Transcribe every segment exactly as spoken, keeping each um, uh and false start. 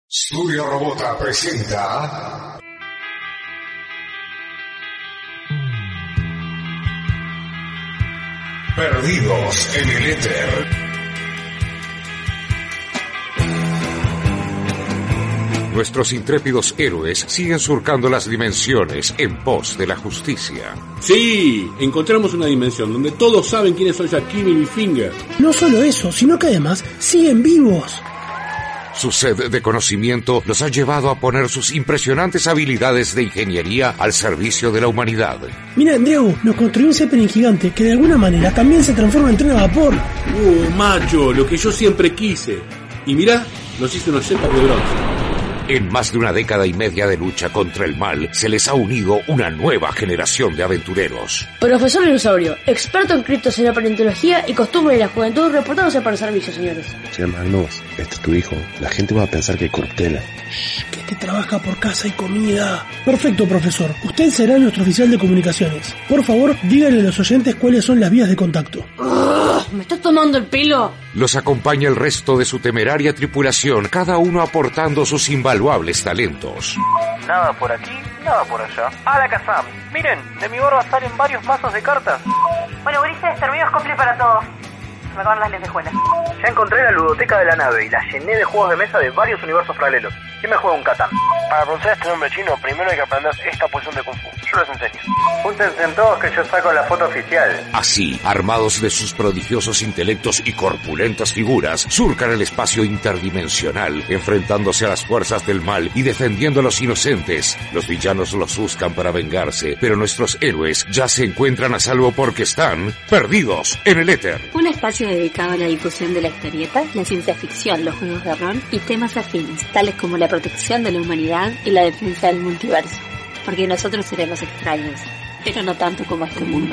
Studio Robota presenta Perdidos en el Éter. Nuestros intrépidos héroes siguen surcando las dimensiones en pos de la justicia. Sí, encontramos una dimensión donde todos saben quiénes son Jaquim y Littlefinger. No solo eso, sino que además siguen vivos. Su sed de conocimiento los ha llevado a poner sus impresionantes habilidades de ingeniería al servicio de la humanidad. Mira, Andreu, nos construyó un Zeppelin gigante que de alguna manera también se transforma en tren a vapor. Uh, macho, lo que yo siempre quise. Y mirá, nos hizo unos jetpacks de bronce. En más de una década y media de lucha contra el mal, se les ha unido una nueva generación de aventureros. Profesor Dinosaurio, experto en criptoseña, paleontología y costumbre de la juventud, reportándose para el servicio, señores. Señor Magnus, este es tu hijo. La gente va a pensar que hay corruptela. Shh, que te trabaja por casa y comida. Perfecto, profesor. Usted será nuestro oficial de comunicaciones. Por favor, díganle a los oyentes cuáles son las vías de contacto. Ugh, ¿me estás tomando el pelo? Los acompaña el resto de su temeraria tripulación, cada uno aportando sus invaluables talentos. Nada por aquí, nada por allá. ¡Hala, Kazam! Miren, de mi barba salen varios mazos de cartas. Bueno, Ulises, terminamos cosplay para todos. Se me acaban las lentejuelas. Ya encontré la ludoteca de la nave y la llené de juegos de mesa de varios universos paralelos. ¿Quién me juega un Catán? Para pronunciar este nombre chino, primero hay que aprender esta posición de Kung Fu. Yo les enseño. Júntense en todos que yo saco la foto oficial. Así, armados de sus prodigiosos intelectos y corpulentas figuras, surcan el espacio interdimensional, enfrentándose a las fuerzas del mal y defendiendo a los inocentes. Los villanos los buscan para vengarse, pero nuestros héroes ya se encuentran a salvo porque están perdidos en el éter. Un espacio dedicado a la difusión de la historieta, la ciencia ficción, los juegos de rol y temas afines, tales como la protección de la humanidad y la defensa del multiverso. Porque nosotros seremos extraños, pero no tanto como este mundo.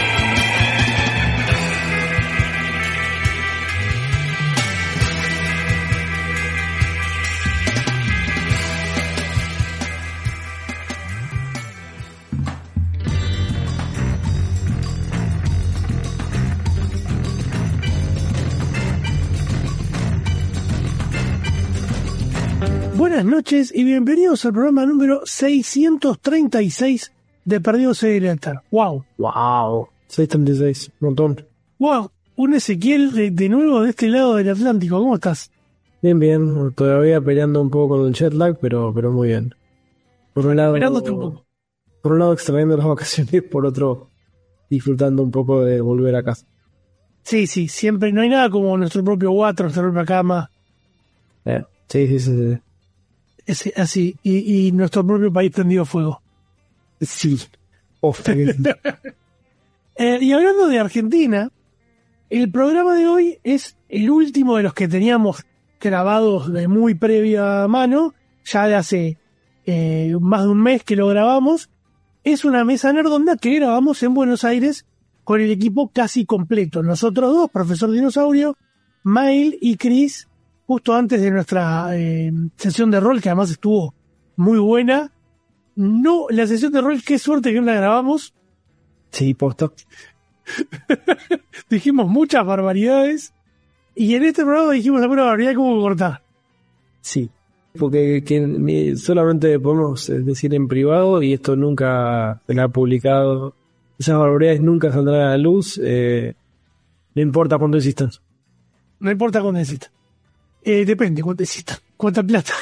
Buenas noches y bienvenidos al programa número seiscientos treinta y seis de Perdidos en el Éter. ¡Wow! ¡Wow! seiscientos treinta y seis, un montón. ¡Wow! Un Ezequiel de, de nuevo de este lado del Atlántico. ¿Cómo estás? Bien, bien. Todavía peleando un poco con el jet lag, pero, pero muy bien. Por un lado, Esperándote un poco. Por un lado extrayendo las vacaciones, por otro disfrutando un poco de volver a casa. Sí, sí. Siempre no hay nada como nuestro propio guato, nuestra propia cama. Eh, sí, sí, sí, sí. Es así, y, y nuestro propio país prendido fuego. Sí. Oh, eh, y hablando de Argentina, el programa de hoy es el último de los que teníamos grabados de muy previa mano, ya de hace eh, más de un mes que lo grabamos. Es una mesa nerdonda que grabamos en Buenos Aires con el equipo casi completo. Nosotros dos, Profesor Dinosaurio, Mael y Chris, justo antes de nuestra eh, sesión de rol, que además estuvo muy buena. No, la sesión de rol, qué suerte que no la grabamos. Sí, posta. Dijimos muchas barbaridades. Y en este programa dijimos alguna barbaridad como cortar. Sí, porque que, solamente podemos decir en privado, y esto nunca será publicado. Esas barbaridades nunca saldrán a la luz. Eh, no importa cuánto existan. No importa cuánto existan. Eh, depende cuánto existan. Cuánta plata.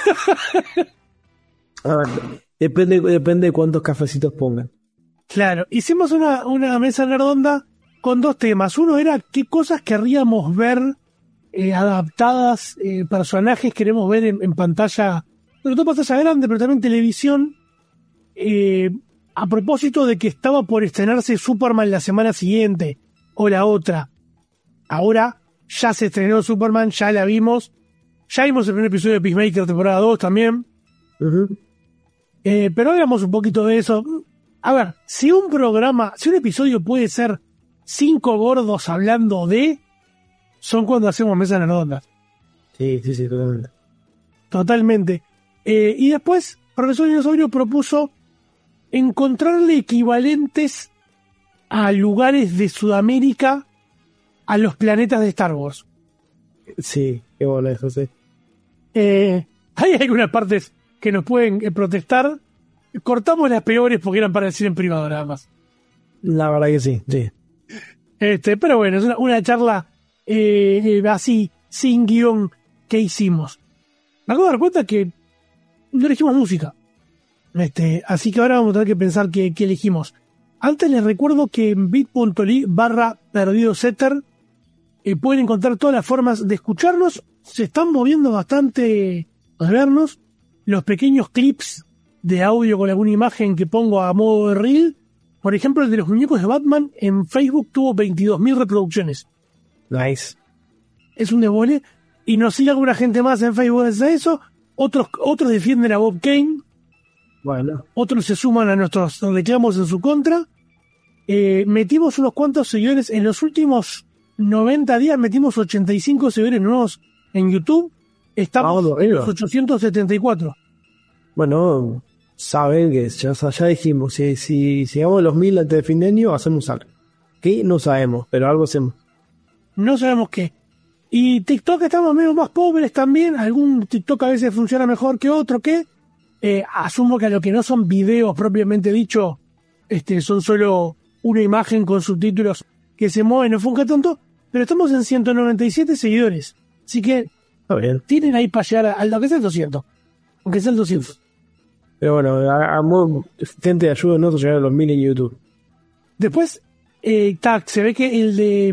ah, depende, depende de cuántos cafecitos pongan. Claro, hicimos una, una mesa redonda con dos temas. Uno era qué cosas querríamos ver eh, adaptadas, eh, personajes queremos ver en, en pantalla, sobre todo pantalla grande, pero también televisión, eh, a propósito de que estaba por estrenarse Superman la semana siguiente o la otra. Ahora ya se estrenó Superman, ya la vimos, ya vimos el primer episodio de Peacemaker temporada dos también. Uh-huh. eh, pero hablamos un poquito de eso. A ver, si un programa, si un episodio puede ser cinco gordos hablando de, son cuando hacemos mesas redondas. Sí, sí, sí, totalmente. Totalmente. Eh, y después, Profesor Dinosaurio propuso encontrarle equivalentes a lugares de Sudamérica a los planetas de Star Wars. Sí, qué bueno eso, sí. Eh, hay algunas partes que nos pueden eh, protestar. Cortamos las peores porque eran para decir en privado nada más. La verdad que sí, sí. Este, pero bueno, es una, una charla eh, eh, así, sin guión, que hicimos. Me acabo de dar cuenta que no elegimos música. Este, así que ahora vamos a tener que pensar qué, qué elegimos. Antes les recuerdo que en bit.ly barra perdido setter eh, pueden encontrar todas las formas de escucharnos. Se están moviendo bastante a vernos. Los pequeños clips de audio con alguna imagen que pongo a modo de reel. Por ejemplo, el de los muñecos de Batman en Facebook tuvo veintidós mil reproducciones. Nice. Es un desbole. Y nos sigue alguna gente más en Facebook desde eso. Otros, otros defienden a Bob Kane. Bueno. Otros se suman a nuestros reclamos en su contra. Eh, metimos unos cuantos seguidores. En los últimos noventa días metimos ochenta y cinco seguidores nuevos en YouTube. Estamos ah, en los ochocientos setenta y cuatro. Bueno, saben que ya, ya dijimos, si, si llegamos a los mil antes de fin de año, hacemos algo. ¿Qué? No sabemos, pero algo hacemos. No sabemos qué. Y TikTok estamos medio más pobres también. Algún TikTok a veces funciona mejor que otro, que eh, asumo que a lo que no son videos propiamente dicho, este, son solo una imagen con subtítulos que se mueven, no funca tanto, pero estamos en ciento noventa y siete seguidores. Así que está bien. Tienen ahí para llegar al, aunque sea el doscientos. Aunque sea el doscientos. Pero bueno, hagamos gente ayúdenos a llegar a los mil en YouTube. Después, eh, tac, se ve que el de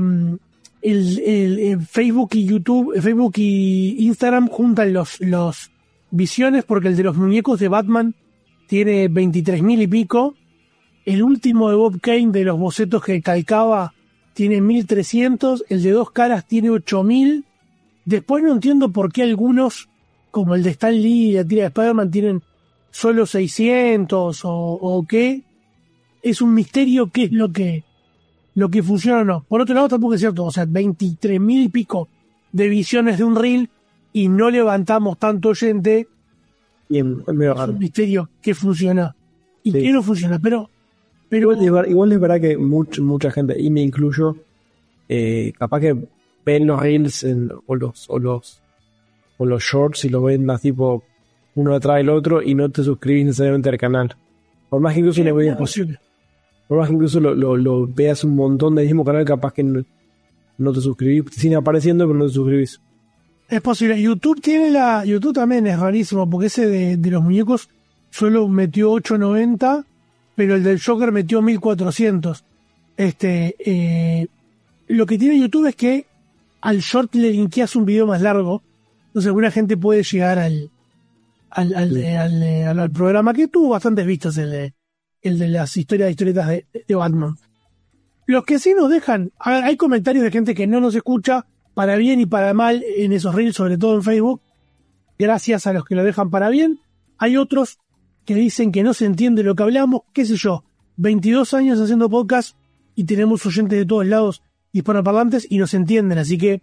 el, el, el Facebook y YouTube, Facebook y Instagram juntan los, los visiones, porque el de los muñecos de Batman tiene veintitrés mil y pico. El último de Bob Kane, de los bocetos que calcaba, tiene mil trescientos. El de Dos Caras tiene ocho mil. Después no entiendo por qué algunos, como el de Stan Lee y la tira de Spider-Man, tienen solo seiscientos o, o qué. Es un misterio qué es lo que lo que funciona o no. Por otro lado, tampoco es cierto. O sea, veintitrés mil y pico de visiones de un reel y no levantamos tanto oyente. Bien, es medio raro. Es un misterio qué funciona y sí. qué no funciona. Pero, pero igual, igual es verdad que much, mucha gente, y me incluyo, eh, capaz que ven los reels en, o los o los o los shorts y lo ven así tipo uno atrás del otro y no te suscribís necesariamente al canal. Por más que incluso es le veas, posible. por más que incluso lo, lo, lo veas un montón del mismo canal, capaz que no, no te suscribís, te siguen apareciendo pero no te suscribís. Es posible. YouTube tiene la YouTube también es rarísimo, porque ese de, de los muñecos solo metió ocho noventa, pero el del Joker metió mil cuatrocientos. Este eh, lo que tiene YouTube es que al short le linkeas un video más largo, entonces alguna gente puede llegar al al, al, sí. al, al, al programa, que tuvo bastantes vistas, el de, el de las historias de historietas de, de Batman. Los que sí nos dejan, a ver, hay comentarios de gente que no nos escucha para bien y para mal en esos reels, sobre todo en Facebook, gracias a los que lo dejan para bien. Hay otros que dicen que no se entiende lo que hablamos, qué sé yo, veintidós años haciendo podcast y tenemos oyentes de todos lados hispanoparlantes y nos entienden, así que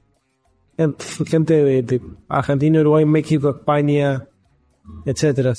gente de, de Argentina, Uruguay, México, España, etcétera,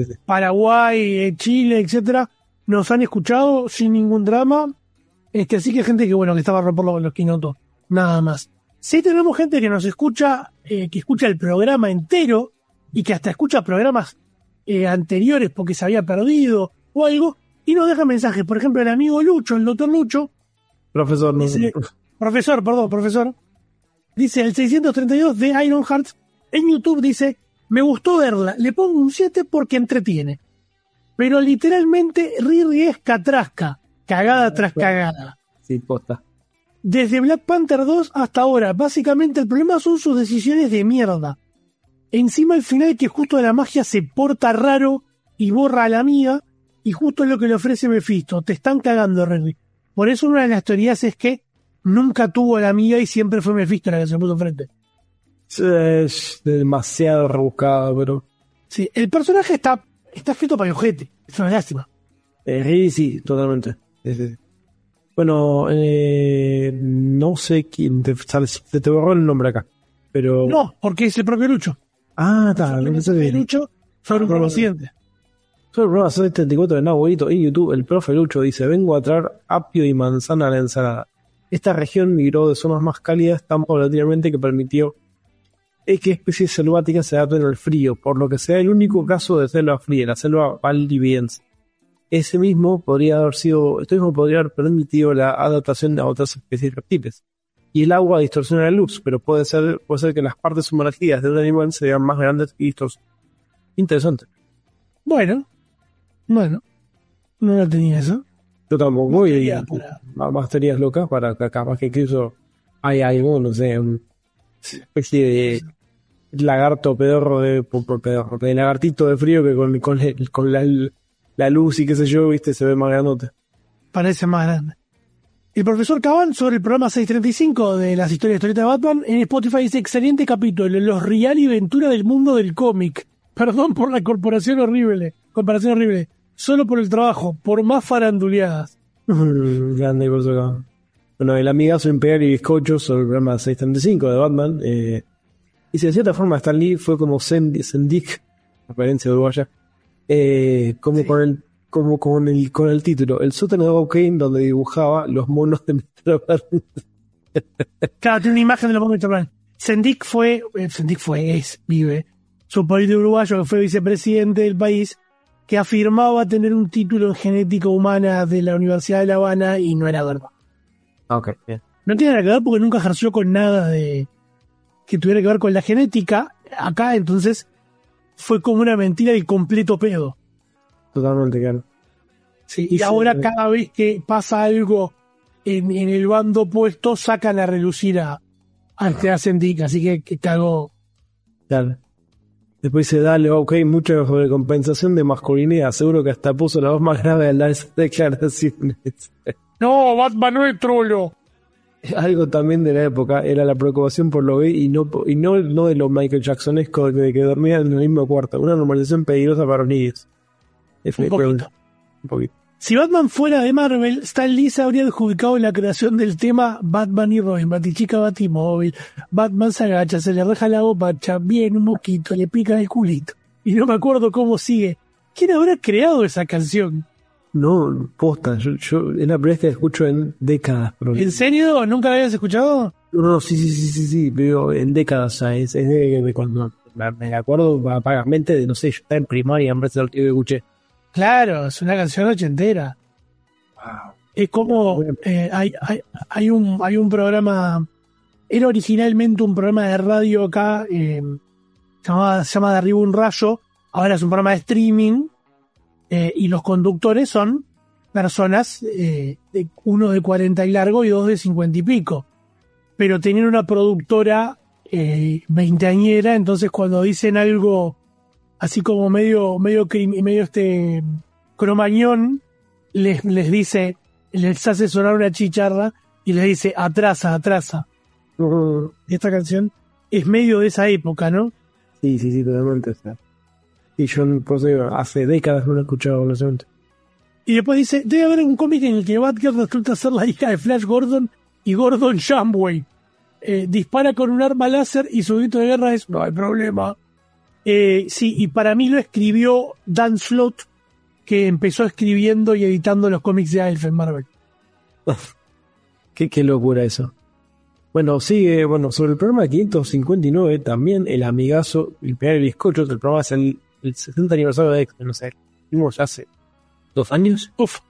Paraguay, Chile, etcétera, nos han escuchado sin ningún drama. Este, así que gente que bueno, que estaba por los, los quinotos, nada más. Sí tenemos gente que nos escucha, eh, que escucha el programa entero y que hasta escucha programas eh, anteriores porque se había perdido o algo y nos deja mensajes. Por ejemplo, el amigo Lucho, el doctor Lucho, profesor, no, dice, no. profesor, perdón, profesor, dice el seiscientos treinta y dos de Ironheart en YouTube, dice: me gustó verla, le pongo un siete porque entretiene, pero literalmente Riri es catrasca, cagada tras cagada. Sí, posta. Desde Black Panther dos hasta ahora, básicamente el problema son sus decisiones de mierda. Encima el final, que justo de la magia se porta raro y borra a la amiga, y justo es lo que le ofrece Mephisto. Te están cagando, Riri. Por eso una de las teorías es que nunca tuvo a la amiga y siempre fue Mephisto la que se puso enfrente. Es demasiado rebuscado, pero... Sí, el personaje está, está escrito para el ojete. Es una lástima. Eh, sí, sí, totalmente. Sí, sí. Bueno, eh, no sé quién te, te, te borró el nombre acá, pero... No, porque es el propio Lucho. Ah, está, no sé bien. Lucho sobre un presidente. Soy el programa setenta y cuatro de Nahuelito en YouTube. El profe Lucho dice: vengo a traer apio y manzana a la ensalada. Esta región migró de zonas más cálidas tan paulatinamente que permitió es que especies selváticas se adaptan al frío, por lo que sea el único caso de selva fría, la selva valdiviense. Ese mismo podría haber sido, esto mismo podría haber permitido la adaptación a otras especies reptiles. Y el agua distorsiona la luz, pero puede ser, puede ser que las partes sumergidas de un animal se vean más grandes y distorsionadas. Interesante. Bueno, bueno, no lo tenía eso. Yo tampoco, y, y para... más teorías locas para que capaz que incluso hay algo, no sé, una especie de lagarto pedorro de, por pedorro, de lagartito de frío que con, con, el, con la, la luz y qué sé yo, viste, se ve más grandote. Parece más grande. El profesor Caban sobre el programa seiscientos treinta y cinco de las historias de historieta de Batman en Spotify dice: excelente capítulo, los real y aventura del mundo del cómic. Perdón por la corporación horrible, comparación horrible. Solo por el trabajo, por más faranduleadas. Grande por eso. Bueno, el amigazo Imperial y Bizcocho sobre el programa seiscientos treinta y cinco de Batman. Eh, y si de cierta forma Stan Lee fue como Sendik, referencia uruguaya, eh, como, sí. con el, como con el con el título, el sótano de Bob Kane, donde dibujaba los monos de mister Burns. Claro, tiene una imagen de los monos de mister Burns. Sendik fue, eh, Sendik fue, es, vive, su político uruguayo que fue vicepresidente del país, que afirmaba tener un título en genética humana de la Universidad de La Habana y no era verdad. Ok, bien. No tiene nada que ver porque nunca ejerció con nada de que tuviera que ver con la genética acá, entonces fue como una mentira y completo pedo. Totalmente, claro. Sí, y, y ahora se... cada vez que pasa algo en, en el bando opuesto sacan a relucir a, a este Sendik, así que, que cagó. Claro. Después dice, dale, ok, mucha sobrecompensación de masculinidad. Seguro que hasta puso la voz más grave al dar esas declaraciones. No, Batman no es trolo. Algo también de la época era la preocupación por lo gay y no y no, no de lo Michael Jacksonesco de que dormían en el mismo cuarto. Una normalización peligrosa para los niños. Un poquito. Un poquito. Si Batman fuera de Marvel, Stan Lee se habría adjudicado la creación del tema Batman y Robin, Batichica, Batimóvil. Batman se agacha, se le reja la bopacha, viene un mosquito, le pica el culito. Y no me acuerdo cómo sigue. ¿Quién habrá creado esa canción? No, posta, yo, yo es la primera vez que la escucho en décadas. Pero... ¿En serio? ¿Nunca la habías escuchado? No, no, sí, sí, sí, sí, sí, pero en décadas, o sea, es, es de, de cuando me acuerdo vagamente de, no sé, yo estaba en primaria, en vez del tío que escuché. Claro, es una canción ochentera. Wow. Es como eh, hay, hay, hay un hay un programa, era originalmente un programa de radio acá, eh, se, llama, se llama De Arriba un Rayo, ahora es un programa de streaming, eh, y los conductores son personas, eh, de, uno de cuarenta y largo y dos de cincuenta y pico, pero tenían una productora eh, veinteañera, entonces cuando dicen algo así como medio medio medio este cromañón, les les dice, les hace sonar una chicharra y les dice atrasa, atrasa. Uh, esta canción es medio de esa época, ¿no? Sí, sí, sí, totalmente. Y yo pues, hace décadas no lo he escuchado, lo siento. Y después dice, debe haber un cómic en el que Batgirl resulta ser la hija de Flash Gordon y Gordon Shumway. Eh, dispara con un arma láser y su grito de guerra es no hay problema. Eh, sí, y para mí lo escribió Dan Slott, que empezó escribiendo y editando los cómics de Alf en Marvel. qué, qué locura eso. Bueno, sigue, bueno, sobre el programa quinientos cincuenta y nueve, también el amigazo, el primer bizcocho, el programa es el, el sesenta aniversario de X-Men, no sé, vimos ya hace dos años. Uf.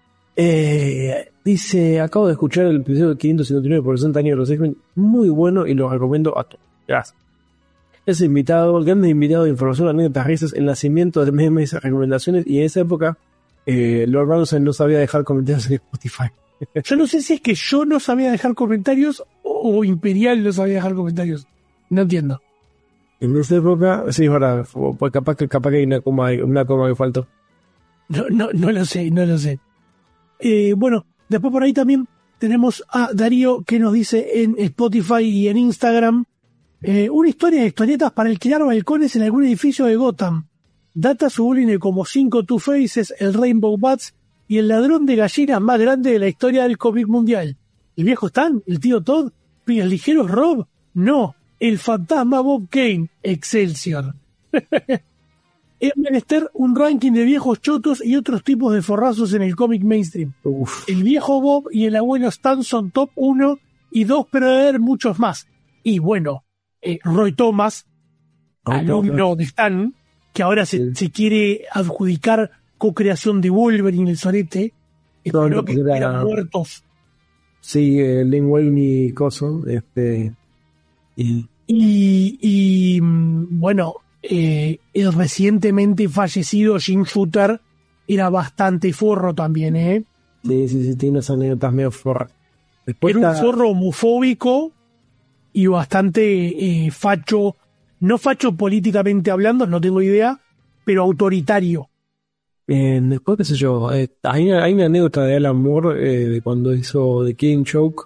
Eh, dice, acabo de escuchar el episodio quinientos cincuenta y nueve por el sesenta años de los X-Men, muy bueno y lo recomiendo a todos. Gracias. Es invitado, el grande invitado de información, anécdotas, risas, el nacimiento de memes, recomendaciones, y en esa época eh, Lord Brunson no sabía dejar comentarios en Spotify. Yo no sé si es que yo no sabía dejar comentarios o, o Imperial no sabía dejar comentarios. No entiendo. En esa época, sí, ahora, pues capaz que capaz que hay una coma, una coma que faltó. No, no, no lo sé, no lo sé. Eh, bueno, después por ahí también tenemos a Darío que nos dice en Spotify y en Instagram eh, una historia de historietas para alquilar balcones en algún edificio de Gotham. Data sublime como cinco Two-Faces, el Rainbow Bats y el ladrón de gallinas más grande de la historia del cómic mundial. ¿El viejo Stan? ¿El tío Todd? ¿El ligero Rob? No, el fantasma Bob Kane. Excelsior. Es menester un ranking de viejos chotos y otros tipos de forrazos en el cómic mainstream. Uf. El viejo Bob y el abuelo Stan son top uno y dos, pero debe haber muchos más. Y bueno, eh, Roy Thomas, Roy alumno Thomas. de Stan, que ahora se, Sí. se quiere adjudicar co-creación de Wolverine, el sorete. No, Espero no, que porque era- eran muertos. Sí, eh, Lin Wayne y Coso, este, y Y, y mm, bueno, eh, el recientemente fallecido Jim Shooter era bastante forro también, ¿eh? sí, sí, sí, tiene unas anécdotas medio forras. Después Era un está- zorro homofóbico y bastante eh, facho, no facho políticamente hablando, no tengo idea, pero autoritario. Eh, después, qué sé yo, eh, hay, una, hay una anécdota de Alan Moore eh, de cuando hizo The Killing Joke.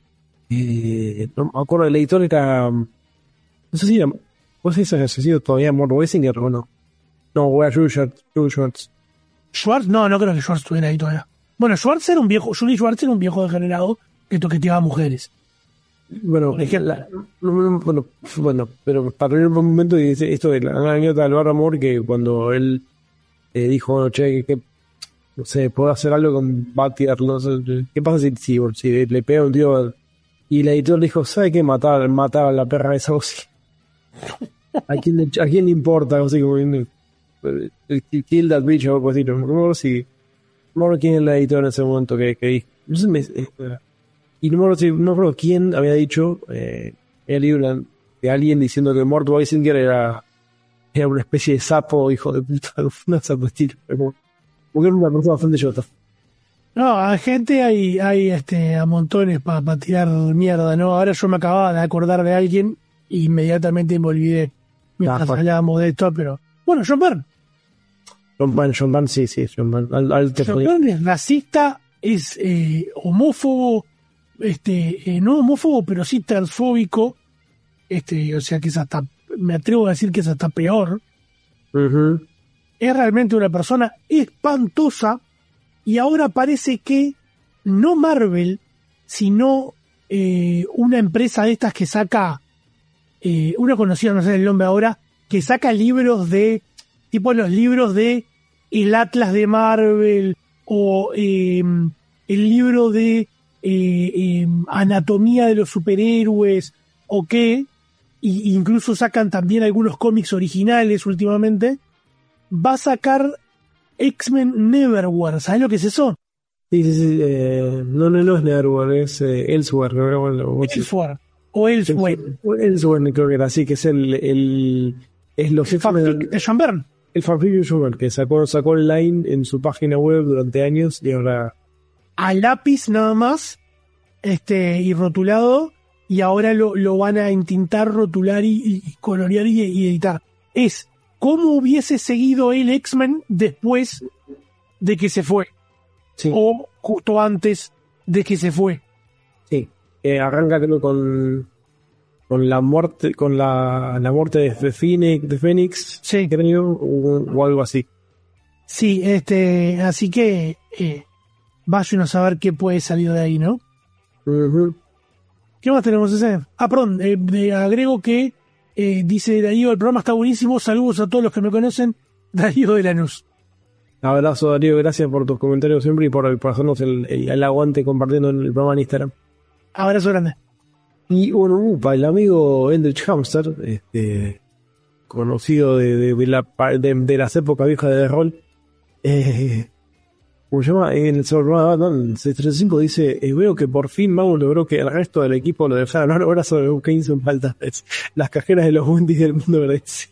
Eh, no me acuerdo, el editor era. No sé si era. ¿Vos sabés si ha sido todavía Moore Wessinger o no? No, era Jules Schwartz. Jules Schwartz. Schwartz, no, no creo que Schwartz estuviera ahí todavía. Bueno, Schwartz era un viejo, Julie Schwartz era un viejo degenerado que toqueteaba mujeres. Bueno, Por ejemplo. la- no, no, bueno, bueno, pero para ir un momento, y dice esto de la la anécdota de Alvaro Moore, que cuando él eh, dijo, bueno, che, que, no sé, puedo hacer algo con Batier, no sé, ¿qué pasa si, si, si le pega a un tío? Y el editor dijo, ¿sabe qué? Matar, matar a la perra esa, o sí. ¿A quién, le, ¿A quién le importa? O sea, como, eh, kill that bitch o algo así. No me acuerdo si, no me acuerdo quién es el editor en ese momento que, que dijo. No sé, me, eh, y no me acuerdo, si, no me acuerdo quién había dicho, eh, el libro de alguien diciendo que Mort Weisinger era, era una especie de sapo, hijo de puta, una sapo estilo. Como, porque era una persona bastante chota. No, a gente hay, hay este, a montones para tirar mierda, ¿no? Ahora yo me acababa de acordar de alguien e inmediatamente me olvidé mientras Ah, bueno. hablábamos de esto, pero... Bueno, John Byrne. John Byrne, John Byrne, sí, sí, John Byrne. Al, al te John podía- Byrne es racista, es eh, homófobo, este, eh, no homófobo, pero sí transfóbico, este, o sea que es hasta, me atrevo a decir que es hasta peor. Ujú. Es realmente una persona espantosa y ahora parece que no Marvel, sino eh, una empresa de estas que saca, eh, una conocida, no sé el nombre ahora, que saca libros de, tipo los libros de el Atlas de Marvel o eh, el libro de eh, eh, Anatomía de los Superhéroes o qué, y incluso sacan también algunos cómics originales últimamente, va a sacar X-Men Neverwhere. ¿Sabes lo que es eso? Sí, sí, sí. Eh, no, no, no es Neverwhere, es eh, Elsewhere. creo, o- o- Elsewhere. O Elsewhere. Elsewhere, creo que era así, que es el. el es los El fanfic de John Byrne. El fanfic de John Byrne, que sacó, sacó online en su página web durante años y ahora. A lápiz nada más, este, y rotulado, y ahora lo, lo van a entintar, rotular y, y colorear y, y editar. Es cómo hubiese seguido el X-Men después de que se fue. Sí. O justo antes de que se fue. Sí. Eh, arranca creo con. Con la muerte, con la, la muerte de, de Phoenix, de Phoenix, Sí. creo, o, o algo así. Sí, este, así que eh, vayan a saber qué puede salir de ahí, ¿no? Ujú. ¿Qué más tenemos que hacer? Ah, perdón, eh, eh, agrego que eh, dice Darío, el programa está buenísimo, saludos a todos los que me conocen, Darío de Lanús. Abrazo, Darío, gracias por tus comentarios siempre y por, por hacernos el, el, el aguante compartiendo el programa en Instagram. Abrazo grande. Y bueno, upa, el amigo Eldritch Hamster, este, conocido de, de, de, la, de, de las épocas viejas de rol, eh, ¿cómo se llama? En el programa de Batman seiscientos treinta y cinco dice, eh, veo que por fin Mau logró que el resto del equipo lo dejara hablar ahora sobre lo que hizo en falta las cajeras de los Wendy's del mundo verde. Sí.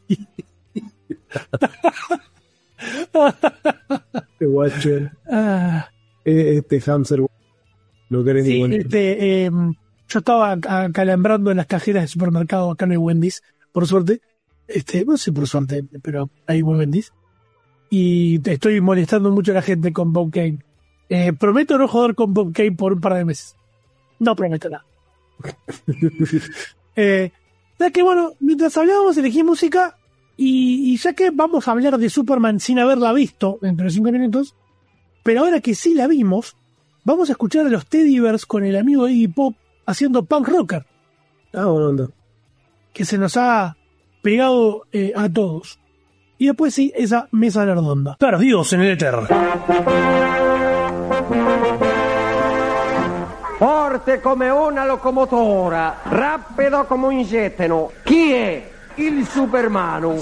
Qué guacho. Ah, Eh, Este Hamster, lo querés sí, igual. este, eh, yo estaba ac- acalambrando en las cajeras de supermercado, acá no hay Wendy's, por suerte. Este, no sé por suerte, pero hay Wendy's. Y te estoy molestando mucho a la gente con Bob Kane. Eh, prometo no joder con Bob Kane por un par de meses. No prometo nada. eh, ya que bueno, mientras hablábamos elegí música y, y ya que vamos a hablar de Superman sin haberla visto dentro de cinco minutos, pero ahora que sí la vimos, vamos a escuchar a los Teddy Bears con el amigo Iggy Pop haciendo punk rocker, Ah, bueno, onda. que se nos ha pegado eh, a todos. Y después sí, esa mesa redonda. Perdidos en el éter. Por forte come una locomotora, rapido come un jettino. Chi è? Il Supermanu.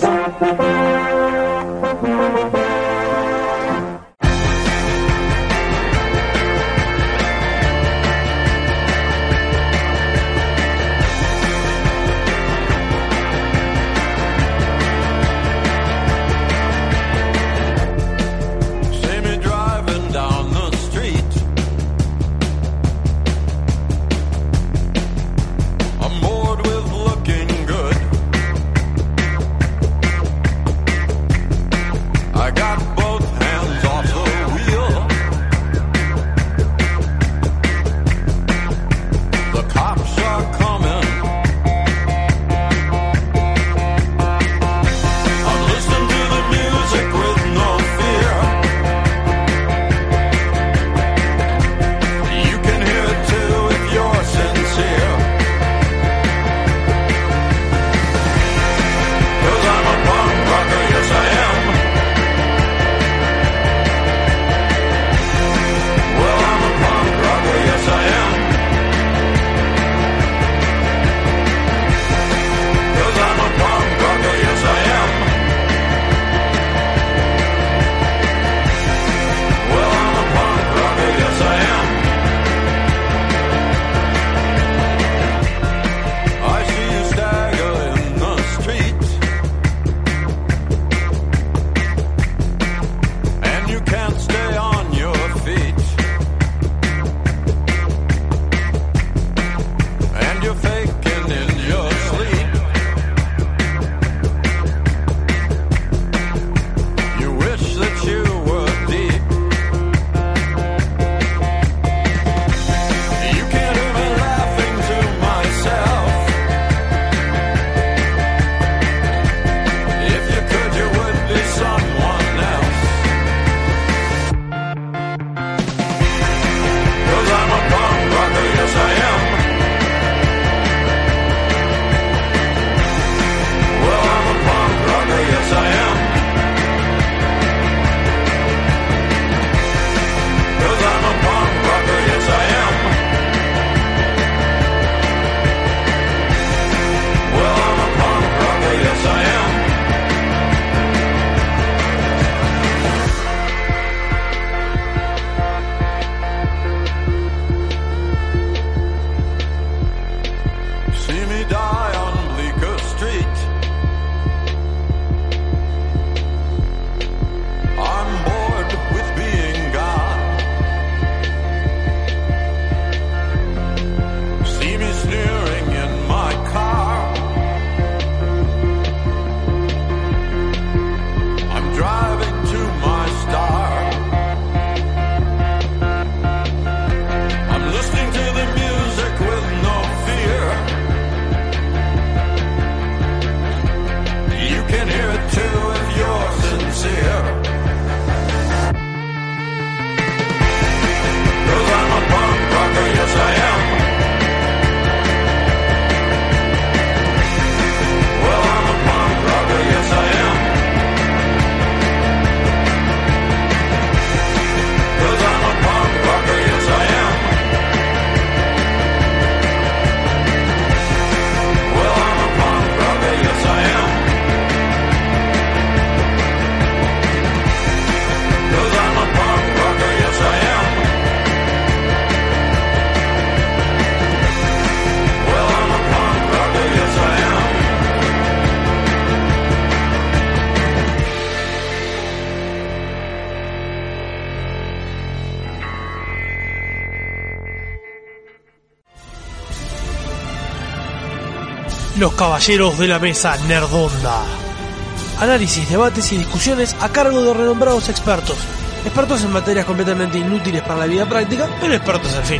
Los caballeros de la mesa Nerdonda. Análisis, debates y discusiones a cargo de renombrados expertos. Expertos en materias completamente inútiles para la vida práctica, pero expertos al fin.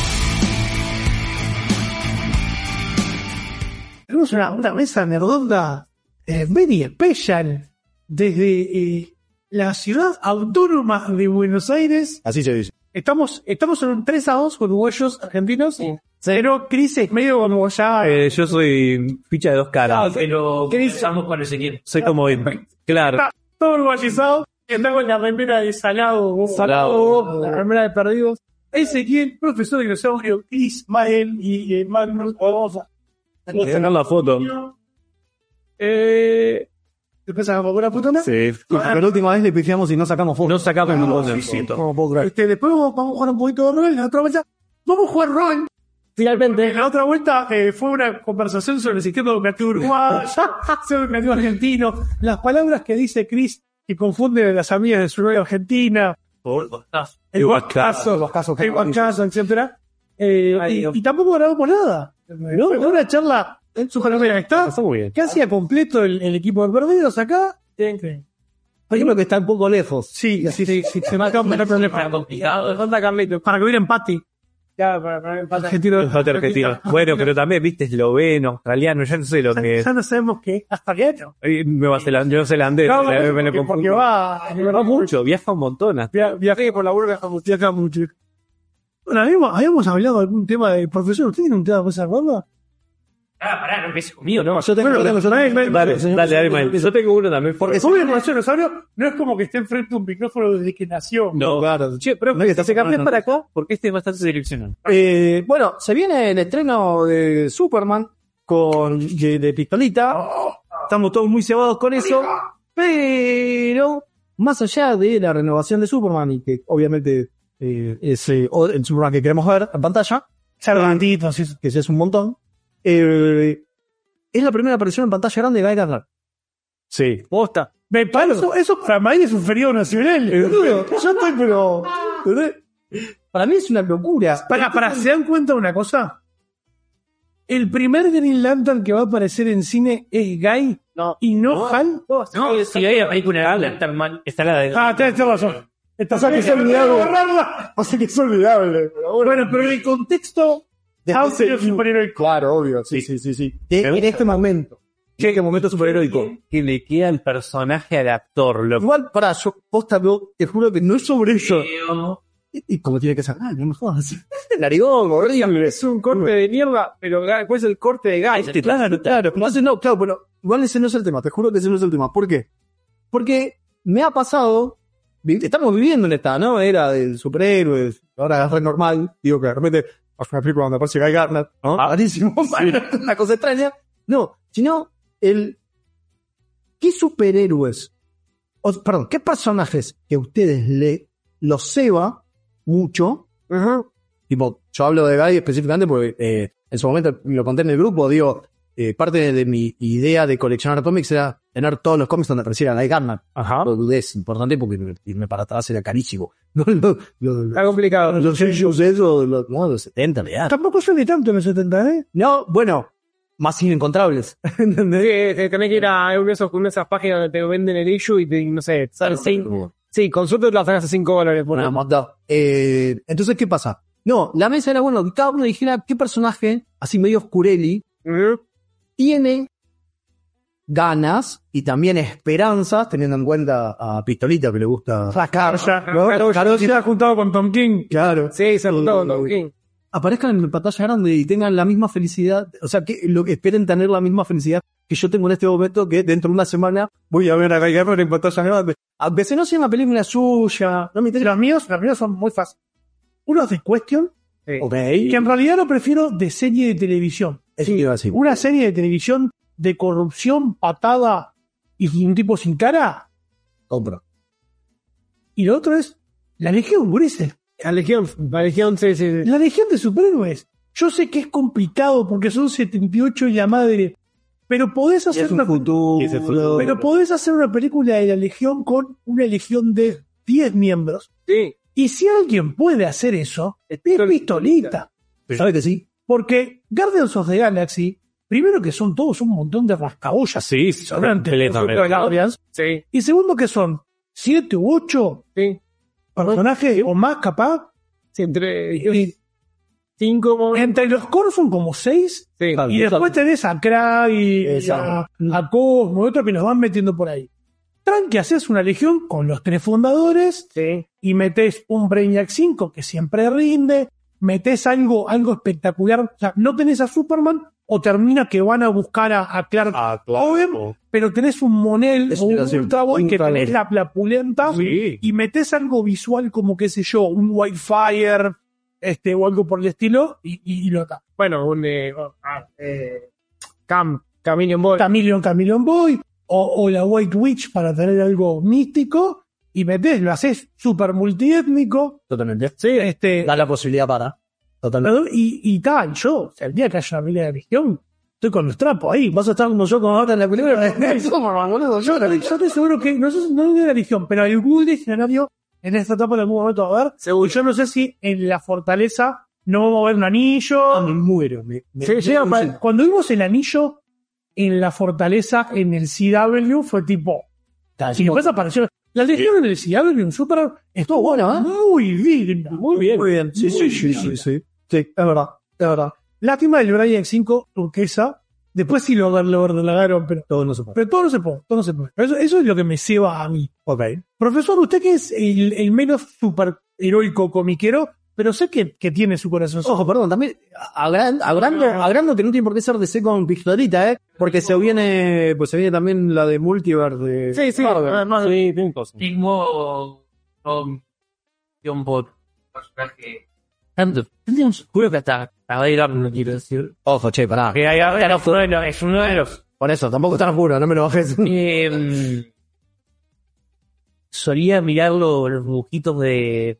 Tenemos una, una mesa Nerdonda eh, very special desde eh, la ciudad autónoma de Buenos Aires. Así se dice. Estamos, estamos en un tres a dos con uruguayos argentinos. Sí. Pero Chris es medio como ya... Eh, yo soy ficha de dos caras. No, pero Chris, empezamos con Ezequiel. Soy como... Claro. Está todo uruguayizado. Está con la remera de Salado. Salado. La remera de Perdidos. Ezequiel, profesor de dinosaurio, Ismael y eh, Magnus. Vamos a sacar la foto. Eh, ¿Después sacamos una puta más? Sí. La última vez le pifiamos y no sacamos fotos. No sacamos No, foto. sí, sí. ¿Cómo puedo creer? Este, después vamos, vamos a jugar un poquito de rol. La otra vuelta, vamos a jugar rol. Finalmente. La otra vuelta eh, fue una conversación sobre el sistema educativo uruguayo, sistema educativo argentino, las palabras que dice Chris que confunden a las amigas de su novia argentina, el guacazo, Los casos el guacazo, etcétera. Eh, Ay, y, Dios. y tampoco grabamos nada. ¿No? Fue una charla súper amena. Está Está muy bien. casi a completo el, el equipo de perdidos acá. Increíble. Por ejemplo, que está un poco lejos. Sí, sí, sí, sí, se me acaba de problema. Falta Carlito, para que hubiera empate. Ya, para, para empate argentino. Empate argentino. Bueno, pero también, viste, esloveno, australiano, ya no sé lo que es. Ya no sabemos qué. Hasta qué. Eh, Nueva Zelanda, neozelandés. No, me- me lo porque, confundo. porque va, de verdad, mucho, viaja un montón. Via- Viajé por la burga, viaja mucho. Bueno, habíamos, habíamos hablado de algún tema de profesor. ¿Usted tiene un tema de esa ronda? Ah, pará, no empieces conmigo, no. Yo tengo, Bueno, tengo- yo dale, tengo- Dale, señor- dale, dale, Mael. Yo tengo uno también. Porque su profesor Osorio no es como que esté enfrente de un micrófono desde que nació. No, Claro. che, pero No hay que estar- se cambió no, no. para acá porque este es bastante seleccionado. Eh, bueno, se viene el estreno de Superman con de, de pistolita. Estamos todos muy cebados con eso. Pero más allá de la renovación de Superman y que obviamente eh, es eh, o- el Superman que queremos ver en pantalla, Cervantitos, sí. que ya es un montón, eh, es la primera aparición en pantalla grande de Guy Gardner. Sí. Posta. Me para eso, eso para mí es un feriado nacional. Boludo, yo estoy pero... Para mí es una locura. Para, para, ¿se dan cuenta de una cosa? El primer Green Lantern que va a aparecer en cine es Guy No. y no, Hal. No, si hay la película de Lantern, está la de... Ah, tenés tenés razón. Esta Pasa que es olvidable. Pasa que es olvidable. Bueno, pero en el contexto Después audio el- superheroico. Claro, obvio. Sí, sí, sí, sí. De- en este momento. ¿Qué, qué momento superheroico? Que le queda el personaje al actor. Lo... Igual, para, yo posta, veo, te juro que no es sobre eso. ¿Y, y cómo tiene que ser? Ah, no me jodas. Narigón, horrible. Es un corte de mierda, pero después el corte de Guy. Este, claro, claro. No, ese no, claro, pero igual ese no es el tema. Te juro que ese no es el tema. ¿Por qué? Porque me ha pasado, vi- estamos viviendo en esta, ¿no? Era de superhéroes, ahora es re normal. Digo que de repente, hace una película donde aparece Guy Gardner, ¿no? Ah, rarísimo. Una cosa extraña. No, sino el... ¿Qué superhéroes? O, perdón, ¿qué personajes que a ustedes le los ceba mucho? Tipo, yo hablo de Guy específicamente porque eh, en su momento lo conté en el grupo, digo, eh, parte de, de mi idea de coleccionar cómics era tener todos los cómics donde apareciera Guy Gardner. Ajá. Lo es importante porque irme para atrás era carísimo. No, no, no, Está complicado. los sellos esos, los, no, los setenta, ya. Tampoco suele tanto en los setenta, ¿eh? No, bueno, más inencontrables. ¿Entendés? Sí, eh, tenés que ir a una de esas, una de esas páginas donde te venden el issue y te, no sé, sale cinco. Sí, con suerte te la sacas a cinco dólares. Por Una moto. Eh, entonces, ¿qué pasa? No, la mesa era bueno que cada uno dijera qué personaje, así medio oscureli, tiene ganas y también esperanzas, teniendo en cuenta a Pistolita que le gusta Sacar. ¿no? Claro, Claro, se ha juntado con Tom King. Claro. Sí, se ha juntado con Tom King. Aparezcan en pantalla grande y tengan la misma felicidad, o sea, que lo que esperen tener la misma felicidad que yo tengo en este momento, que dentro de una semana voy a ver a Guy Gardner en pantalla grande. A veces no sea una película suya, no me interesa. Los míos, los míos son muy fáciles. Uno es de Question, Ok. que en realidad lo prefiero de serie de televisión. Eso iba a decir. Una serie de televisión de corrupción, patada y un tipo sin cara. Compro. Y lo otro es la Legión, Gurises. La Legión, la Legión, sí, sí, sí. La Legión de Superhéroes. Yo sé que es complicado porque son setenta y ocho y la madre, pero podés hacer Es un una futuro. Es el futuro. pero podés hacer una película de la Legión con una Legión de diez miembros. Sí. Y si alguien puede hacer eso, es Pistolita. ¿Sabe que sí? Porque Guardians of the Galaxy, primero que son todos un montón de rascabollas. Sí, Sobrantes, completamente. de Guardians. Sí. Y segundo que son siete u ocho Sí. personajes o más capaz. Sí, entre Y- cinco. entre los core son como seis. Sí. Y después tenés a Krag y, y a, Exacto. a Cosmo y otro que nos van metiendo por ahí. Tranqui, haces una legión con los tres fundadores Sí. y metés un Brainiac cinco que siempre rinde, metés algo, algo espectacular. O sea, no tenés a Superman o termina que van a buscar a, a Clark Ah, Owen, claro. pero tenés un Monel Eso o un iba a decir, Ultra Boy un que Ultra tenés Boy. la, la pulenta Sí. y metés algo visual como, qué sé yo, un Wildfire este, o algo por el estilo, y, y, y lo está. Bueno, un eh, ah, eh, Cam, Chameleon Boy. Chameleon, Chameleon Boy, o, o la White Witch para tener algo místico, y metés, lo haces súper multiétnico. Totalmente. Sí, este. Da la posibilidad para. Totalmente. Y, y tal, yo, o sea, el día que haya una pelea de religión, estoy con los trapos ahí. Vas a estar como yo como ahora en la película. yo, yo estoy seguro que, no sé, no es de religión, pero algún escenario en esta etapa en algún momento va a haber. Seguro. Yo no sé si en la fortaleza no vamos a ver un anillo. Ah, me muero. Me, me, Sí, me, llega me, para- me, cuando vimos el anillo en la fortaleza en el C W fue tipo. Y después apareció. La legión en el C W en Super estuvo buena, ¿eh? Muy digna. Muy bien. Muy bien. Sí, sí, sí, sí, sí. Sí, es verdad. Es verdad. Lástima del Brian cinco turquesa. Después sí lo, lo relagaron, pero. Todo no se puede. Pero todo no se puede. Todo no se puede. Eso, eso es lo que me ceba a mí. Ok. Profesor, usted que es el, el menos super heroico comiquero, pero sé que, que tiene su corazón. Ojo, perdón, también agran- agrando, agrando que no tiene por qué ser D C con pistolita, ¿eh? Porque se viene, pues se viene también la de Multiverse de Sí, sí, Marvel. además sí, tienen cosas. Tengo um, un bot personaje. Juro que hasta a bailar no quiero decir. Ojo, che, pará. Que hay ahora es uno de los, es uno de los. Por eso, tampoco tan oscuro, no me lo bajes. Eh, solía mirar los, los dibujitos de.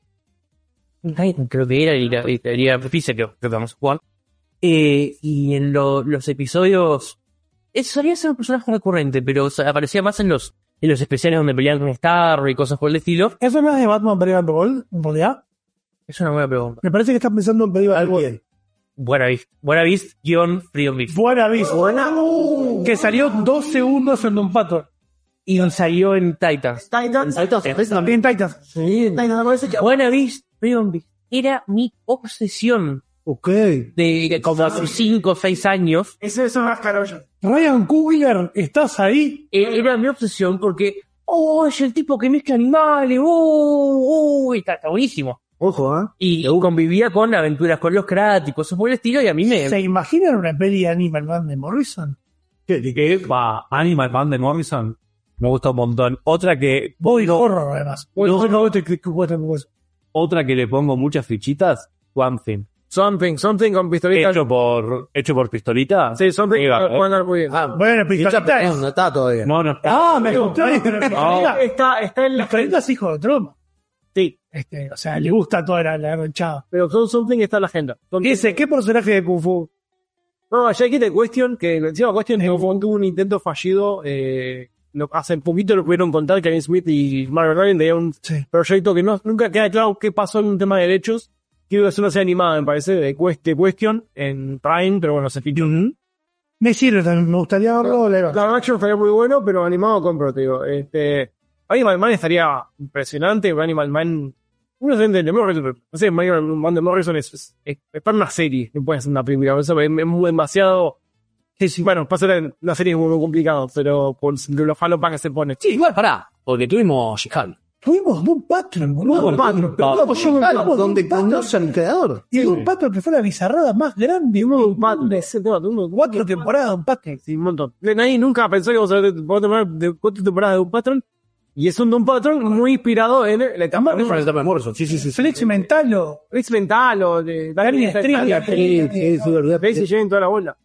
Ay, creo que era y la era Pizza, creo que vamos a jugar. Eh, y en lo- los episodios. eh, solía ser un personaje recurrente, pero o sea, aparecía más en los en los especiales donde peleaban con Star y cosas por el estilo. ¿Eso no es de Batman Brave Gold, en realidad? Es una buena pregunta. Me parece que estás pensando en Brave Gold. Buena Beast. Buena Beast, guión Freedom Beast. Buena Beast. Buena. Que salió dos segundos en Don Pato. Y salió en Titans. Titans. Titans. También Titans. Sí. Buena Beast, Freedom Beast. Era mi obsesión Ok. de como hace cinco o seis años. Ese es más caro. Ryan Coogler, ¿estás ahí? Eh, Era mi obsesión porque, oh, es el tipo que mezcla animales, oh, oh, está, está buenísimo. Ojo, ¿eh? Y convivía con aventuras con los Krat y cosas por el estilo, y a mí me... ¿Se imaginan una peli de Animal Man de Morrison? ¿Qué, qué va? Animal Man de Morrison. Me gusta un montón. Otra que. Body horror, además. No. No, te- te- te- te- Otra que le pongo muchas fichitas. One Thing. Something, something con pistolita. Hecho por, hecho por pistolita. Sí, something. Ahí va, eh, ¿eh? Juan muy bien. Ah, Bueno, pistolita es- no está todavía. No, no. Ah, me gustó. No. Está, está en las pistolitas hijo de Trump. Sí. Este, o sea, le gusta toda la, la ranchada. Pero son something está en la agenda. ¿Qué dice? ¿Qué personaje de Kung Fu? No, ya aquí te Question, que encima Question es que tuvo un intento fallido. Eh, lo- hace poquito lo pudieron contar Kevin Smith y Marvel Ryan de un Sí. proyecto que no, nunca queda claro qué pasó en un tema de derechos. Quiero que es una serie animada, me parece, de Quest- de Question en Prime, pero bueno, se filtró. Me sirve también, me gustaría verlo. leer. La action estaría muy bueno, pero animado compro, te digo. Este, Animal Man estaría impresionante, pero Animal Man... Uno se entiende, Morrison, no sé, Animal Man de Morrison es, es, es, es para una serie, no puede ser una película, eso es, es muy demasiado... Sí, sí, bueno, pasa la, la serie es muy complicado, pero por los falopas que se pone. Sí, igual, pará. Porque tuvimos She-Hulk. Tuvimos Doom Patrol, boludo. Doom Patrol. Tuvimos She-Hulk, donde Doom Patrol. conocen al creador. Y el Doom Patrol que fue la bizarrada más grande. Doom Patrol. Cuatro temporadas de Doom Patrol. Sí, un montón. Nadie nunca pensó que íbamos a ver cuatro temporadas de, cuatro temporadas de Doom Patrol. Y es un Doom Patrol muy inspirado en la etapa También para el tema de Morrison. Sí, sí, sí. Flex Mental o Flex Mental o de Darren Street. Sí, sí, sí, verdad. Crazy Jane toda la bola.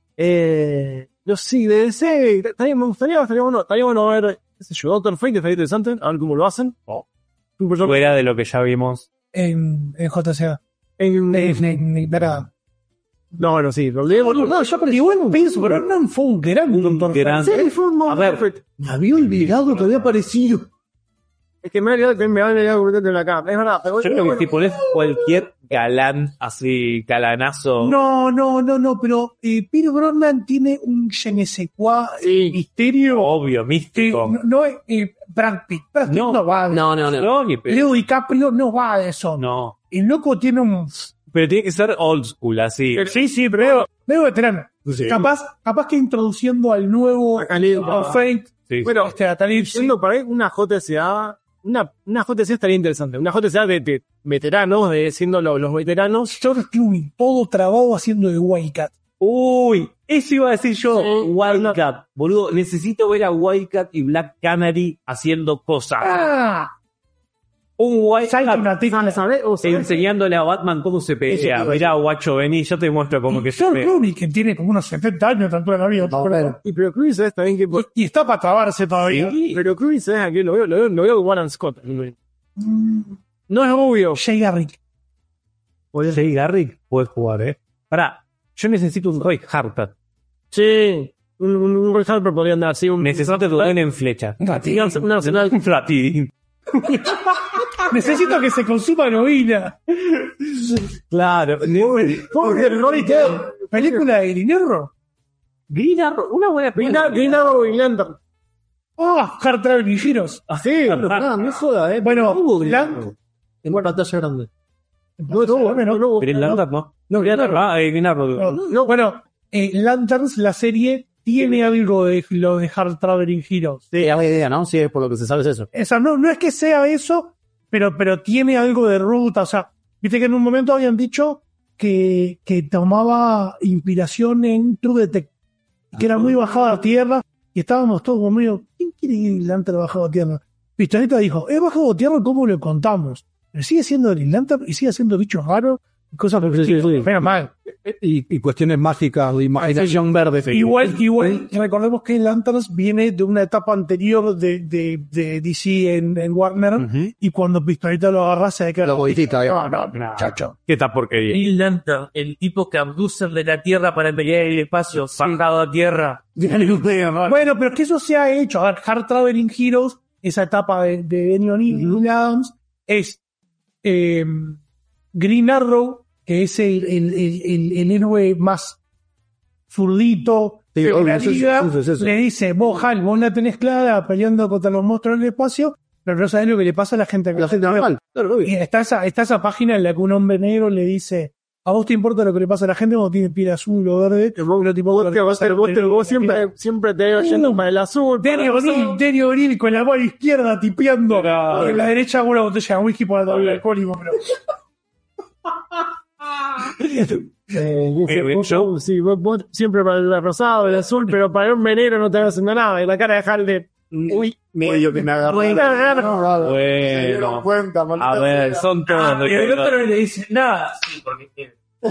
Eh, no sé, de D C, estaría, me gustaría, estaría bueno, estaría bueno ver, qué sé yo, Doctor Fate, estaría interesante, a ver cómo lo hacen. Oh. Un personaje- Fuera de lo que ya vimos. en, en J C A. en- En, en, en- verdad. no, bueno, sí, lo leemos. No, yo pero igual pienso, pero no fue un gran Doctor gran- Fate. Sí, fue un A ver. perfecto. Me había olvidado que había aparecido. Es que me ha olvidado que me ha olvidado completamente la cara. Es verdad, pero Yo creo que si pones cualquier galán así, galanazo. No, no, no, no, pero eh, Peter Brosnan tiene un je ne sais quoi, eh, misterio. Obvio, que místico. no, no es eh, Brad Pitt. Brad Pitt No. no, va de No, no, no. No, ni pe- Leo DiCaprio no va de eso. No. El loco tiene un... Pero tiene que ser old school, así. Sí, sí, pero Leo veterano. Sí. Capaz, capaz que introduciendo al nuevo A Khalid. Doctor Fate, Sí. bueno, este, a Talib, sí. siendo para él una J C A, una, una J C A estaría interesante. Una J C A de, de veteranos, de siendo lo- los veteranos. George Clooney, todo trabado haciendo de Wildcat. Uy, eso iba a decir yo. Wildcat. Boludo, necesito ver a Wildcat y Black Canary haciendo cosas. Ah, Un white Salta una tija. enseñándole a Batman cómo se pelea. Mirá, guacho, vení, yo te muestro cómo que se George pelea. Clooney, que tiene como unos setenta años tanto de la vida. No, pero- Y pero Cruz es también que... y, y está para trabarse todavía. Pero Cruz es aquí, lo veo, lo veo, lo veo con Warren Scott. No es obvio. Jay Garrick. Jay Garrick puede jugar, ¿eh? Pará, yo necesito un Roy Harper. Sí. Un, un, un Roy Harper podría andar así. Un, Necesito que duelen en flecha. una nacional. Un flatín. Necesito que se consuma heroína. Claro. Porque Roy ¿qué? Película de Green Arrow. Green Arrow, una buena Green película. Green Arrow y Lantern. Ah, Hard Traveling Heroes. Sí. Ah, no joda, eh. Bueno, Hubo Lan- en pantalla grande. No, no, no, no. Green Lantern, ¿no? No, Green Arrow. Ah, eh, Green Arrow. no, no, bueno, eh, Lanterns, la serie, tiene algo de lo de Hard Traveling Heroes. Sí, es la idea, ¿no? Sí, es por lo que se sabe es eso. O sea, no, no es que sea eso, pero, pero tiene algo de ruta. O sea, viste que en un momento habían dicho que, que tomaba inspiración en True Detective, que era muy bajada a tierra, y estábamos todos como medio, ¿quién quiere que Green Lantern bajado a tierra? Pistoleta dijo, es bajado a tierra, ¿cómo lo contamos? Pero sigue siendo Green Lantern y sigue siendo bichos raros, cosas que menos mal. Y, y cuestiones mágicas de imaginación verde. Igual, igual, recordemos que Lanterns viene de una etapa anterior de, de, de D C en, en Warner, Ujú. y cuando Pistoleta lo agarra se declara. Lo modifica, No, no, no. chacho. ¿Qué tal porquería? Green Lantern, el tipo que abduce de la Tierra para pelear en el espacio, bajado a tierra. Bueno, pero que eso se ha hecho. A ver, Hard Traveling Heroes, esa etapa de, de Denny O'Neil y Neil Adams, es eh, Green Arrow, que es el, el, el, el, el héroe más zurdito Sí, de obvio, la eso es- liga. eso es eso. Le dice, vos, Hal, vos la tenés clara peleando contra los monstruos del espacio, pero no sabés lo que le pasa a la gente. La gente normal. Claro, obvio. Y está esa, está esa página en la que un hombre negro le dice, ¿a vos te importa lo que le pasa a la gente cuando tiene piel azul o verde? Vos, tipo, vos, te- vos, te- vos, te- vos siempre, siempre te vas yendo para el azul. para Danny el O'Neill, azul. Danny O'Neill con la mano izquierda tipeando. Y en la derecha una botella de whisky para el alcohólico, pero. Eh, dice, Eh, vos- yo- vos- sí, vos, vos siempre para el rosado, el azul, pero para un veneno no te va haciendo nada. Y la cara de Hal de... Uy, Medio que me agarró. me agarra. Bueno, a ver, son todos. Y el otro no le dice nada, sí, porque quiere.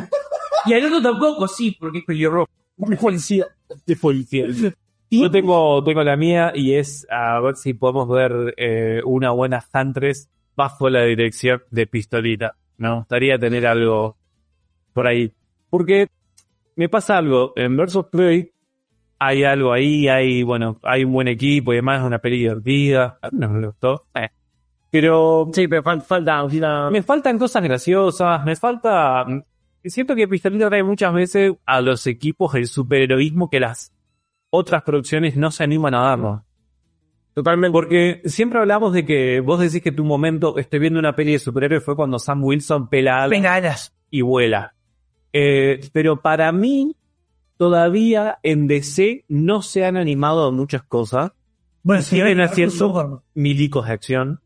Y el otro tampoco, sí, porque es pelirrojo. Policía. de policía. Yo tengo, tengo la mía y es a ver si podemos ver eh, una buena Huntress bajo la dirección de Pistolita. Me gustaría tener algo por ahí. Porque me pasa algo. En Versus Prey hay algo ahí, hay, bueno, hay un buen equipo y además es una peli divertida. A mí no me gustó. Eh. Pero Sí, pero fal- falta... falta- me faltan cosas graciosas, me falta... Siento que Pistolita trae muchas veces a los equipos el superheroísmo que las otras producciones no se animan a darnos. Totalmente. Porque siempre hablamos de que vos decís que tu momento, estoy viendo una peli de superhéroes, fue cuando Sam Wilson pela alas Penadas. y vuela. Eh, pero para mí, todavía en D C no se han animado a muchas cosas. Bueno, Siguen haciendo Superman. milicos de acción.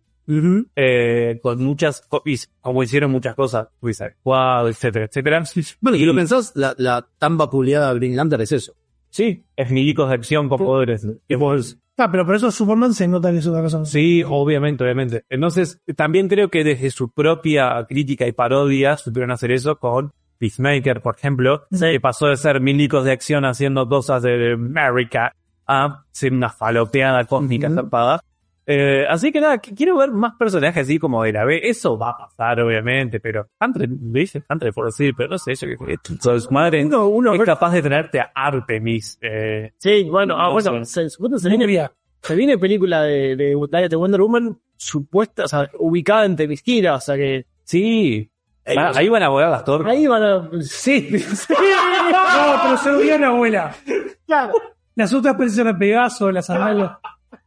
eh, con muchas, co- y como hicieron muchas cosas, Suicide Squad, etcétera, etcétera. Bueno, y lo pensás, la, la tan vapuleada Green Lantern es eso. Sí, es milicos de acción con poderes. Que vos- Ah, pero por eso Superman se nota que es otra cosa. Sí, obviamente, obviamente. Entonces, también creo que desde su propia crítica y parodia supieron hacer eso con Peacemaker, por ejemplo, que pasó de ser milicos de acción haciendo cosas de America a ser una falopeada cósmica zarpada. Eh, así que nada, qu- quiero ver más personajes así como de la B. Eso va a pasar, obviamente, pero Hunter, le dicen Hunter por decir, pero no sé, yo que que su madre Uno, uno, es capaz de traerte a Artemis. Eh, Sí, bueno, ah, No bueno, sé. se, supuesto se viene, se viene película de, de, de Wonder Woman supuesta, o sea, ubicada en Temisquira, o sea que... sí, va- ahí van a volar las torres. Ahí van a... Sí, sí. No, pero se lo dio la abuela. Claro. Las otras parecen a Pegaso, las abuelas.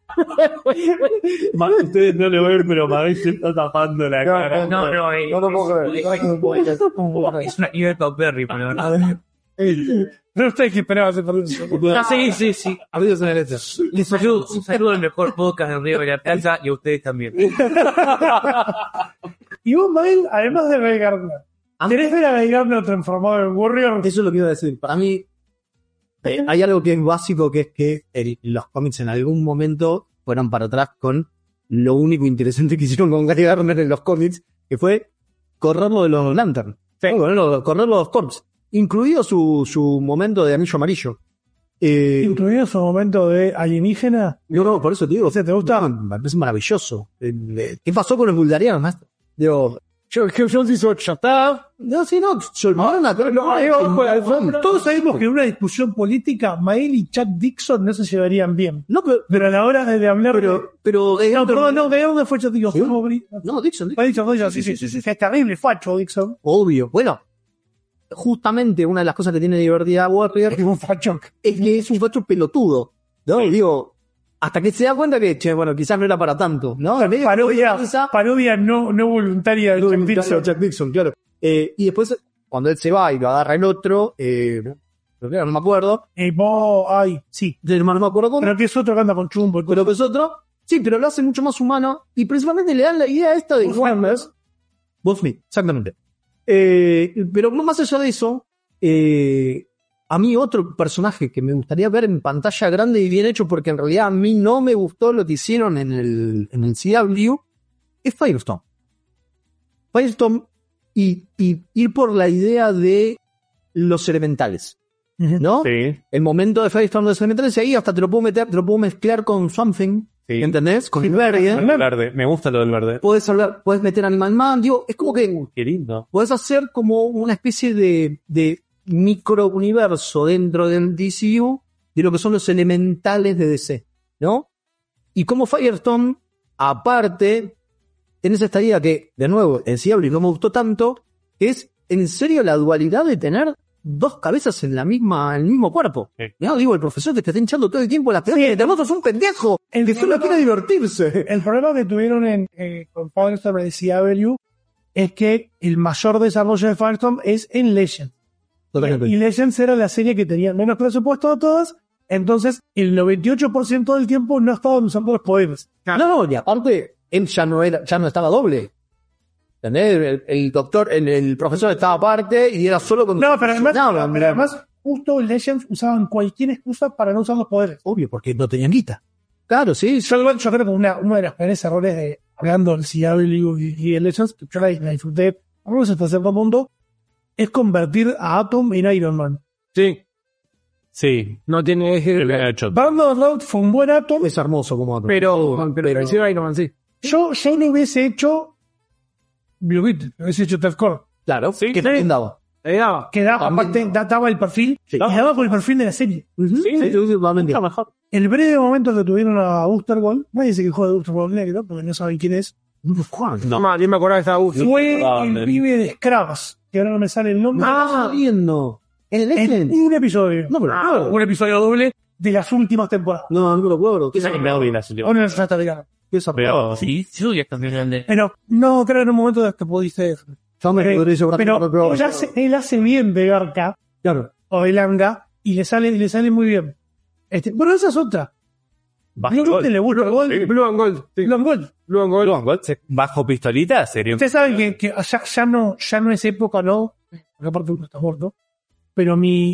Ma- Ustedes no lo ven, pero Mabel se está tapando la cara. No, no, eh, No lo puedo creer. es una Iberto Perry, pero No ustedes que esperaban hacer eso. Ah, sí, sí, sí. Abdios en el este. Les saludo, un saludo al mejor podcast del Río de la Plata y a ustedes también. Y vos, Mabel, además de Guy Gardner, ¿querés ver a Guy Gardner transformado en Warrior? Eso es lo que iba a decir. Para mí, eh, hay algo que es básico, que es que el- los cómics en algún momento fueron para atrás con lo único interesante que hicieron con Gary Gardner en los cómics, que fue correrlo de los Lantern. Sí. Correrlo, correrlo de los Corps. Incluido su, su momento de anillo amarillo. Eh, Incluido su momento de alienígena. No, no, por eso te digo. O sea, ¿te gusta? No, me parece maravilloso. Eh, ¿Qué pasó con los Buldarianos, maestro? Digo, Yo, yo, yo sí soy chatá. no, sí, no, yo, no, no, no, no, todos sabemos que en una discusión política, Mael y Chuck Dixon no se llevarían bien. No, pero, pero a la hora de, de hablar. Pero, pero, de, no, perdón, no, ¿de dónde fue Chuck Dixon? ¿Sí? No, Dixon. Dixon, Dixon, Dixon sí, sí, sí, sí, sí, es terrible, facho Dixon. Obvio. Bueno, justamente una de las cosas que tiene divertida Warrior es un facho. Es que es un facho pelotudo. ¿No? Digo, hasta que se da cuenta que, che, bueno, quizás no era para tanto, ¿no? Parodia, parodia no, no voluntaria de no Chuck voluntaria Dixon. Chuck Dixon, claro. Eh, y después, cuando él se va y lo agarra el otro, eh, no me acuerdo. Eh, vos, ay, sí. No me acuerdo cómo. Pero que es otro que anda con chumbo. Pero que es otro. Sí, pero lo hace mucho más humano. Y principalmente le dan la idea esta de Warner. Bob Smith, exactamente. Eh, pero más allá de eso, eh, a mí otro personaje que me gustaría ver en pantalla grande y bien hecho, porque en realidad a mí no me gustó lo que hicieron en el, en el C W, es Firestorm. Firestorm y, y ir por la idea de los elementales, ¿no? Sí. El momento de Firestorm de los elementales, y ahí hasta te lo puedo meter, te lo puedo mezclar con Something, sí. ¿Entendés? Con el verde. El verde, me gusta lo del verde. Puedes hablar, puedes meter Animal Man, digo, es como que uh, qué lindo. Puedes hacer como una especie de, de microuniverso dentro del D C U de lo que son los elementales de D C, ¿no? Y como Firestorm, aparte, tenés esta idea que, de nuevo, en C W no me gustó tanto, que es, en serio, la dualidad de tener dos cabezas en la misma, en el mismo cuerpo. Sí. No, digo, el profesor que te está hinchando todo el tiempo la pelota, sí, que vos sos un pendejo, el que solo quiere divertirse. El problema que tuvieron en, eh, con Firestorm de C W es que el mayor desarrollo de Firestorm es en Legends. Y Legends era la serie que tenía menos presupuesto de todas, entonces el noventa y ocho por ciento del tiempo no estaban usando los poderes. No, no, y aparte, él ya no era, ya no estaba doble. ¿Entendés? El, el doctor, el, el profesor estaba aparte y era solo con... No, pero además, no, pero además justo en Legends usaban cualquier excusa para no usar los poderes. Obvio, porque no tenían guita. Claro, sí. Yo, yo creo que una, uno de los peores errores de hablando del C W y, y el Legends, que yo la, la disfruté, vamos hasta cierto punto, es convertir a Atom en Iron Man. Sí. Sí. No tiene eje. Band Road fue un buen Atom. Es hermoso como Atom. Pero, oh, pero, pero sí, Iron Man, sí. Yo, yo no hubiese hecho Blue Beetle, lo hubiese hecho Ted Core. Claro, sí. Que también daba. Le daba. Que daba, aparte, daba el perfil. Sí. Y daba con el perfil de la serie. Uh-huh. Sí, sí, sí, totalmente. Mejor. El breve momento que tuvieron a Booster Gold, nadie se quejó de Booster Gold negro, porque no saben quién es. No, no yo me acordaba que estaba Booster. Fue no, el pibe de Scrubs, que ahora no me sale el nombre. Ah, viendo. ¿En el en un episodio. No, pero ah, un episodio doble de las últimas temporadas. No, no me lo acuerdo. ¿Qué es el bien las últimas? Una estratégica. Pero sí, sí, ya cambió grande. Pero no, creo en un momento de que pudiste. Yo me eh, pero él hace, él hace bien de Garca, claro, o de Langa, y le sale, le sale muy bien. Este, pero esa es otra. Blue Gold. Le Blue, Gold. Sí. Blue and Gold. Sí. Blue and Gold. Blue and Gold. Blue and Gold. Bajo pistolita, sería. Ustedes saben que, que ya, ya no, ya no es época, ¿no? Porque aparte uno está muerto. Pero mi,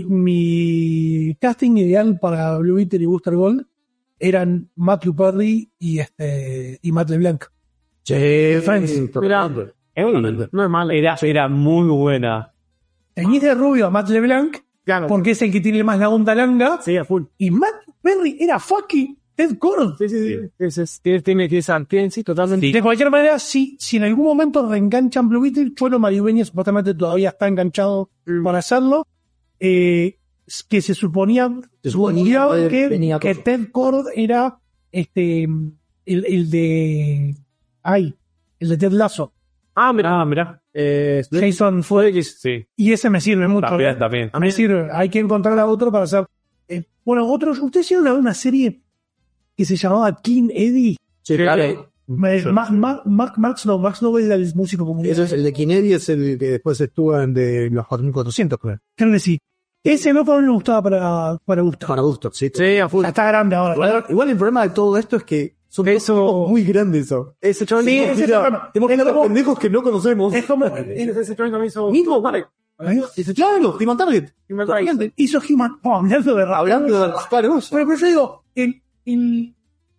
mi casting ideal para Blue Beetle y Booster Gold eran Matthew Perry y este y Matt LeBlanc. Che, Friends. Mira, no es mal. Era, era muy buena. Tenías de rubio a Matt LeBlanc, claro, porque es el que tiene más la onda langa. Sí, a full. Y Matthew Perry era fucking Ted Core. Sí, sí, sí. sí. Es, tiene, tiene que ser, tiene, sí, totalmente. Sí. De cualquier manera, si, si en algún momento reenganchan Blue Beetle, Chuelo Mariubeña supuestamente todavía está enganchado mm. para hacerlo. Eh, que se suponía, se suponía que, que Ted Core era este el, el de ay, el de Ted Lasso. Ah, mira, ah, mira. Eh, Jason Sudeikis. Sí. Y ese me sirve mucho. También, ¿no? También. A mí me sirve. Hay que encontrar a otro para hacer. Eh, bueno, otros. Ustedes hicieron una serie que se llamaba King Eddie. Sí, claro. Me, Ma, Ma, Ma, Max no, Max no es el músico común. Eso es el de King Eddie, es el que después estuvo en de los cuatro mil cuatrocientos, creo. Creo que sí. Ese no me gustaba para, para Gusto. Para Gusto, sí. Sí, a full. Está grande ahora. Igual, igual el problema de todo esto es que son eso muy grandes eso. Ese chabón. Sí, ese mira, tenemos que los pendejos que no conocemos. Es como ese chabón también hizo mismo, vale. Claro, Human Target. Human Target. Hizo Human. Oh, hablando de hablando de los paros. Pero, pero yo digo, el, el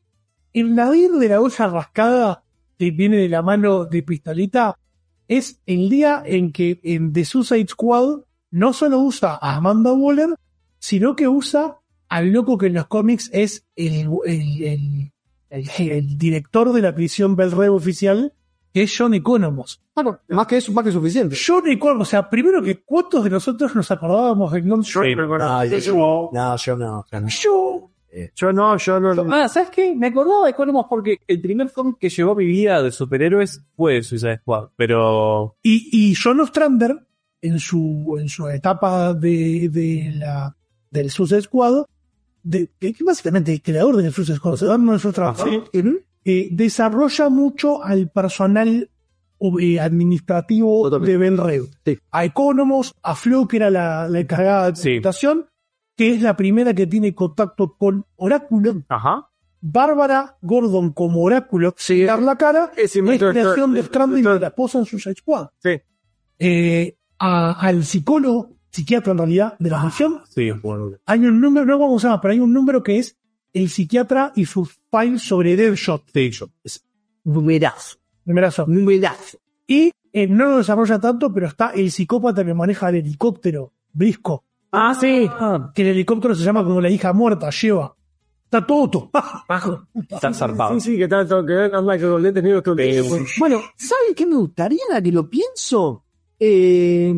el nadir de la olla rascada que viene de la mano de Pistolita es el día en que en The Suicide Squad no solo usa a Amanda Waller, sino que usa al loco que en los cómics es el, el, el, el, el director de la prisión Bel Reve oficial, que es John Economos. Bueno, más que eso, más que suficiente. John Economos, o sea, primero que ¿cuántos de nosotros nos acordábamos del nombre? Sí. No, yo, no, yo no. Yo no. Yo, Eh, Yo no, yo no. Ah, ¿sabes qué? Me acordaba de Economos porque el primer cómic que llevó a mi vida de superhéroes fue Suicide Squad, pero... Y, y John Ostrander, en su, en su etapa de, de la, del Suicide Squad, de, que que básicamente el creador del Suicide Squad, se da nuestro trabajo, ¿sí? eh, desarrolla mucho al personal eh, administrativo de Bel Reve. Sí. A Economos, a Flo, que era la, la encargada de Sí. computación, que es la primera que tiene contacto con Oráculo. Ajá. Bárbara Gordon como Oráculo, Sí. dar la cara, Es es Doctor- creación de Stranding de la esposa en Suicide Squad. Sí. Eh, a- al psicólogo, psiquiatra en realidad, de la misión, Sí, bueno. hay un número, no vamos a llamar, pero hay un número que es el psiquiatra y sus files sobre Deadshot. Deadshot. Es numerazo. Numerazo. Numerazo. Y eh, no lo desarrolla tanto, pero está el psicópata que maneja el helicóptero, Brisco. Ah, sí. Que el helicóptero se llama como la hija muerta, lleva. Está todo. Bajo. Está zarpado. Sí, sí, que tanto que anda con los lentes negros todo el tiempo. Bueno, ¿saben qué me gustaría, la que lo pienso? Eh,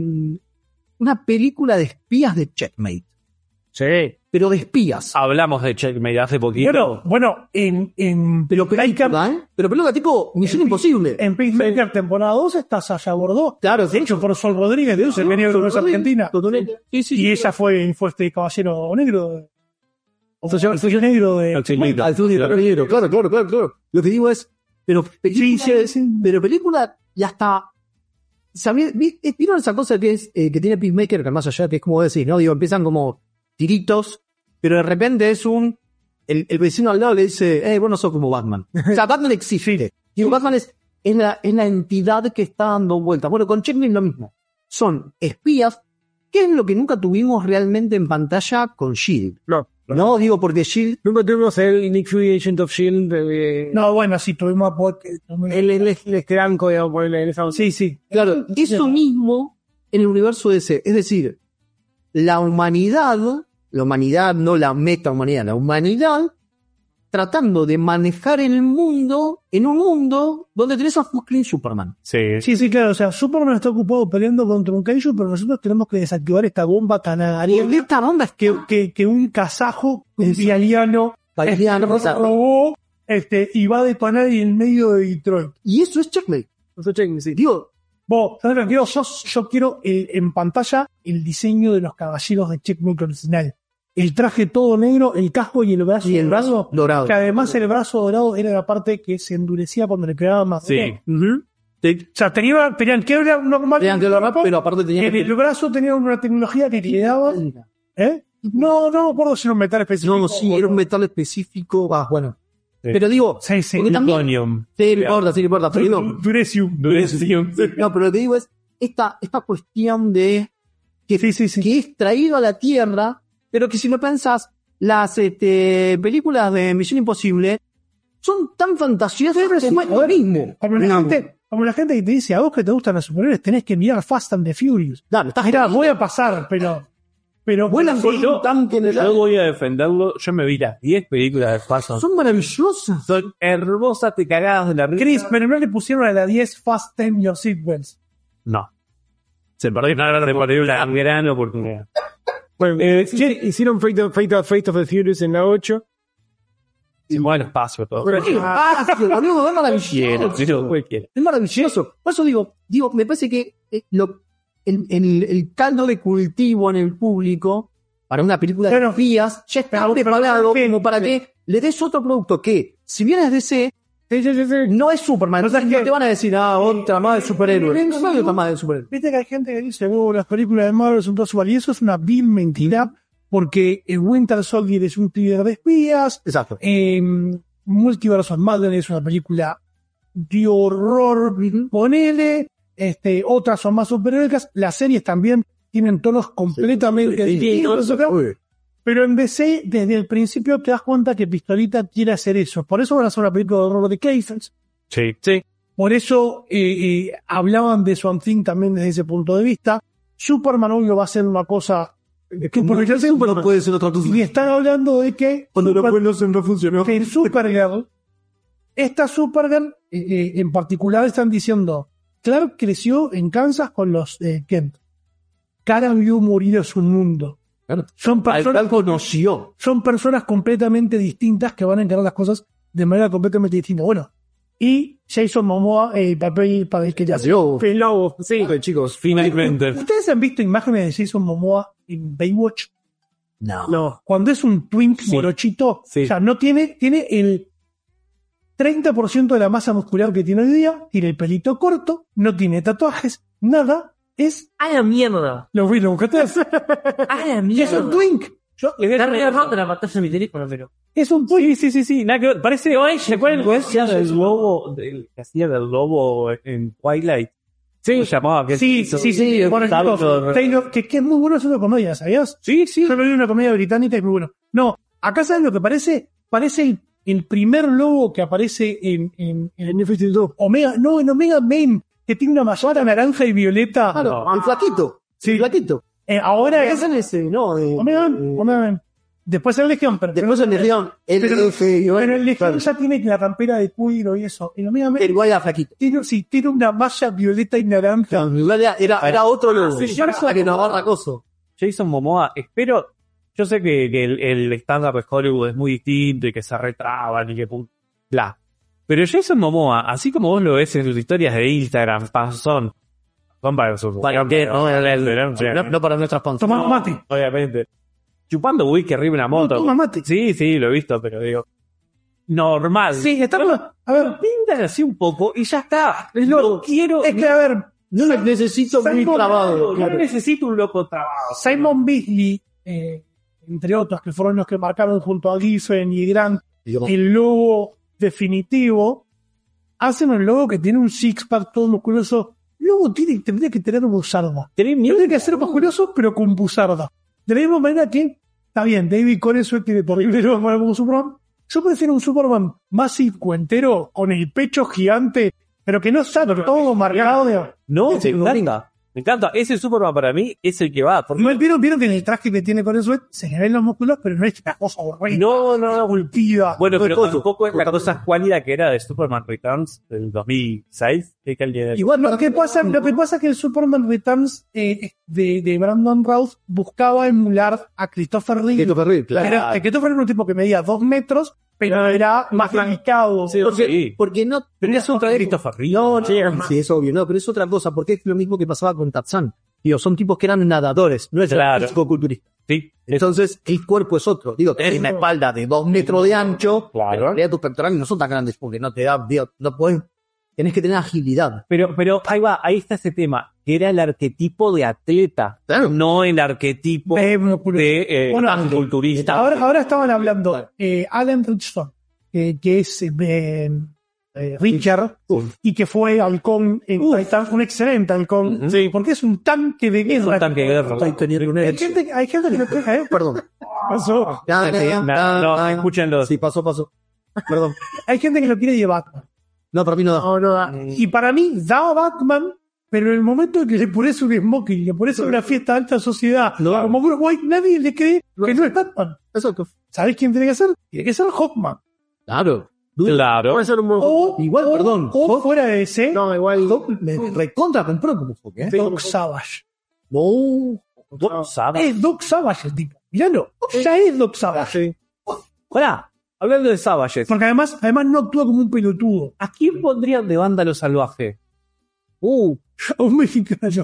una película de espías de Checkmate. Sí. Pero de espías. Hablamos de Checkmate hace poquito. Bueno, bueno, en, en Pero película, ¿eh? Pero película tipo Misión Imposible. En Peacemaker temporada dos está Sasha Bordeaux. Claro, De hecho, por Sol Rodríguez, de el venía de Sol Argentina. Rodríguez, totalmente. Sí, sí, Y sí. ella fue, fue este caballero negro. O sea, el suyo negro de. Al sur de Negro. Claro, claro, claro, claro. Lo que digo es, pero película, pero película ya está. ¿Sabías? vi- eh, ¿Vieron esa cosa que es eh, que tiene Peacemaker, que más allá que es como decís, ¿no? Digo, empiezan como tiritos, pero de repente es un. El, el vecino al lado le dice, eh, vos no sos como Batman. O sea, Batman existe. Digo, Batman es, es, la, es la entidad que está dando vueltas. Bueno, con Checkmate lo mismo. Son espías, que es lo que nunca tuvimos realmente en pantalla con Shield. No. No, digo porque Shield. Nunca tuvimos el Nick Fury Agent of Shield. Eh, No, bueno, sí, tuvimos a Pod- el, el, el escranco, digamos, por en esa. Sí, sí. Claro, eso mismo en el universo D C. Es decir, la humanidad, la humanidad, no la meta-humanidad, la humanidad tratando de manejar el mundo, en un mundo donde tenés a fucking Superman. Sí. Sí, sí, claro. O sea, Superman está ocupado peleando contra un kaiju, pero nosotros tenemos que desactivar esta bomba tan Y esta bomba es que, que, que un kazajo italiano Italiano, este, robó este, y va a detonar en el medio de Detroit. Y eso es Checkmate. Eso es Checkmate, sí. Digo, vos, ¿sabes lo que quiero? Yo, yo quiero eh, en pantalla el diseño de los caballeros de Checkmate original. El traje todo negro, el casco y el brazo y el brazo dorado. Que además el brazo dorado era la parte que se endurecía cuando le pegaban más. Sí. Uh-huh. O sea, tenía, tenían que era normal. Tenían que hablar, pero aparte tenían En que... el brazo tenía una tecnología que le daba. ¿Eh? No, no me acuerdo si era un metal específico. No, sí, era un metal específico. Ah, bueno. Sí. Pero digo, sí, sí. porque también, Plutonium. sí, no importa, sí, no importa. Pero digo, Durecium. Durecium. No, pero lo que digo es esta, esta cuestión de que, sí, sí, sí. que es traído a la Tierra, pero que si lo pensás, las este, películas de Misión Imposible son tan fantasiosas que es lo mismo. Como la, no. gente, como la gente que te dice, a vos que te gustan los superhéroes, tenés que mirar Fast and the Furious. Claro, estás Mirá, voy a pasar, pero... pero vuelan con yo, tan general. Yo voy a defenderlo. Yo me vi las diez películas de Fast and Son maravillosas. Son hermosas, te cagadas de la risa. Chris, pero no le pusieron a la diez Fast Time Your Sequence. No. Se perdió una, se perdió una gran oportunidad. Bueno, eh, hicieron Fate of, Fate, of, Fate of the Furious en la ocho. Se mueve el espacio todo. Ah, amigo, es maravilloso. Es maravilloso. Por eso digo, digo, me parece que eh, lo, el, el, el caldo de cultivo en el público para una película de Pero- espías ya está preparado como para que le des otro producto que, si bien es D C, Sí, sí, sí, sí. no es Superman. No, no te van a decir, ah, otra más de superhéroes. No hay otra más de superhéroes. Viste que hay gente que dice, oh, las películas de Marvel son todas iguales, y eso es una vil mentira, porque el Winter Soldier es un thriller de espías, Exacto. eh, Multiverse of Madness es una película de horror, ponele, este, otras son más superhéroicas, las series también tienen tonos completamente distintos, pero Pero en D C, desde el principio te das cuenta que Pistolita quiere hacer eso. Por eso van a hacer una película de horror de Clayface. Sí, sí. Por eso eh, eh, hablaban de Swamp Thing también desde ese punto de vista. Superman obvio va a ser una cosa... Que porque ya sé, no puede ser otra cosa. Y están hablando de que... Cuando Super, no, no, no funcionó. Que Supergirl, esta Supergirl eh, eh, en particular están diciendo, Clark creció en Kansas con los eh, Kent. Kara vio morir a su mundo. Claro. Son personas, conoció. Son personas completamente distintas que van a encarar las cosas de manera completamente distinta. Bueno, y Jason Momoa, el papel para el que ya se Lobo, sí. Okay, chicos, finalmente. ¿Ustedes han visto imágenes de Jason Momoa en Baywatch? No. No. Cuando es un twink Sí. morochito, Sí. o sea, no tiene, tiene el treinta por ciento de la masa muscular que tiene hoy día, tiene el pelito corto, no tiene tatuajes, nada, es... ¡A la mierda! Lo vi, lo buscaste. ¡A la Es mierda! un twink. Yo, Le voy a dar rato la pantalla de mi teléfono, pero... es un twink. Sí, sí, sí, sí. Nada que ver. Parece. ¿Se acuerdan que hacía del lobo? Del, que hacía del lobo en Twilight. Sí. Se llamaba. Que Sí, sí, sí. Bueno, chicos, Taylor, que, que es muy bueno haciendo comedia, ¿sabías? Sí, sí. Yo lo vi en una comedia británica y es muy bueno. No, acá sabes lo que parece. Parece el, el primer lobo que aparece en, en, en F dos. Omega, no, en Omega Men, que tiene una mallita naranja y violeta. Claro, No. el flaquito. Sí, el flaquito. Eh, ahora ¿Qué es hacen ese? No, eh, Omega Men, Omega Men. Después el Legión, pero después el Legión. El pero, F, pero el Legión claro. ya tiene la campera de cuiro y eso. En Omega Men El guaya flaquito. tiene, sí, tiene una malla violeta y naranja. Era, era, era otro lobo. Sí, yo Para que nos agarra acoso. Jason Momoa, espero. Yo sé que, que el, el stand-up de Hollywood es muy distinto y que se retraban y que pum, bla. Pero Jason Momoa, así como vos lo ves en sus historias de Instagram, son. Son para sus. ¿Para qué? No, no, no para nuestras panzas. Tomás mate. Obviamente. Chupando whisky arriba de una moto. No, toma mate. Sí, sí, lo he visto, pero digo. Normal. Sí, estamos. A ver, Pintan así un poco y ya está. No quiero. es que a ver, No lo necesito muy Simon- trabado. No claro. necesito un loco trabado. Simon Beasley, eh, entre otros, que fueron los que marcaron junto a Giffen y Grant Digo, el logo definitivo, hacen un logo que tiene un six-pack todo musculoso. El logo tiene, tendría que tener buzarda. Tendría que ser musculoso, pero con buzarda. De la misma manera que, está bien, David Corenswet tiene horrible logo como Superman. Yo prefiero un Superman más cincuentero, con el pecho gigante, pero que no está todo marcado de... No, Sí, me encanta. Me encanta. Ese Superman para mí es el que va. Porque ¿No vieron, vieron que en el traje que tiene Corenswet se le ven los músculos, pero no es una cosa horrible. no, no, no. Cultiva. Bueno, No es pero cosa. tampoco es la cosa cuálida que era de Superman Returns del dos mil seis. Que que alguien- Igual, lo que pasa, lo que pasa es que el Superman Returns eh, de, de Brandon Routh buscaba emular a Christopher Reeve. Christopher Reeve, claro. Era, eh, Christopher Reeve era un tipo que medía dos metros, pero era más flancado. Porque, Sí. porque no. Pero es otra de Christopher Reeve. No, no, sí, es obvio, no, pero es otra cosa, porque es lo mismo que pasaba con Tarzán. Digo, son tipos que eran nadadores, no es Claro. el físico-culturista. Sí. Entonces, el cuerpo es otro. Digo, tenés una espalda de dos metros de ancho, Claro. pero en realidad tus pectorales no son tan grandes porque no te da, digo, no podés, tenés que tener agilidad. Pero, pero ahí va, ahí está ese tema, que era el arquetipo de atleta, Claro. no el arquetipo Eh, musculoso. de eh, Bueno, culturista. Ahora, ahora estaban hablando eh, Alan Richardson, eh, que es eh, eh, Richard, y que fue halcón en Titan, un excelente halcón, Ujú. sí, porque es un tanque de guerra. un tanque de guerra. Estoy teniendo una Hay gente, hay gente que lo queja, ¿eh? Perdón. Pasó. Ya, ya, ya, No, ya, no, ya. escúchenlo. Sí, pasó, pasó. Perdón. Hay gente que lo quiere de Batman. No, para mí no da. No, no da. Y para mí, da a Batman, pero en el momento en que le pones un smoking, le pones una fiesta de alta sociedad, No. como Bruce Wayne, nadie le cree que no es Batman. Eso que- ¿Sabes quién tiene que ser? Tiene que ser Hawkman. Claro. Claro. Puede ser un buen O, Igual, o- perdón, o Hawk- fuera de ese, No, igual. Me recontra compró como Hawk, ¿eh? Doc Savage. No. Doc Savage. Es Doc Savage el tipo. Miralo, ya es Doc Savage. Pará, hablando de Savages, Porque además, además no actúa como un pelotudo. ¿a quién pondrían de vándalo salvaje? Uh, A un mexicano.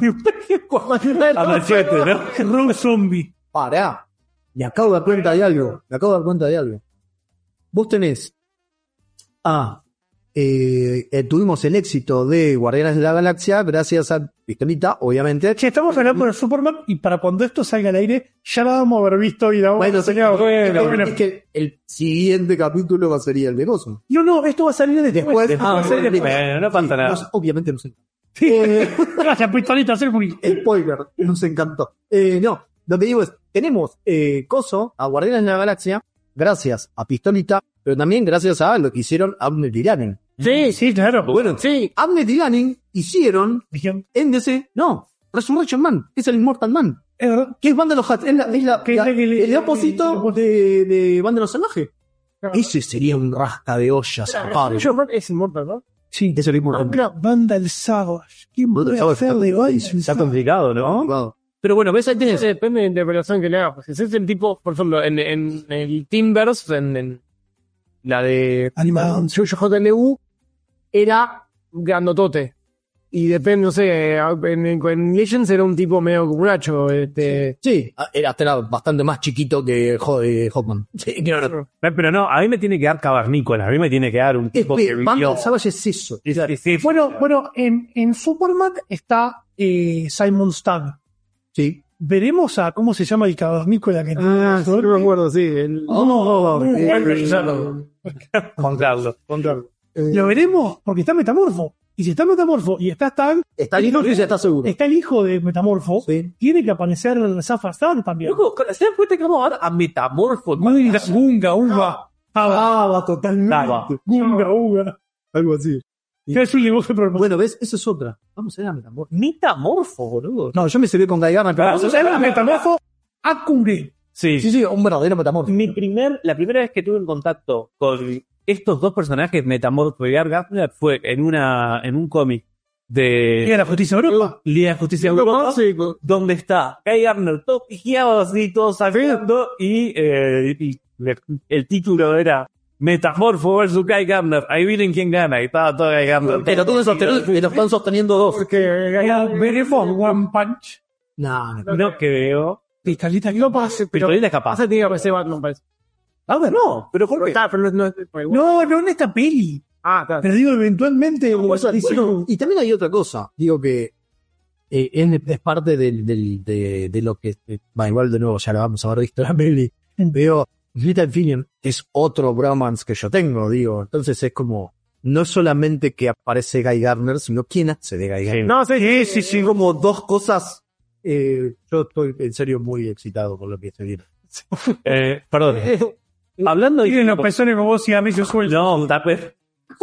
A Machete, ¿no? Rob Zombie. pará. Me acabo de dar cuenta de algo. Me acabo de dar cuenta de algo. Vos tenés. Ah, eh, eh, tuvimos el éxito de Guardianes de la Galaxia gracias a Pistolita, obviamente. Che, estamos hablando de Superman y para cuando esto salga al aire ya la vamos a haber visto y la vamos Bueno, a enseñar. bueno, Bueno, es que el siguiente capítulo va a ser el de Gozo. No, no, esto va a salir después. Después, Ah, va a ser después. Bueno, no pasa nada. Nos- obviamente nos encantó. Sí. Gracias, pistolita, hacer un Spoiler, nos encantó. Eh, no, lo que digo es, tenemos eh, Coso, a Guardianes de la Galaxia, gracias a Pistolita, pero también gracias a lo que hicieron Abner y Lanning. Sí, sí, claro. Bueno, Sí, Abner y Lanning hicieron Dijeron, en D C, no, Resurrection Man, es el Immortal Man. es verdad. ¿Qué es Banda de los Hats? Es, la, es la, Que es la- el- el- el opósito de, de Banda de los Salvajes. Claro. Ese sería un rasca de olla zarpado. es inmortal, ¿no? Sí. Eso es el Immortal Man. Vandal Savage. ¿Quién puede hacer de Bison? Está complicado, ¿no? Pero bueno, ves, ahí tenés. Depende de la interpretación que le hagas. Pues, si es el tipo, por ejemplo, en, en el Teamverse, en, en la de Animado. J L U, era grandotote. Y depende, no sé, en, en Legends era un tipo medio cumbracho. Este, Sí, era, hasta era bastante más chiquito que Ho- eh, Hawkman. Sí, claro. Eh, Pero no, a mí me tiene que dar cavernícola, a mí me tiene que dar un tipo que Banda vivió. de Savage es eso. Sí, sí, sí. Bueno, bueno, en, en Superman está eh, Simon Stan. Sí. Veremos a cómo se llama el cavernícola que ah, sí, no me acuerdo, sí. El, Oh, oh, oh, eh, Juan Carlos. Lo veremos porque está Metamorfo. Y si está Metamorfo y está Stan, Está listo y ya está seguro. está el hijo de Metamorfo, Sí. tiene que aparecer Zafar Stan también. Loco, ¿se dan cuenta que vamos a ver a Metamorfo? Gunga, Gunga, Unga. Ah, totalmente. Nada. Gunga, Unga. Algo así. ¿Qué es un lenguaje programación? Bueno, ¿ves? Eso es otra. Vamos a ver a Metamorfo. Metamorfo, boludo. No, yo me serví con Guy Garner. pero- Ah, O sea, el Metamorfo Akure. Sí. Sí, sí, un verdadero metamorfo. Mi primer, la primera vez que tuve en contacto con estos dos personajes, Metamorfo y Gardner, fue en una, en un cómic Liga de de la Justicia de Europa. Liga de Justicia de Europa, donde está Guy Gardner todo pijeado así, todo saliendo, y, eh, y le- el título era Metamorfo versus Guy Gardner. Ahí miren quién gana, y estaba todo Guy Gardner. Pero todo eso te lo, te lo están sosteniendo dos. porque Veremos One Punch. No, no. No creo. Pistolita que no pasa, pero Pero él es capaz. pasa que tiene que aparecer Batman, parece. A ver, no, pero ¿por qué? Está, pero no, no, no, No, no en esta peli. Ah, está. Pero digo, eventualmente. Bueno, dice- bueno, y también hay otra cosa. Digo que eh, es, es parte del, del, de, de lo que. eh, va, igual de nuevo ya lo vamos a haber visto en la peli. Veo, Little Finian es otro bromance que yo tengo, digo. Entonces es como. No solamente que aparece Guy Gardner, sino quién hace de Guy Gardner. No, sí, Sí, sí, sí, como dos cosas. Eh, yo estoy en serio muy excitado con lo que estoy viendo. Eh, perdón. Hablando de... Tienen los pezones como vos y a mí yo suelto. No, tape.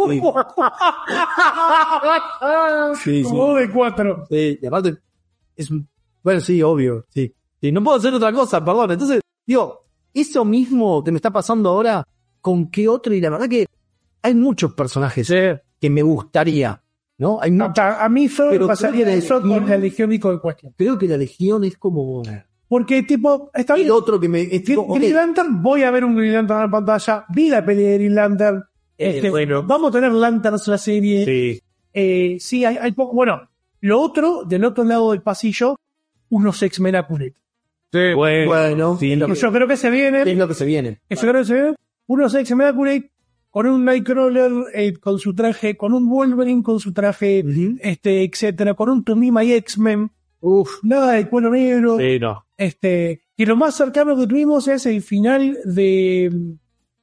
Sí, sí. Como vos de cuatro. Sí, y aparte, es un- bueno, sí, obvio, sí. Sí, no puedo hacer otra cosa, perdón. Entonces, digo, eso mismo que me está pasando ahora, ¿con qué otro? Y la verdad que hay muchos personajes que me gustaría, ¿no? Hay muchos. A, a mí solo Pero me pasaría creo de que- eso con la Legión y con cuestión. Creo que la Legión es como. Porque, tipo, está bien. El otro que me. Es Green tipo, ok, Green Lantern, voy a ver un Green Lantern en la pantalla. Vi la peli de Green Lantern. Eh, Este, bueno. Vamos a tener Lanterns la serie. Sí. Eh, sí, hay, hay poco. Bueno, lo otro, del otro lado del pasillo, unos X-Men Accurate. Sí, Bueno, bueno, sí, lo que- Yo creo que se vienen. es lo que se viene. Yo creo que se vienen. Unos X-Men Accurate con un Nightcrawler eh, con su traje, con un Wolverine con su traje, este, etcétera, con un Tomima y X-Men. Uf, nada de cuero negro. Sí, no. Este, y lo más cercano que tuvimos es el final de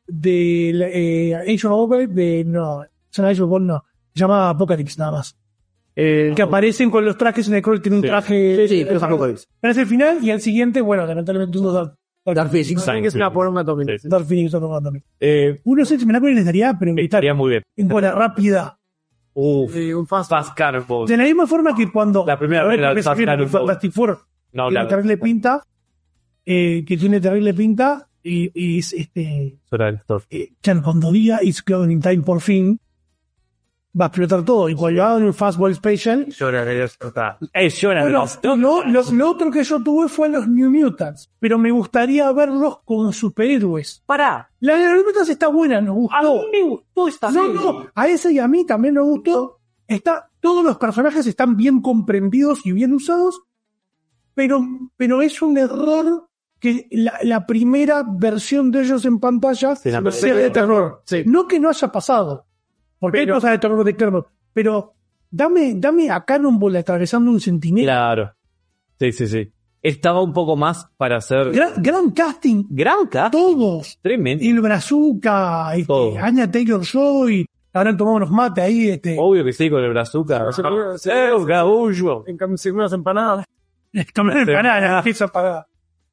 de la- eh, Age of Ultron, de no, son Age of Ultron, no, se llama Apocalypse nada más. Eh, Que aparecen con los trajes, en el Crawl tiene un Sí. traje. Sí, sí, pero es Apocalypse. Pero es el final y al siguiente, bueno, lamentablemente uno Dark, Dark Physics. que es una poronga también. Sí. Dark Phoenix, otro más también. Eh, Uno sé si me la les daría, pero en estaría muy bien. en buena rápida. Uf. Sí, un fast. Fast Cannonball. De la misma forma que cuando La primera a ver, vez era que Fast se viene Cannonball. Fantastic Four, No, tiene claro. terrible pinta, eh, que tiene terrible pinta, y, y es este Hora del Storm. eh, ya cuando diga It's Closing Time por fin, va a explotar todo. Y cuando hagan un Fastball Special. Llora de explotar. Es llora de Bueno, explotar. lo, lo, lo otro que yo tuve fue los New Mutants, pero me gustaría verlos con superhéroes. Pará. La de los New Mutants está buena, nos gustó. A mí me gustó esta No, serie. no, a ese y a mí también nos gustó. Está, todos los personajes están bien comprendidos y bien usados, pero, pero es un error que la, la primera versión de ellos en pantalla Sí, la sea de terror. Sí. No que no haya pasado, porque hay Pero- cosas de terror de terror, pero dame, dame a Cannonball atravesando un centinela. Claro. Sí, sí, sí. Estaba un poco más para hacer... Gran, gran casting, Gran cast. todos. Tremendo. El Brazuca, este, Todo. Anya Taylor-Joy, habrán tomado unos mates ahí, este, Obvio que sí, con el brazuca. Seguro, Eh, un cabullo. En cambio, unas empanadas. tomar empanadas, pizza pagada.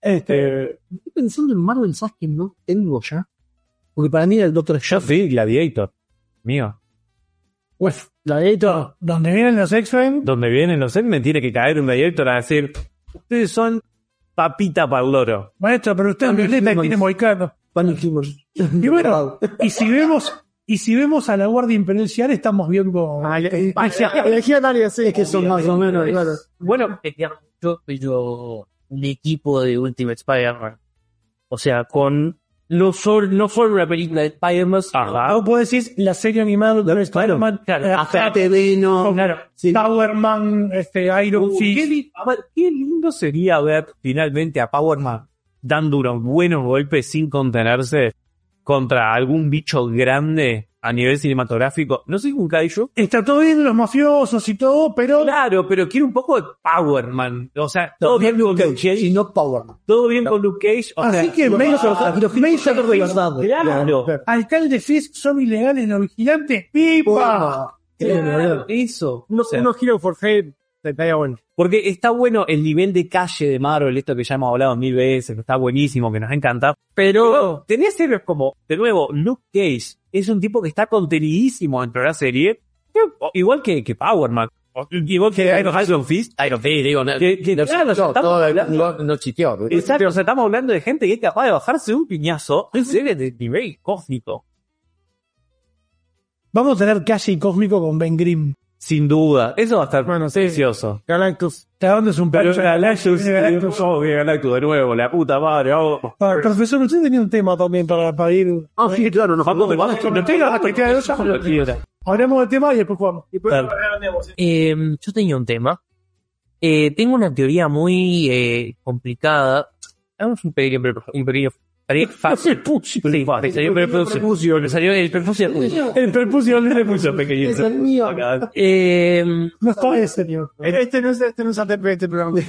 Este, estoy pensando en Marvel, ¿sabes que no tengo ya? Porque para mí era el Doctor Yo sí, Gladiator. Mío. Pues, Gladiator. Donde vienen los X-Men. Donde vienen los X-Men tiene que caer un Gladiator a decir, ustedes son papita para el loro. Maestro, pero usted es violeta y tiene moicano. Y bueno, y si vemos, y si vemos a la Guardia Imperial, estamos bien con. Legionarios, sí, que son más o menos, claro. Bueno, te queda mucho, pero el equipo de Ultimate Spider-Man. O sea, con no solo, no solo una película de Spider-Man, o puedes decir la serie animada de Spider-Man, Claro, Afecte Venom, claro, sí. Powerman, este, Iron Uh, Fist. qué, li- a ver, qué lindo sería ver finalmente a Power Man dando unos buenos golpes sin contenerse contra algún bicho grande a nivel cinematográfico. No sé, un kaiju. Está todo bien los mafiosos y todo, pero. Claro, pero quiero un poco de Power Man. O sea, todo bien con Luke Cage. Y no Power Man. Todo bien con Luke Cage. O Así sea, que Los Mason, Mason de verdad. claro. Alcalde Fisk son ilegales los vigilantes. ¡Pipa! Claro, eso. No sé. Unos Hero for Fate estaría bueno. Porque está bueno el nivel de calle de Marvel, esto que ya hemos hablado mil veces, que está buenísimo, que nos encanta. Pero tenés héroes como, de nuevo, Luke Cage es un tipo que está contenidísimo dentro de la serie, igual que, que Power Man. Igual que Iron Fist. Iron Fist, digo, no, Que, que, no, claro, no, estamos todo hablando- no, no chiteó. Exacto, o sea, estamos hablando de gente que es capaz de bajarse un piñazo en series de nivel cósmico. Vamos a tener calle y cósmico con Ben Grimm. Sin duda. Eso va a estar Bueno, sí. precioso. Galactus. ¿De dónde es un Pero perro? Galactus, oh, que Galactus de nuevo, la puta madre. Oh. Ah, profesor, usted tenía un tema también para, para ir. Ah, sí, claro, nos Vamos, vamos. vamos, No tenga la cuestión de esa. Hablemos del tema y después jugamos. Claro. Eh, yo tenía un tema. Eh, tengo una teoría muy eh, complicada. Hagamos un pequeño, pre- un pequeño pre- fácil. Sí, me salió prepucio. Me salió el prepucio. El prepucio no es Mucho pequeñito. Es el mío. Eh, No está bien, señor. Este no es, este no es A T P, este programa.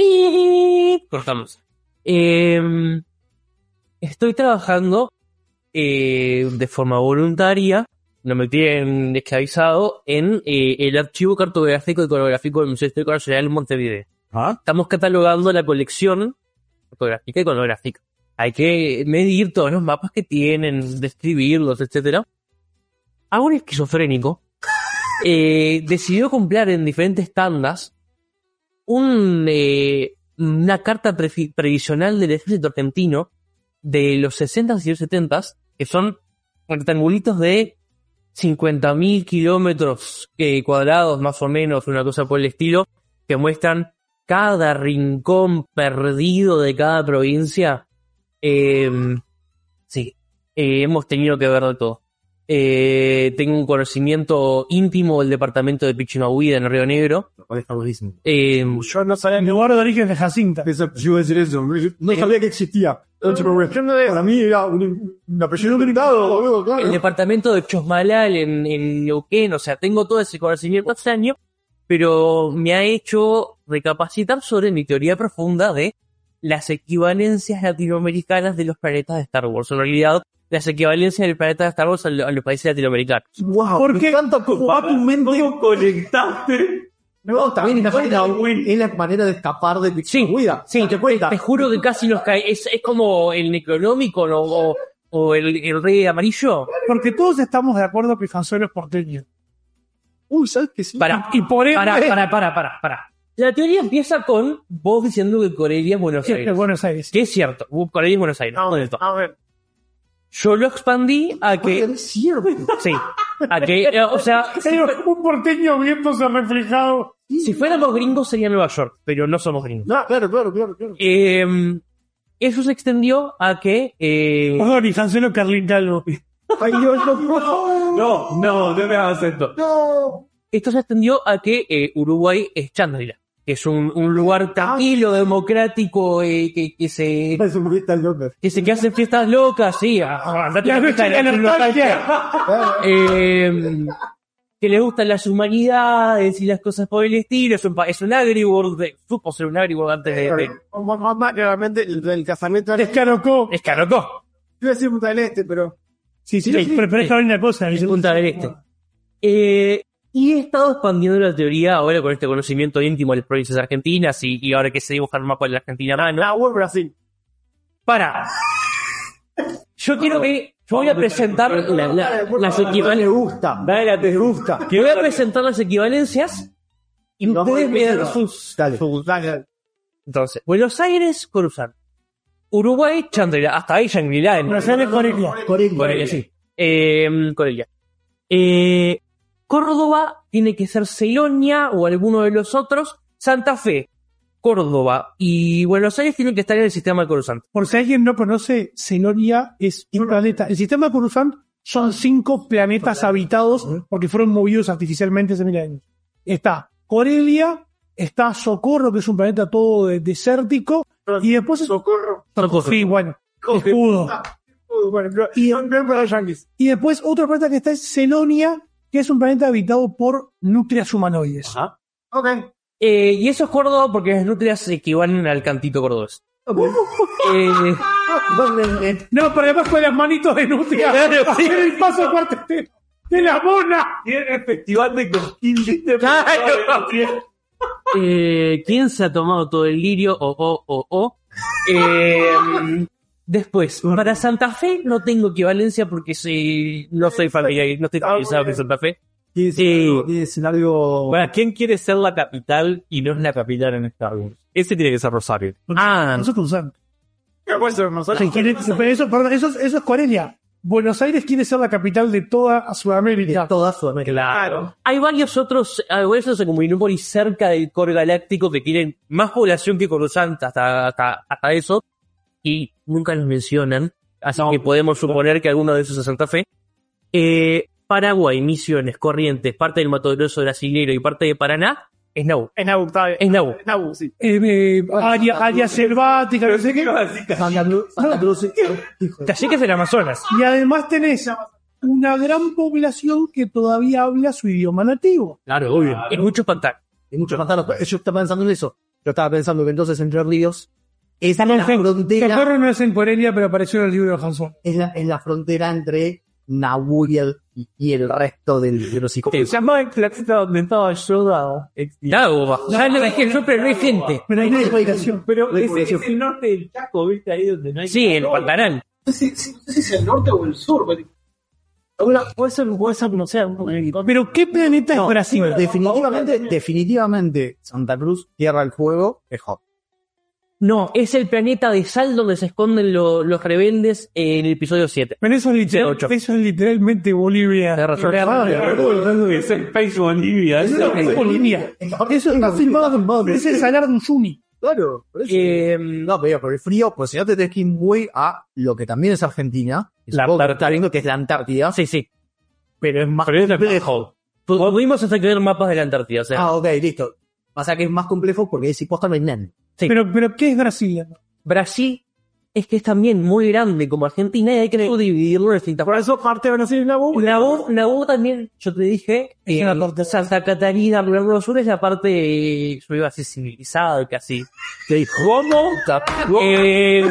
cortamos. Eh, estoy trabajando eh, de forma voluntaria, no me tienen esclavizado, en eh, el archivo cartográfico y coreográfico del Museo Histórico Nacional en Montevideo. ¿Ah? Estamos catalogando la colección fotográfica y iconográfica. Hay que medir todos los mapas que tienen, describirlos, etcétera. Hago un esquizofrénico. Eh, decidió comprar en diferentes tandas un, eh, una carta prefi- previsional del ejército argentino de los sesentas y los setentas, que son rectangulitos de cincuenta mil kilómetros eh, cuadrados, más o menos, una cosa por el estilo, que muestran cada rincón perdido de cada provincia. Eh, sí, eh, hemos tenido que ver de todo. Eh, tengo un conocimiento íntimo del departamento de Pichinahuida en Río Negro. Eh, Yo no sabía El lugar de origen de Jacinta. Yo iba a decir eso. No sabía que existía. Para mí era un, un apellido gritado, boludo, claro. el departamento de Chosmalal en, en Neuquén, o sea, tengo todo ese conocimiento extraño, pero me ha hecho recapacitar sobre mi teoría profunda de las equivalencias latinoamericanas de los planetas de Star Wars. En realidad, las equivalencias del planeta de Star Wars a, lo- a los países latinoamericanos. Wow, ¿Por me qué? encanta cómo va tu mente. ¿Cómo conectaste? No, también es la manera, es la manera de escapar de Pichinahuida. Sí, te cuenta. Te juro que casi nos cae. Es, es como el Necronómico, ¿no? o, o el, el Rey Amarillo. Porque todos estamos de acuerdo que Han Solo es porteño. Uy, ¿sabes qué sí? Para, Y por eso. para, para, para, para, para. La teoría empieza con vos diciendo que Corelia es Buenos Sí, Aires. de Buenos Aires. Que es cierto, Corelia es Buenos Aires. A ¿Dónde ver, está? a ver. Yo lo expandí a que. Es cierto. Sí. A que, eh, o sea, Pero un porteño viéndose reflejado. si fuéramos gringos sería Nueva York, pero no somos gringos. No, claro, claro, claro, claro. Eh, eso se extendió a que. Eh, Perdón, y Han Solo Carlin Calvo. Ay, Dios, no, no. No, no, no me hagas esto. No. esto se extendió a que eh, Uruguay es Chandrila, que es un, un lugar tranquilo, democrático, eh, que, que se Es un fiesta loca. que se que hace fiestas locas, sí, a- a- andate a la fiesta de la La nostalgia. eh, que le gustan las humanidades y las cosas por el estilo. Es un, pa- es un agriworld, de- supo ser un agriworld antes de... de Realmente el, el casamiento era... Escarocó. Escarocó. Iba a decir Punta del Este, pero... Sí, sí, sí. Pero, pero es una cosa. Es Punta del Este. Eh, y he estado expandiendo la teoría ahora con este conocimiento íntimo de las provincias argentinas y, y ahora que sé dibujar el mapa de la Argentina a mano. Ah, bueno, Brasil. Para. Yo quiero que. Yo voy a presentar la, la, las equivalencias. Me gusta. Dale, te gusta. Que voy a presentar las equivalencias y No, ustedes no, me dan no. sus. Dale. sus- Entonces, Buenos Aires, Coruscant. Uruguay, Chandrila. Hasta ahí Shangri-La. en- Buenos Aires, Corelia. Corelia, sí. Eh, Corelia. Eh, Córdoba tiene que ser Celonia o alguno de los otros. Santa Fe, Córdoba y Buenos Aires tienen que estar en el sistema de Coruscant. Por si alguien no conoce, Celonia es un planeta. El sistema de Coruscant son cinco planetas habitados porque fueron movidos artificialmente hace mil años. Está Corelia, está Socorro, que es un planeta todo de- desértico, y después es Socorro. Socorro. Sí, bueno, escudo. Bueno, pero- Y, Ven para los yankees. y después otro planeta que está es Celonia, que es un planeta habitado por nutrias humanoides. Ok. Eh, y eso es Córdoba porque las nutrias equivalen al cantito cordobés. Eh, No, pero además con las manitos de nutria. Claro, sí. El paso cuartetero de la mona. Tiene el festival de cosquín. eh, ¿Quién se ha tomado todo el lirio? O, o, o, o. Eh, después, para Santa Fe no tengo equivalencia porque soy, no soy familiar, no estoy familiarizado con Santa Fe. Sí. Dicen algo. Bueno, ¿quién quiere ser la capital y no es la capital en Star Wars? Ese tiene que ser Rosario. Ah, Eso es Coruscant. ¿Qué puede ser? No sé. Sí, quiere- pero eso, perdón, eso, es- eso es Corelia. Buenos Aires quiere ser la capital de toda Sudamérica. Toda Sudamérica. Claro. hay varios otros, hay varios otros como Minópolis cerca del core galáctico que tienen más población que Coruscant hasta, hasta, hasta eso y nunca los mencionan, así que podemos suponer que alguno de esos es Santa Fe. Eh, Paraguay, Misiones, Corrientes, parte del Mato Grosso brasilero y parte de Paraná es Nabu. Es Nabu, está bien. Es Nabu. Nabu, sí. Eh, eh, área, área selvática, no sé qué. Santa Cruz, Santa Cruz, hijo de- Caciques del Amazonas. Y además tenés una gran población que todavía habla su idioma nativo. Claro, obvio. Es mucho pantanos. Hay muchos pantanos. Yo estaba pensando en eso. Yo estaba pensando que entonces Entre Ríos es la frontera, Socorro no es en Corelia, pero apareció en el libro de Hanson. es la, es la frontera entre Nabu y el, y el resto del, de los hijos. Se llama el planeta donde estaba Yoda. Nabu, ya no es que yo, pero no hay gente. Pero ahí no hay explicación. Pero es, es el norte del Chaco, ¿viste? Ahí donde no hay. Sí, el Pantanal. No sé si es el norte o el sur, pero... Alguna- Puede ser, puede ser, no sé. un- Pero ¿qué planeta No, es Brasil? definitivamente, definitivamente Santa Cruz, Tierra del Fuego, es hot. No, es el planeta de Sal donde se esconden lo- los rebeldes en el episodio siete. Pero eso es, literal- ocho. eso es literalmente Bolivia. Tenés razón. Es el país Bolivia. Eso es Bolivia. Eso es filmado en Es el Salar de Uyuni. Claro, por eso. Eh, No, pero por el frío, pues si no te tenés que ir muy a lo que también es Argentina, y La supongo que Antártida. está viendo que es la Antártida, sí, sí. pero es más Pero es la complejo. Pu- Pudimos hasta que ver mapas de la Antártida, o sea. Ah, ok, listo. Pasa que es más complejo porque es posta no hay nada. Sí. Pero, pero ¿qué es Brasilia? Brasil es que es también muy grande como Argentina y hay que dividirlo en distintas Por eso parte de Brasil y Nabu. Nabu, Nabu también, yo te dije, eh, la parte- Santa Catarina, Río Grande do Sur es la parte, eh, yo iba a decir civilizada, casi. ¿Cómo? Eh,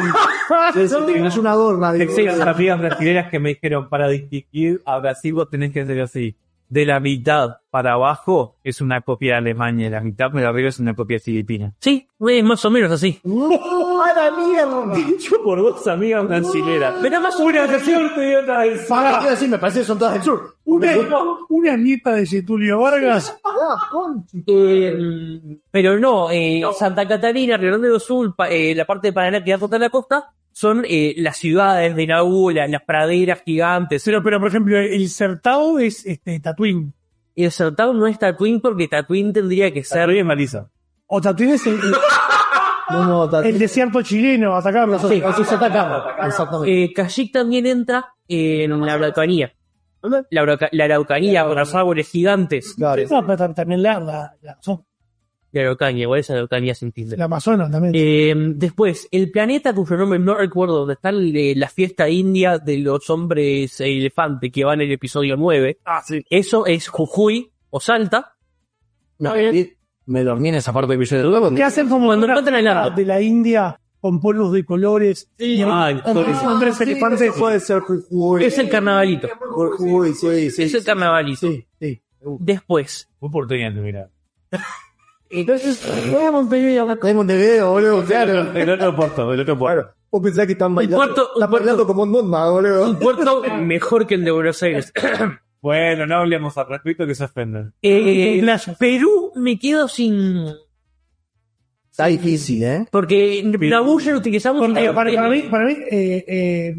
Es una gorra. digo. Sí, las amigas brasileñas que me dijeron, para distinguir a Brasil vos tenés que hacer así. De la mitad para abajo es una copia de Alemania, la mitad para arriba es una copia de Filipinas. sí, es más o menos así. ¡A la mierda! Dicho por dos amigas brasileras. Pero más Una del sur y otra del sur. Para, quiero decir, me parece que son todas del sur. Una, una nieta de Getulio Vargas. Ah, conchi. Eh, pero no, eh, Santa Catarina, Río Grande do Sul, pa- eh, la parte de Paraná que da toda la costa, son eh, las ciudades de Nabu, la- las praderas gigantes. Pero, pero por ejemplo, el Certao es este, Tatooine. Y el Sertao no es Tatooine porque Tatooine tendría que ser... Bien, Marisa. O Tatooine es el, el, No, no, ta- el desierto chileno, atacarlo. Sí. Así se ataca. Exactamente. Eh, Kashyyyk también entra en la Araucanía. La, Arauca- la Araucanía, con los árboles gigantes. Claro. No, pero también la, la, la, son- La Araucanía, igual es Araucanía sin tilde. la Amazonas también. Eh, después, el planeta cuyo nombre no recuerdo, donde está el- eh, la fiesta india de los hombres elefante que va en el episodio nueve. Ah, sí. Eso es Jujuy o Salta. No, y- me dormí en esa parte del episodio de nuevo. ¿Qué hacen como Cuando una- encuentran el árbol. de la India con polvos de colores? Sí. Ay, Hombres elefantes. Puede ser Jujuy. Es el carnavalito. Jujuy, sí, sí. Es el carnavalito. Sí, sí. Después, muy porteño, mira. entonces, vamos, De Montevideo, boludo, claro. El otro puerto, el otro puerto. Vos pensás que están bailando, puerto- un están puerto- bailando como un Monma, boludo. Un puerto mejor que el de Buenos Aires. Bueno, no hablemos al respecto que se ofenden. Eh, Perú me quedo sin... Está difícil, ¿eh? Porque Naboo ya lo utilizamos... Porque para, para mí, para mí eh, eh,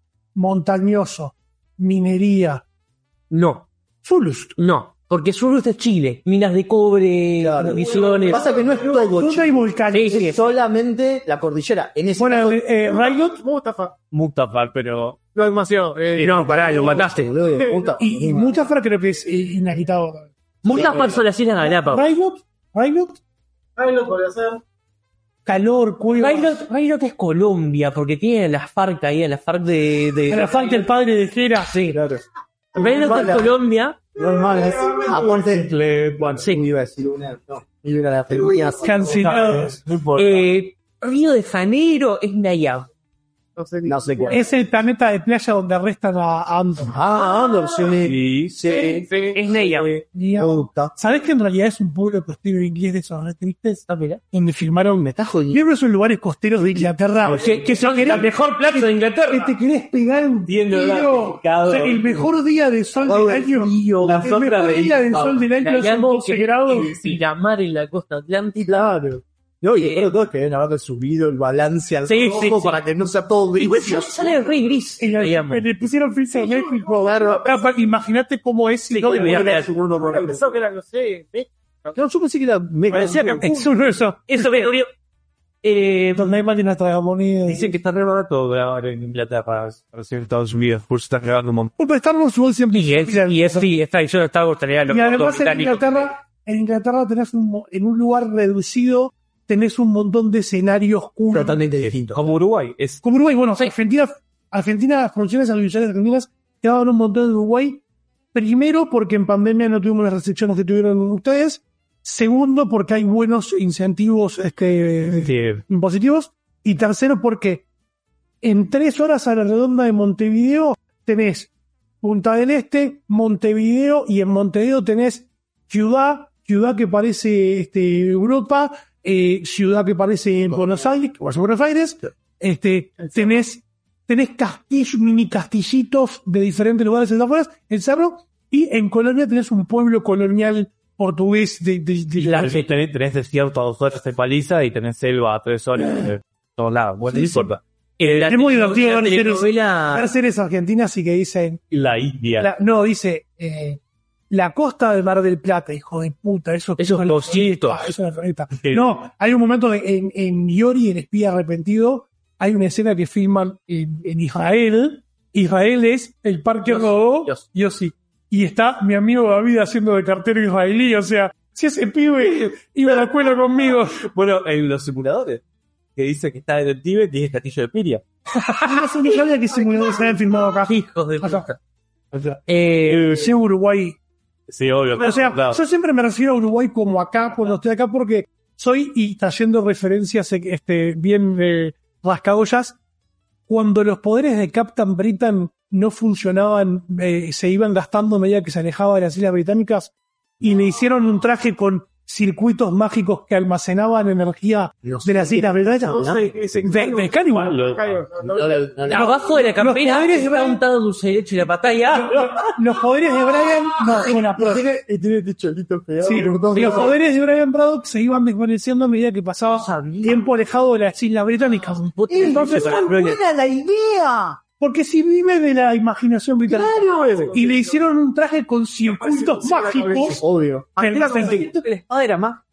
montañoso, minería. No. Zulust. No, porque Zulust es Chile. Minas de cobre, provisiones... Pasa que no es todo ¿Dónde hay volcanes? es solamente la cordillera. En ese Bueno, caso, eh, Riot Mustafa. Mustafa, pero... No, demasiado. Eh, No, pará, lo mataste. boludo, puta. y, y Mustafa creo que es eh, inagitado. Mustafa son las Islas Galápagos. Riot, Riot, Ahí lo podría hacer. calor, cueva. Railot, Railot es Colombia, porque tiene las FARC ahí, las FARC de... de... La falta el padre de Jera. Sí, claro. Railot es Colombia. normal, es Japón. Sí. Iba a decir una, no. Iba a la peruña. Cancelado. No importa. Eh, Río de Janeiro es Nayab. No sé, No sé cuál. Es el planeta de playa donde arrestan a Andor. Ah, Andor, sí. Sí. Sí. Es Nayab. Y- Me gusta. ¿Sabés que en realidad es un pueblo costero inglés de esos re tristes? Donde filmaron. Me estás jodiendo. Siempre son lugares costeros de Inglaterra. Que, que son la mejor playa de Que Inglaterra. te querés pegar un Entiendo, tiro. claro. O sea, el mejor día de sol del año. La El sombra mejor de día del sol del año son Nayab, doce grados. y la mar en la costa atlántica. Claro. No, y creo todos que deben haber subido el balance al Sí, rojo sí, sí. para que no sea todo Y gris. bueno, sale el rey gris. Y la- Nayab. le pusieron Filza de México. Apa, Imagínate cómo es. Sí, ¿no? que me voy a- Pensó que era, no sé, ¿eh? No, yo pensé que era mega. Parecía que Es un eso. Eso me dolió. Eh, Donde hay más de una tragamoneda. Dicen que está re barato grabar en Inglaterra, recién en Estados Unidos, por eso está grabando un montón. Por Star Wars igual siempre. y es, y es, sí, está, y yo estaba gustaría los Y además en británicos. Inglaterra, en Inglaterra tenés un, mo- en un lugar reducido, tenés un montón de escenarios oscuros. Totalmente distinto. Como Uruguay, es Como Uruguay, bueno, Argentina, Argentina, las producciones audiovisuales argentinas quedaban un montón de Uruguay. Primero, porque en pandemia no tuvimos las restricciones que tuvieron ustedes. Segundo, porque hay buenos incentivos este, sí, impositivos. Y tercero, porque en tres horas a la redonda de Montevideo tenés Punta del Este, Montevideo, y en Montevideo tenés ciudad, ciudad que parece este, Europa, eh, ciudad que parece Buenos Aires, o sea, Buenos Aires, este, tenés, tenés castillos, mini castillitos de diferentes lugares de las afueras, el cerro, y en Colombia tenés un pueblo colonial portugués de, de, de- Claro, sí, tenés, tenés desierto a dos horas de paliza y tenés selva a tres horas de todos lados. Bueno, no importa. Eh, la- es muy divertido la ver series, telenovela- ver series argentinas y que dicen, La India. la- no, dice, eh, la costa del Mar del Plata, hijo de puta, eso Esos son- cositos. Ah, eso es una reta. No, hay un momento de- en, en Yori, el espía arrepentido, hay una escena que filman en, en Israel. Israel es el parque rodó, Yossi. Y está mi amigo David haciendo de cartero israelí, o sea, si ese pibe iba a la escuela conmigo. Bueno, en los simuladores, que dice que está en el Tíbet y es castillo de Piria. No sé, no sabía que simuladores se habían filmado acá. Hijos de Acá. puta. O sea, Eh, sí, Uruguay. Sí, obvio. O sea, claro. yo siempre me refiero a Uruguay como acá, cuando estoy acá, porque soy, y trayendo referencias este, bien eh, rascadollas, cuando los poderes de Captain Britain no funcionaban, eh, se iban gastando a medida que se alejaba de las Islas Británicas, y le hicieron un traje con circuitos mágicos que almacenaban energía de las Islas Británicas. No sé, ese- De, de Excalibur. Lo- abajo de la campera poderes de está Brian- untado dulce de leche y la batalla. Los poderes de Brian, no, una Y tiene, y tiene este cholito pegado. Sí, por todos los lados. poderes de Brian Braddock se iban desvaneciendo a medida que pasaba tiempo alejado de las Islas Británicas. Entonces, ¡Buena la idea! porque si vive de la imaginación británica y le hicieron un traje con circuitos mágicos, Obvio. siento que la espada era más.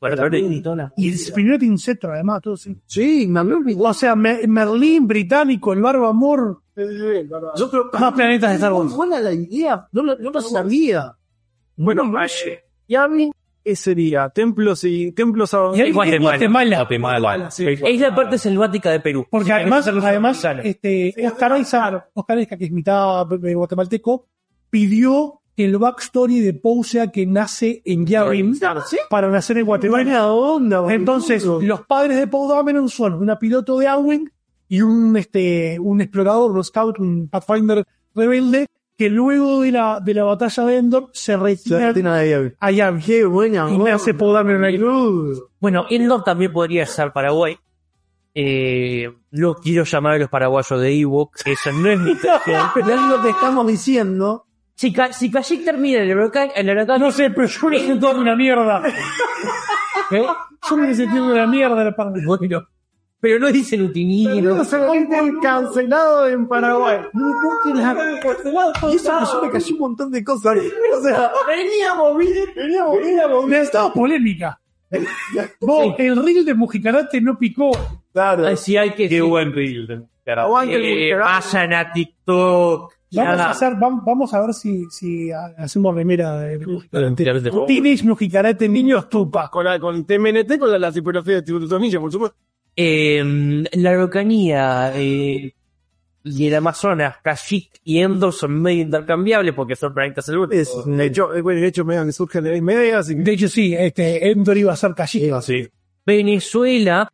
y el primer insecto además, todo así. Sí, me habló. O sea, Me- Merlín británico, el Barba Amor, Yo creo más planetas de Star Wars. buena la idea. No lo, no lo sabía. Bueno, Valle. Yami, ¿qué sería? Templos y templos a... Y hay Guatemala. Guatemala. Sí. Es la parte selvática de Perú. Porque además, además este, Oscar Isaac, Oscar Isaac, que es mitad eh, guatemalteco, pidió que el backstory de Poe sea que nace en Yavin para nacer en Guatemala. Entonces, los padres de Poe Dameron son una piloto de Arwen y un, este, un explorador, un scout, un Pathfinder rebelde, que luego de la, de la batalla de Endor se retira a Yavin. Qué buena. Y nace Poe Dameron ahí. Bueno, Endor también podría ser Paraguay. Eh, no quiero llamar a los paraguayos de Ewok, eso no es mi intención. Pero es lo que estamos diciendo. Si, Ka- si Kashyyyk termina en el huracán, en el huracán... No sé, pero yo me siento una mierda. ¿Eh? Yo me siento una mierda la parte. Bueno, pero no dicen utiniro. No se cancelado en Paraguay. No, porque la... Y eso que yo me cayó un montón de cosas. O sea, Veníamos bien, veníamos bien. Necesitaba polémica. Vos, el reel de Mujicarate no picó. claro. Ay, sí, hay que... Qué sí. buen reel. Aguante el Eh, Mujicarate. vayan a TikTok. Vamos Nada. a hacer, vam- vamos a ver si, si hacemos remera de Mujicarate. Mujicarate. Teenage Mujicarate, niños tupa. Con, la, con T M N T, con la, la tipografía de Tributo Ninja, por supuesto. Eh, la Araucanía eh, y el Amazonas, Kashyyyk y Endor son medio intercambiables porque son planetas celulares. Es, de hecho, eh, bueno, de hecho, me que surge de la misma idea, así que... De hecho, sí, este, Endor iba a ser Kashyyyk. Sí. Venezuela.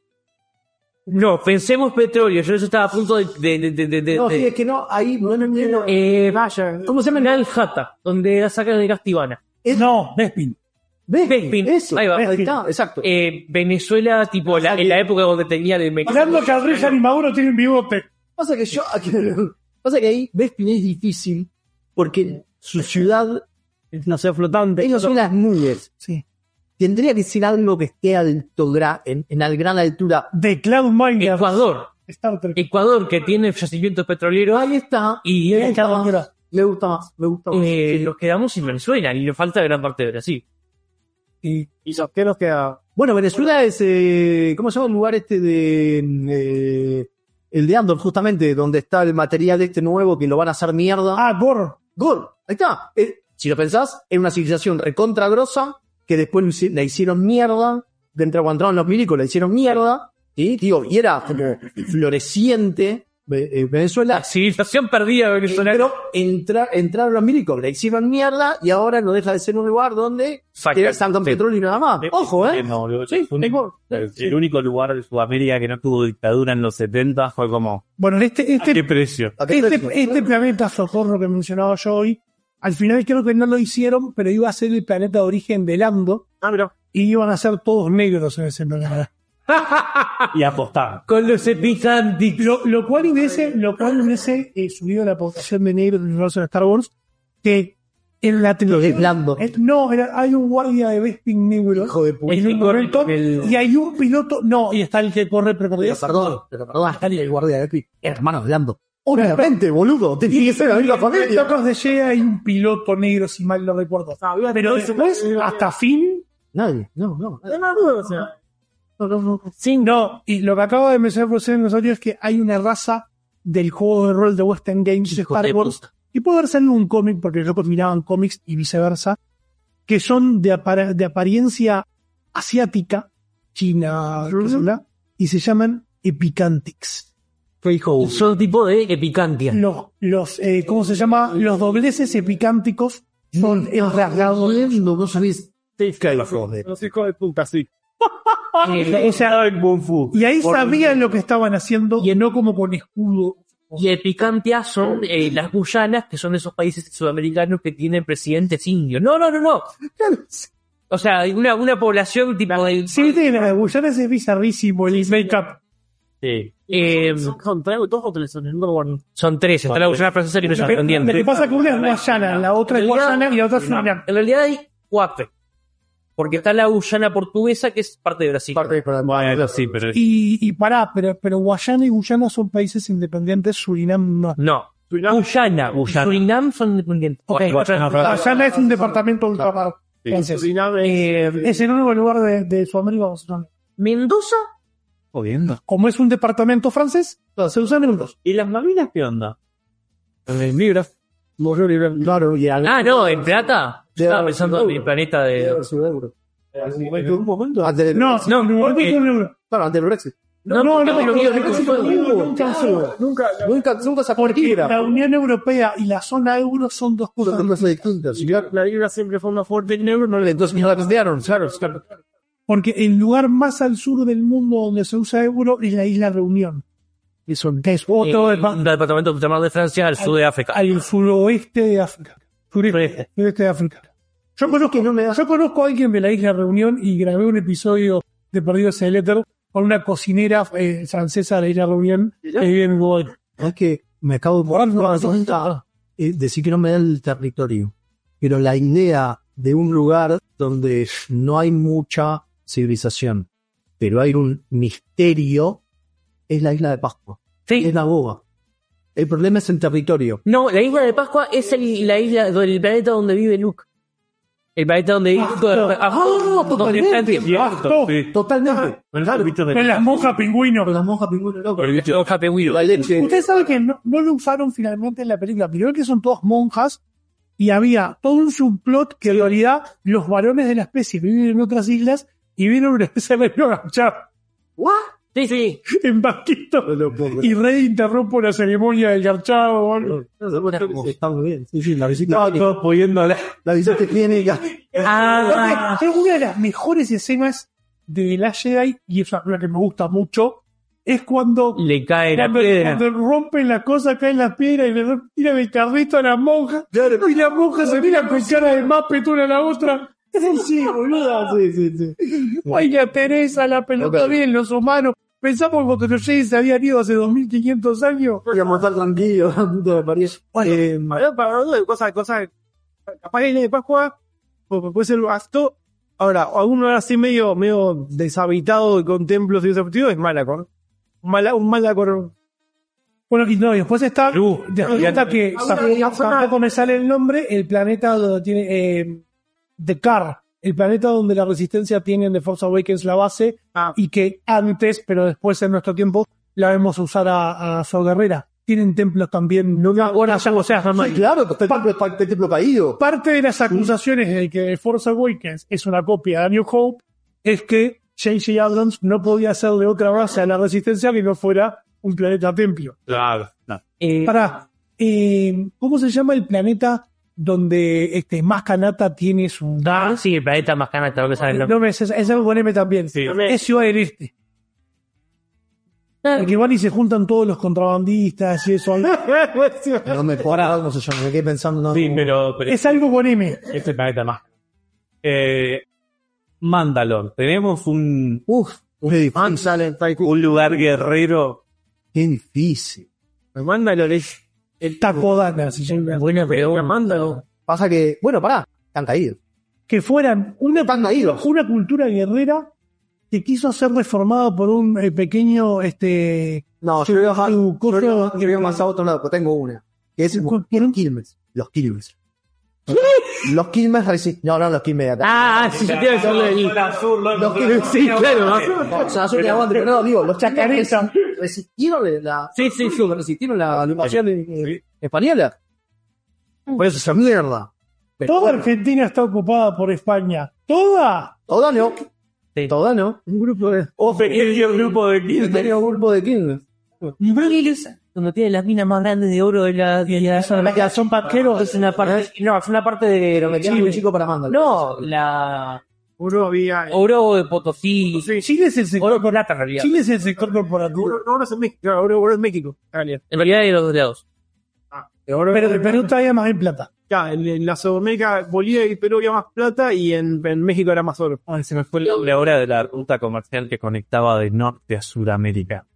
No, pensemos petróleo. Yo eso estaba a punto de. de, de, de, de- No, de- sí, es que no, ahí no, no entiendo. eh, vaya. ¿Cómo se llama? El Jata, donde la sacan de gas Tibana. No, Bespin. ¿Ves? Bespin. Eso, Ahí va. ahí está, exacto. Eh, Venezuela, tipo, la, en la época donde tenía el Hablando que Andrés y Maduro tienen bigote. Pasa que yo, pasa que ahí Bespin es difícil porque su ciudad Es una ciudad flotante. ellos son las nubes. Sí. Tendría que ser algo que esté alto, gra- en, en al- gran altura. De Cloud Miner. Ecuador. Star Trek. Ecuador, que tiene yacimientos petroleros. Ahí está. Y Me eh, gusta más. Me gusta más. Me gusta más. eh, Sí. nos quedamos sin Venezuela y nos falta gran parte de Brasil. Y, y so- ¿qué nos queda? Bueno, Venezuela es, eh, ¿cómo se llama el lugar este de, eh, el de Andor, justamente, donde está el material este nuevo que lo van a hacer mierda? Ah, Gor. Gor, ahí está. Eh, si lo pensás, es una civilización recontra grosa, que después lo hici- la hicieron mierda, dentro cuando entraron los milicos la hicieron mierda, ¿sí? Digo, y era como floreciente Ve- eh, Venezuela. Civilización perdida venezolana. Pero entra, entraron los milicos, la hicieron mierda y ahora no deja de ser un lugar donde Saca- saltan sí. petróleo y nada más. Ojo, ¿eh? No, lo- Sí, un- tengo- el, el único lugar de Sudamérica que no tuvo dictadura en los setenta fue como, Bueno, este, ¿a este, qué precio? este, este planeta socorro que mencionaba yo hoy, al final creo que no lo hicieron, pero iba a ser el planeta de origen de Lando. Ah, mira. Y iban a ser todos negros en ese planeta. Y apostar. Con los epicantics. Lo, lo cual hubiese, lo cual hubiese eh, subido la población de negros del universo de Star Wars, que en la televisión... Lando. eh, no, era- hay un guardia de Bespin negro. Hijo de puta. en un momento, el- y hay un piloto... No, y está el que corre Pero precorriendo. perdón, pero perdón, está el guardia de aquí. Hermano hablando. Obviamente, boludo, te tiene que ser la misma familia. Tocos de Llega hay un piloto negro, si mal no recuerdo. Pero después, hasta fin... Nadie, no, no. No, no, no, o sea, No, no, no. Sí, no, y lo que acaba de mencionar José Osorio es que hay una raza del juego de rol de Western Games de Hijos Star de Wars, puta. y puede haber salido un cómic, porque los locos miraban cómics y viceversa, que son de, apar- de apariencia asiática, china, qué sé yo, y se llaman Epicantics. Son tipo de epicantia. Los, los eh, ¿cómo se llama? Los dobleces epicánticos son el rasgado. No, no sabés. los hijos de puta, sí. Eh, esa- Y ahí sabían lo que estaban haciendo, y no como con escudo. y epicantia son eh, las Guyanas, que son de esos países sudamericanos que tienen presidentes indios. No, no, no, no. O sea, hay una, una población tipo de... Sí, viste que en las Guyanas es bizarrísimo el make-up. Sí. eh, Son tres, dos o tres, son, no me acuerdo. son tres. Está la Guyana francesa y no Lo se que, lo que pasa es que una es Guayana, la otra es Guayana y la otra es Surinam. En realidad hay cuatro. Porque está la Guyana portuguesa, que es parte de Brasil. Bueno, eso sí, pero Y, y pará, pero, pero Guayana y Guyana son países independientes, Surinam no. No. Guyana. Guyana. Surinam son independientes. Ok, Guayana, Guayana es un departamento ultramar. Entonces, Surinam es- eh, es el único lugar de, de Sudamérica donde se usan. Mendoza. jodiendo. Como es un departamento francés, se usan euros. ¿Y las Malvinas qué onda? Libra. Murió Libra. Claro, y al- Ah, no, en plata. Yo Debe estaba haber pensando sido en mi euro. planeta Debe de. haber sido euro. En un momento. Antes del, No, No, no, porque- es un euro. claro, antes del Brexit. No, no, no, no, lo mío, rico, no, rico, no, rico. nunca sube. Nunca, nunca, nunca se Porque aportira. la Unión Europea y la zona euro son dos cosas. Son cosas distintas. Y claro, La Libra siempre fue más fuerte que el euro, no le entonces no la cambiaron, claro, claro. Porque el lugar más al sur del mundo donde se usa euro es la isla Reunión. Eso es otro Eh, un departamento de ultramar de Francia al sur de África. al suroeste de África. Sureste, sureste de África. Yo conozco, yo conozco a alguien de la isla Reunión y grabé un episodio de Perdidos en el Éter con una cocinera eh, francesa de ir a reunión que vive en Uruguay. Es que me acabo de poner eh, decir que no me da el territorio, pero la idea de un lugar donde no hay mucha civilización, pero hay un misterio, es la isla de Pascua. Sí. Es la boba. El problema es el territorio. No, la isla de Pascua es el, la isla, el planeta donde vive Luke. El planeta donde vive Luke. Ah, totalmente. Sí. Totalmente. Con las monjas pingüinos. Con las monjas pingüinos, loco. Monja pingüino. La leche. Usted sabe que no, no lo usaron finalmente en la película. Primero que son todas monjas y había todo un subplot que en realidad los varones de la especie viven en otras islas y vieron una especie de agachar. ¿What? Sí, sí. En banquito. Y Rey interrumpe la ceremonia del garchado. Está muy bien. Sí, sí, la visita. Estaba todos pudiéndola. La visita clínica. Ah, es una de las mejores escenas de The Last Jedi, y es una que me gusta mucho, es cuando le cae la cuando, piedra. cuando rompen la cosa, caen las piedras y le tiran el carrito a la monja. Y la monja se mira con cara de más petuna a la otra. Sí, boluda. Sí, sí, sí. Ay, la Teresa, la pelota Okay. bien, los humanos. Pensamos que cuando los Jedi se habían ido hace dos mil quinientos años. Podríamos estar tranquilos, puto de París. Bueno, Eh, para para hablar de cosas, cosas, capaz que de Pascua, pues, puede ser gasto. Ahora, alguno ahora así medio, medio deshabitado con templos y deshabitados es Malacor. Mala, un Malacor. Bueno, y no, y después está, después está que, tampoco me sale el nombre, el planeta donde tiene, eh, The Car, el planeta donde la Resistencia tiene en The Force Awakens la base, Ah. y que antes, pero después en nuestro tiempo, la vemos usar a, a Saw Gerrera. Tienen templos también. No me acuerdo, o sea, sí, claro, está el templo, el templo caído. Parte de las acusaciones de que The Force Awakens es una copia de A New Hope es que J J Abrams no podía hacer de otra base a la Resistencia que no fuera un planeta templo. Claro. No. Eh, Pará, eh, ¿cómo se llama el planeta donde este más Kanata tiene su... Ah, sí, el planeta más canata, no me sale el nombre. No me, ese ese poneme también. Sí. Es Ciudad del Este. Ah. Que van y se juntan todos los contrabandistas y eso. No me jodas, no sé yo, me quedé pensando. No, Sí, pero, pero Es algo con M. este es el planeta más. Eh, Mandalor. Tenemos un, Uf, qué difícil. un lugar guerrero. Qué difícil. Mandalor es El Takodana, se llama. Buena pregunta. Mandalor. Pasa que, bueno, pará, están caídos. Que fueran una, Están caídos. una cultura guerrera que quiso ser reformada por un eh, pequeño este No, yo voy a bajar. su Yo cosa- voy a bajar, yo voy a avanzar a otro lado, pero tengo una. Que es ¿Con- los Quilmes. Los Quilmes. Los Quilmes resi- No, no, los Quilmes de acá. Ah, sí, yo te iba a decirlo ahí. Los Quilmes, sí, claro. O sea, yo te aguanto, pero no, digo, los chacaretas Chacareta. resistieron la. Sí, sí, sí. Resistieron la invasión eh, española. Por eso esa mierda. Pero Toda bueno, Argentina está ocupada por España. Toda. toda no. Sí. Toda no. Un grupo de. Un pequeño grupo de Un Quilmes. pequeño grupo de Quilmes. Cuando tiene las minas más grandes de oro de la... De la zona, Ya son parqueros. es una parte... No, es una parte de... Pero metían un chico para mandar. No, la... Uno había. Oro de Potosí. Chile es el sector, Oro con plata, en realidad. Chile es el sector corporativo. Ahora ahora es en México. Ahora ahora es México. Ah, bien. En realidad hay los dos lados. Ahora- Pero el Perú todavía más en plata. Ya, en, en la Sudamérica, Bolivia y Perú había más plata y en, en México era más oro. Ay, se me fue la, la hora de la ruta comercial que conectaba de norte a Sudamérica.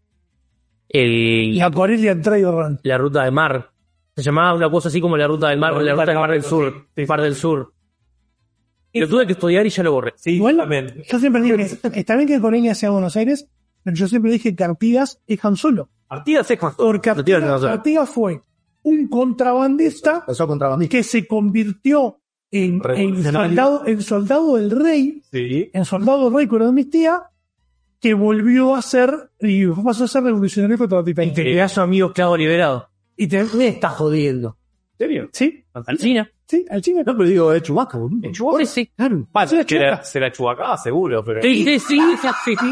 El, Y a Corelia Trail Run. la ruta del mar. Se llamaba una cosa así como la ruta del mar, la ruta del mar del sur. Mar del sur. Lo tuve que estudiar y ya lo borré. Sí, Igual, también. yo siempre dije que está bien que Corelia sea Buenos Aires, pero yo siempre dije que Artigas es Han Solo. Artigas es más. Porque Artigas Artigas, no sé. Artigas fue un contrabandista Eso contrabandista. que se convirtió en, en, Revolucionario. soldado, en soldado del rey, Sí. en soldado del rey con amnistía, que volvió a ser, y pasó a ser revolucionario contra la Y te titanía. quedás a su amigo esclavo liberado. Y te me está jodiendo. ¿En serio? ¿Sí? Al China. Sí, al chino. No, pero digo, es Chewbacca, boludo. Por eso sí. Claro. Vale, que era- se la chubacaba seguro, pero. Sí, sí, sí, sí, sí.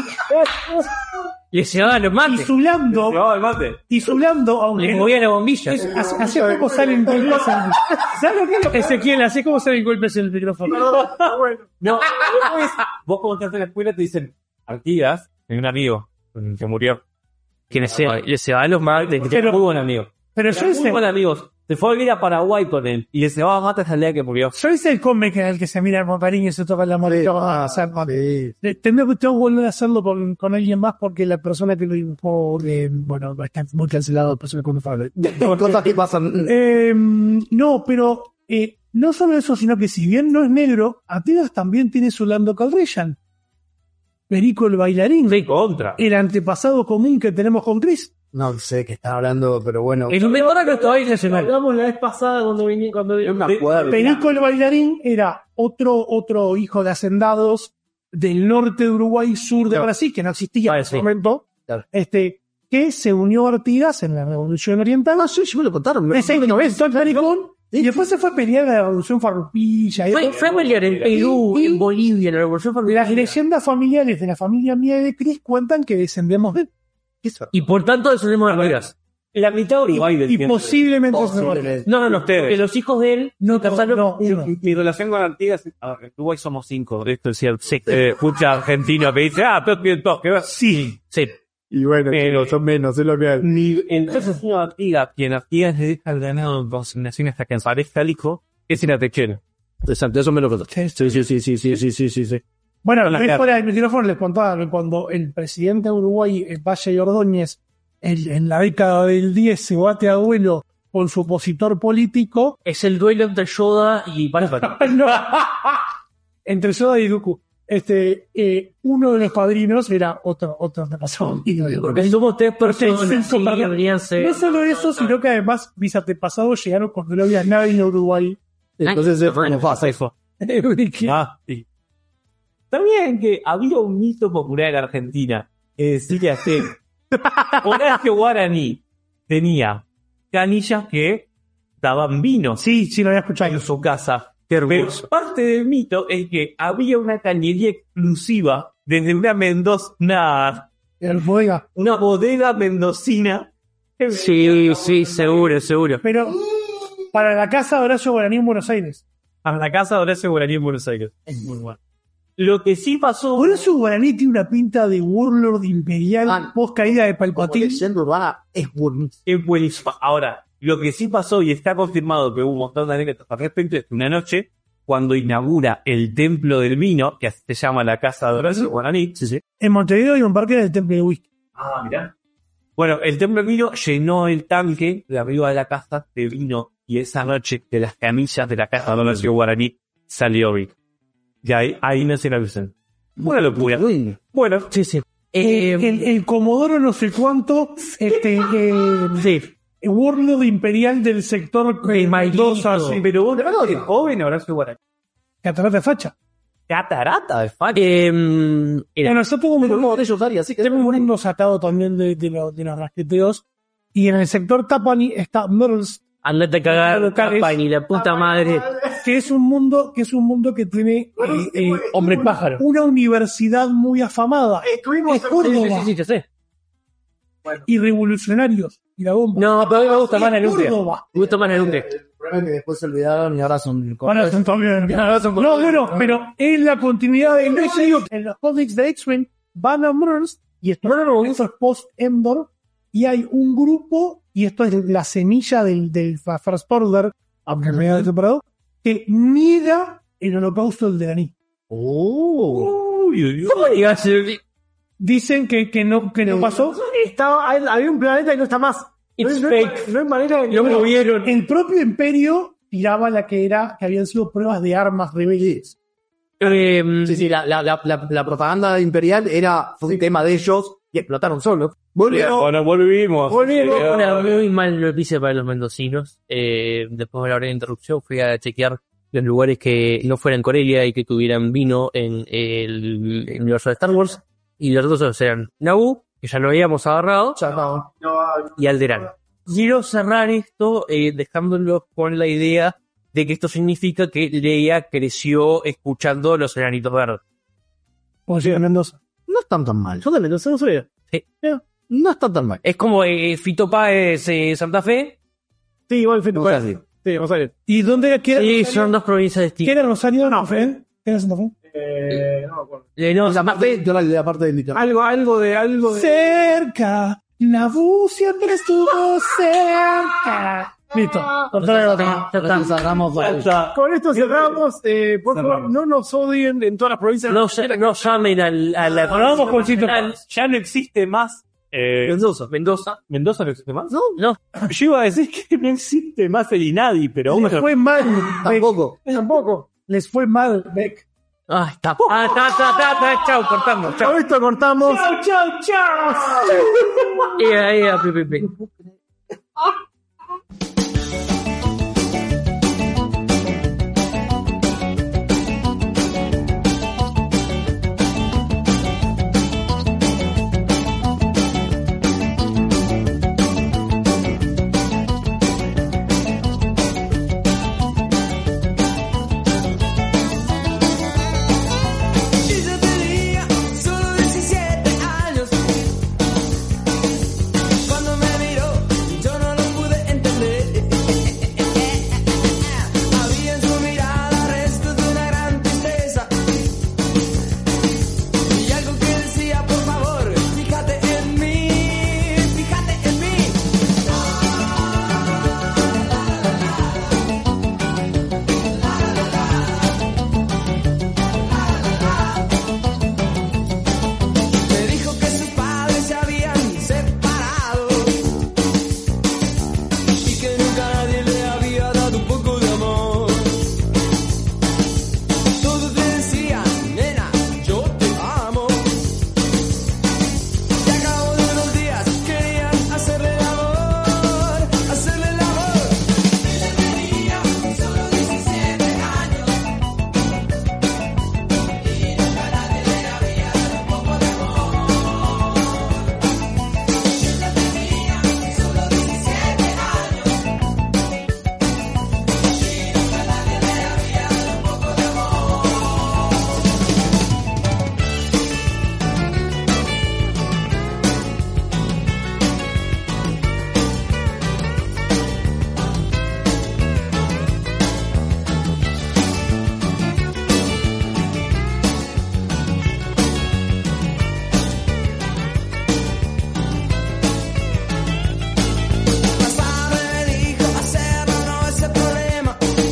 Le llevaba los mates. Titulando, No, el mate. titulando, aunque Le movía la bombilla. Es- Así así es como salen golpes en el... ¿Sabes lo que es lo que Ezequiel? Así es como salen golpes en el micrófono. No, vos como estás en la escuela te dicen Artigas, tenía un amigo que murió. Que le llevaba, le llevaba los mates. Pero- Muy buen amigo. Pero yo Muy ese, buen amigos. Se fue a vivir a Paraguay con él. Y le se va a matar esa aldea que murió. Yo hice el cómic en el que se mira el Moparín y se toca la mano. Ah, o sea, sí. Tengo que tengo que volver a hacerlo con, con alguien más porque la persona que lo dibujó, eh, bueno, está muy cancelado, persona culpable. Cosas que pasan. Eh, no, pero eh, no solo eso, sino que si bien no es negro, Atenas también tiene su Lando Calrissian. Perico el bailarín. Sí, contra. El antepasado común que tenemos con Chris. No sé qué están hablando, pero bueno. Es un mejor que estaba nacional. Hablamos la vez pasada cuando vine, cuando Perico el bailarín era otro, otro hijo de hacendados del norte de Uruguay, sur de claro. Brasil, que no existía en ese sí. momento, claro. este, que se unió a Artigas en la Revolución Oriental. Ah, sí, sí me lo contaron. Ese no es y después se fue a pelear en la Revolución Farroupilla. Fue, fue a pelear en Perú, en Bolivia, en la Revolución Farroupilla. Las leyendas familiares de la familia mía de Chris cuentan que descendemos de y por tanto descendemos de Artigas. La mitad Uruguay del y, y posiblemente no, no, no, ustedes. Que los hijos de él no casaron. No, no. Mi, mi relación con Artigas, en Uruguay somos cinco. Esto es cierto. Sí. Eh, mucha argentina que dice, ah, pero bien, que va. Sí, sí. Y bueno, pero son menos, es lo que hay. Ni, entonces, señor Artigas, quien Artigas le deja el ganado en consignación hasta que aparezca el hijo, es inatechero. Exacto, eso me lo contaste. Sí, sí, sí, sí, sí, sí, sí, sí, sí. Bueno, la fuera del micrófono les contaba que cuando el presidente de Uruguay, Valle y Ordóñez, en, en la década del diez se bate a duelo con su opositor político. Es el duelo entre Yoda y Palpatine. No. Entre Yoda y Dooku. Este, eh, uno de los padrinos era otro, otro antepasado. Porque somos tres personas. Sí, no solo eso, sino que además mis antepasados llegaron cuando no había nadie en Uruguay. Entonces es bueno, fácil. Ah, sí. También que había un mito popular en Argentina que decía que Horacio Guaraní tenía canillas que daban vino. Sí, sí, lo había escuchado en su casa. Pero parte del mito es que había una cañería exclusiva desde una Mendoza, una, bodega. una bodega mendocina. Sí, sí, seguro, seguro. Pero para la casa de Horacio Guaraní en Buenos Aires. Para la casa de Horacio Guaraní en Buenos Aires. Es muy bueno. Lo que sí pasó... Horacio Guaraní tiene una pinta de warlord imperial ah, post caída de Palpatine. Urbana es buenísimo. Es buenísimo. Ahora, lo que sí pasó y está confirmado que hubo un montón de anécdotas al respecto es que una noche, cuando inaugura el Templo del Vino, que así se llama la casa de Horacio Guaraní, sí, sí. En Montevideo hay un parque del Templo de Whisky. Ah, mirá. Bueno, el Templo del Vino llenó el tanque de arriba de la casa de vino y esa noche de las camillas de la casa de Horacio Guaraní salió vino. Y ahí, ahí nació la visión. Una locura. Bueno, sí, sí. Eh, el, el Comodoro no sé cuánto, este, eh, sí. El warlord imperial del sector eh, Mendoza, sí. Pero vos, no, de joven Horacio Guaraní. Catarata de facha. Catarata de facha. Eh, bueno, yo tengo un mundo atado también de, de, los, de los rasqueteos. Y en el sector Tapani está Merles. Andate a cagar, Tapani, la puta madre. Que es un mundo, que es un mundo que tiene eh, eh, hombre pájaro. Una universidad muy afamada. Estuvimos en Córdoba. Sí, sí, sí, sí, sé. Bueno. Y revolucionarios. Y la bomba. No, pero a mí me gusta más la Nutria. Me gusta más la Nutria. El problema es que después se olvidaron y ahora son... Ahora son también. Ahora son no, no, no, pero es la continuidad de... En los cómics de X-Men van a Merles y esto es post-Endor y hay un grupo, y esto es la semilla del, del First Order, aunque me haya separado, que niega el holocausto del Deraní. Oh. Uy, uy, uy. Dicen que, que no, que no pasó. Estaba, había un planeta y no está más. It's no, fake. No, no hay manera de que lo vieron. El propio Imperio tiraba la que era, que habían sido pruebas de armas rebeldes. Eh, sí, sí, la, la, la, la, la propaganda imperial era un tema de ellos y explotaron solos. Volvimos. Bueno, volvimos. Volvimos. Bueno, muy mal noticia para los mendocinos. Eh, después de la hora de interrupción fui a chequear los lugares que no fueran Corelia y que tuvieran vino en el, el universo de Star Wars. Y los otros eran Naboo, que ya lo habíamos agarrado, no. y Alderaan. Quiero cerrar esto eh, dejándolo con la idea de que esto significa que Leia creció escuchando los enanitos verdes. Como si de Mendoza. No están tan mal. Yo de Mendoza no soy. Sí. No están tan mal. Es como eh, Fito Páez, eh, Santa Fe. Sí, igual Fito Páez. Sí, Rosario. ¿Y dónde queda? Sí, son dos provincias distintas. ¿Qué era Rosario? No, Fe. ¿Qué era Santa Fe? Eh, no me acuerdo. Eh, no, Santa Fe, yo la de la parte del litoral. Algo, algo de, algo de... Cerca. Naboo siempre estuvo cerca. Listo. Cerramos dos. Con esto cerramos. Eh, por favor, no nos odien en todas las provincias. No, no llamen al, a la... Vamos con Chito. Ya no existe más. Eh, Mendoza. Mendoza. ¿Mendoza no existe más? No. No. Yo iba a decir que no existe más el INADI, pero aún Les mejor. fue mal. Tampoco. Tampoco. Les fue mal, Beck. Ah, está. Ah, está, está, está, está. Chau, cortamos. Chau. Con esto cortamos. Chau, chau, chau. Y ahí, a pi, pi, pi. Cuando me miró, yo no lo pude entender. Había en su mirada restos de una gran tristeza. Y algo que decía, por favor, fíjate en mí, fíjate en mí. Me dijo que sus padres se habían separado y que nunca nadie le había dado un poco de amor. Todos le decían, nena, yo te amo. Y a cabo de unos días querían hacerle el amor, hacerle el amor. Ella tenía solo diecisiete años y nunca nadie le había dado un poco de amor. Ella tenía solo diecisiete años y nunca nadie le había dado un poco de Pasarme me dijo, hacerlo no es el problema.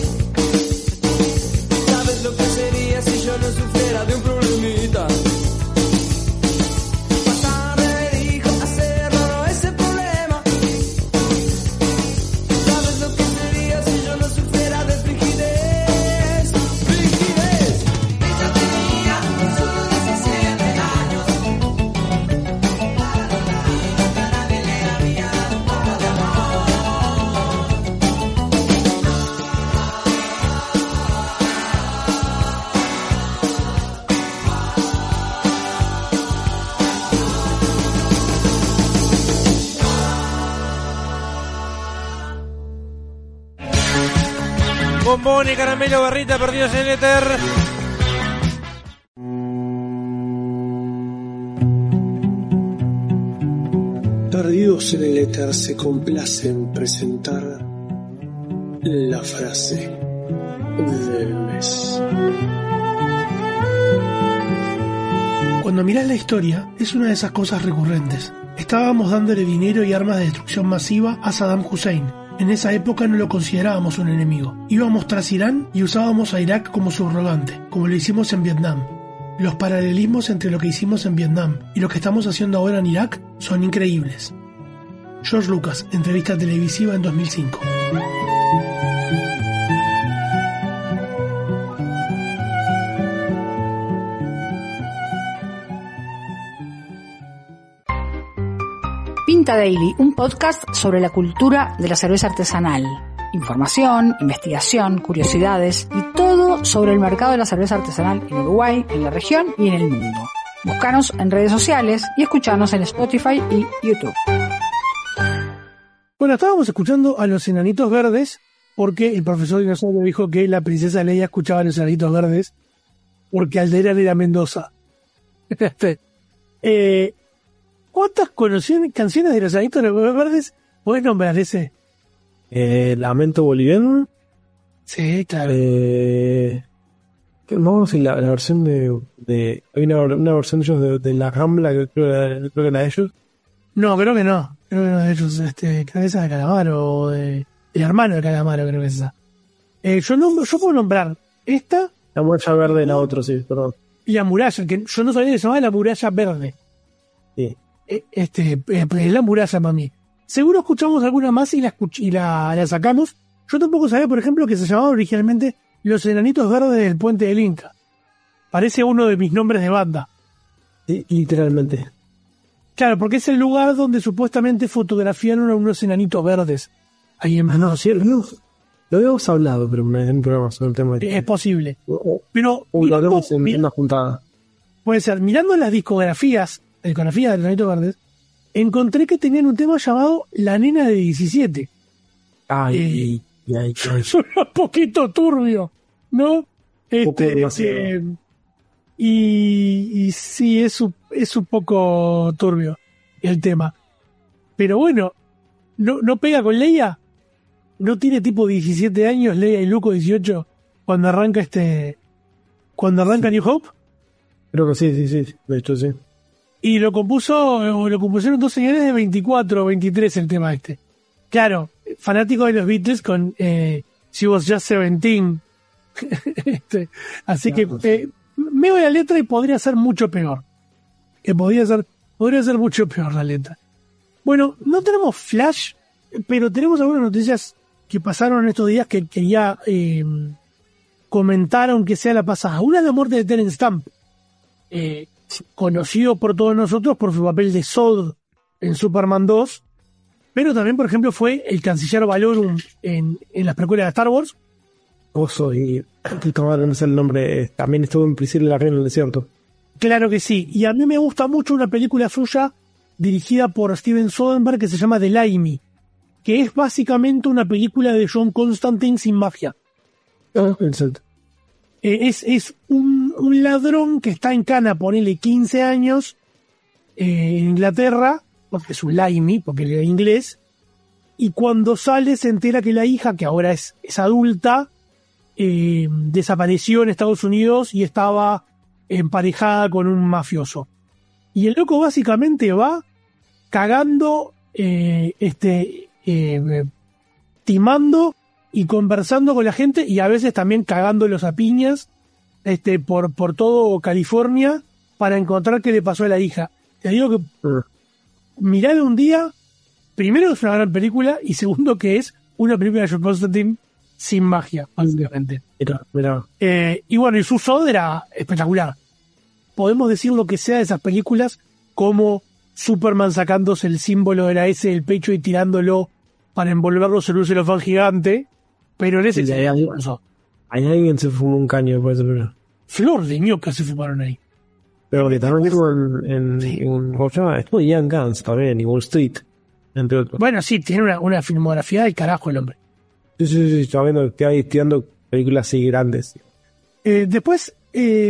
¿Sabes lo que sería si yo no sufriera de un problemita? Pasarme me dijo, hacerlo no es el problema. ¿Sabes lo que sería si yo no sufriera de frigidez? Frigidez. Ella tenía solo diecisiete años y nunca nadie le había dado un poco de amor. Bombón y caramelo, barrita perdidos en el éter. Perdidos en el éter se complace en presentar la frase del mes. Cuando mirás la historia, es una de esas cosas recurrentes. Estábamos dándole dinero y armas de destrucción masiva a Saddam Hussein. En esa época no lo considerábamos un enemigo. Íbamos tras Irán y usábamos a Irak como subrogante, como lo hicimos en Vietnam. Los paralelismos entre lo que hicimos en Vietnam y lo que estamos haciendo ahora en Irak son increíbles. George Lucas, entrevista televisiva en dos mil cinco. Pinta Daily, un podcast sobre la cultura de la cerveza artesanal. Información, investigación, curiosidades y todo sobre el mercado de la cerveza artesanal en Uruguay, en la región y en el mundo. Búscanos en redes sociales y escuchanos en Spotify y YouTube. Bueno, estábamos escuchando a los Enanitos Verdes porque el profesor Dinosaurio dijo que la princesa Leia escuchaba a los Enanitos Verdes porque Alderaan era Mendoza. eh, ¿Cuántas conocían canciones de los Enanitos Verdes podés nombrar ese? Eh, Lamento Boliviano. Sí, claro. Eh, no sé si la, la versión de, de hay una, una versión de ellos de, de La Rambla que creo, creo que era de ellos. No, creo que no. Creo que no de ellos, este, cabeza de calamar o de... El hermano de Calamaro, creo que es esa. Eh, yo, no, yo puedo nombrar esta. La muralla verde, la otra, sí, perdón. Y la muralla, que yo no sabía que se llamaba la muralla verde. Sí. Eh, Este, eh, es la muralla para mí. Seguro escuchamos alguna más y la, escuch- y la, la sacamos. Yo tampoco sabía, por ejemplo, que se llamaba originalmente Los Enanitos Verdes del Puente del Inca. Parece uno de mis nombres de banda. Sí, literalmente. Claro, porque es el lugar donde supuestamente fotografiaron a unos enanitos verdes. Ahí en... Ah, no, sí, no, lo habíamos hablado, pero en un programa sobre el tema de... Es posible. Pero Uh, lo hablamos en una juntada. puede ser, mirando las discografías, la discografía de los enanitos verdes, encontré que tenían un tema llamado La Nena de diecisiete. Ay, Eh, ay, ay, ay. Suena un poquito turbio, ¿no? Este, demasiado. eh, y, y sí, es un, es un poco turbio el tema. Pero bueno, ¿no, no pega con Leia? ¿No tiene tipo diecisiete años Leia y Luco dieciocho cuando arranca este... cuando arranca New Hope? Creo que sí, sí, sí, de hecho sí. Y lo compuso, o lo compusieron dos señores de veinticuatro o veintitrés el tema este. Claro, fanático de los Beatles con eh, She Was Just seventeen. Este, así que eh, me veo la letra y podría ser mucho peor. Que podría ser, podría ser mucho peor la letra. Bueno, no tenemos flash, pero tenemos algunas noticias que pasaron en estos días que quería eh, comentar, aunque sea la pasada. Una es la muerte de Terence Stamp. Eh, conocido por todos nosotros por su papel de Zod en Superman dos, pero también, por ejemplo, fue el canciller Valorum en, en las precuelas de Star Wars. Oso y no sé el nombre, eh, también estuvo en Priscilla y la Reina del Desierto. Claro que sí, y a mí me gusta mucho una película suya dirigida por Steven Soderbergh que se llama The Limey, que es básicamente una película de John Constantine sin magia. Ah, exacto. Eh, es es un, un ladrón que está en cana, ponele quince años, eh, en Inglaterra, porque es un limey, porque él era inglés, y cuando sale se entera que la hija, que ahora es, es adulta, eh, desapareció en Estados Unidos y estaba emparejada con un mafioso. Y el loco básicamente va cagando, eh, este, eh, timando y conversando con la gente y a veces también cagándolos a piñas este, por, por todo California para encontrar qué le pasó a la hija. Te digo que mirad un día, primero es una gran película y segundo que es una película de John Constantine sin magia, básicamente. Mira, mira. Eh, y bueno, y su Zod era espectacular. Podemos decir lo que sea de esas películas, como Superman sacándose el símbolo de la S del pecho y tirándolo para envolverlos en un celofán gigante, pero en ese Sí, hay, hay, hay alguien se fumó un caño después de pero... Flor de ñoca se fumaron ahí. Pero que también estuvo en, en, en ¿cómo se llama? Estuvo Ian Guns también, y Wall Street, entre otros. Bueno, sí, tiene una, una filmografía del carajo el hombre. Sí, sí, sí, estaba viendo que hay estudiando películas así grandes. Eh, después, eh,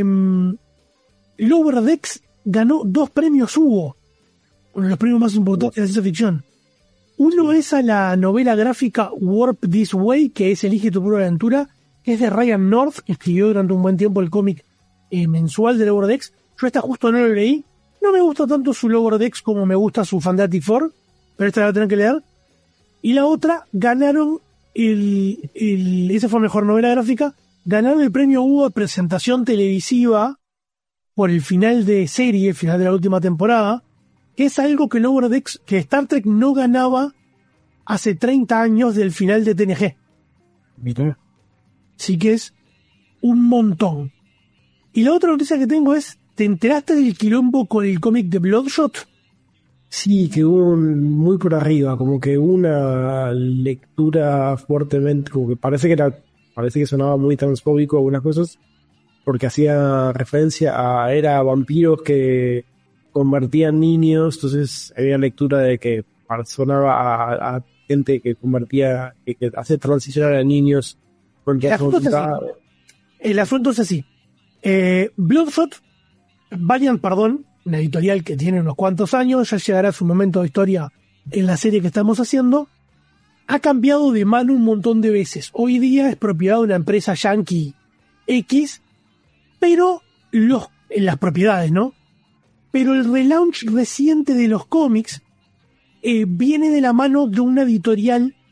Lower Decks ganó dos premios Hugo, uno de los premios más importantes de la ciencia ficción. Uno es a la novela gráfica Warp This Way, que es Elige tu propia aventura, que es de Ryan North, que escribió durante un buen tiempo el cómic eh, mensual de Lower Decks. Yo esta justo no lo leí. No me gusta tanto su Lower Decks como me gusta su Fantastic Four, pero esta la voy a tener que leer. Y la otra, ganaron el, el esa fue mejor novela gráfica, ganaron el premio Hugo de presentación televisiva por el final de serie, el final de la última temporada, que es algo que Lower Decks, que Star Trek no ganaba hace treinta años del final de T N G. Mira. Sí que es un montón. Y la otra noticia que tengo es, ¿te enteraste del quilombo con el cómic de Bloodshot? Sí, que hubo un- muy por arriba, como que una lectura fuertemente, como que parece que era, parece que sonaba muy transfóbico algunas cosas, porque hacía referencia a, era vampiros que convertían niños, entonces había lectura de que sonaba a, a gente que convertía, que, que hace transicionar a niños. Porque El asunto es así. El asunto es así. Eh, Bloodshot, Valiant, perdón, una editorial que tiene unos cuantos años, ya llegará su momento de historia en la serie que estamos haciendo, ha cambiado de mano un montón de veces. Hoy día es propiedad de una empresa yankee X, pero los, en las propiedades, ¿no? Pero el relaunch reciente de los cómics eh, viene de la mano de una editorial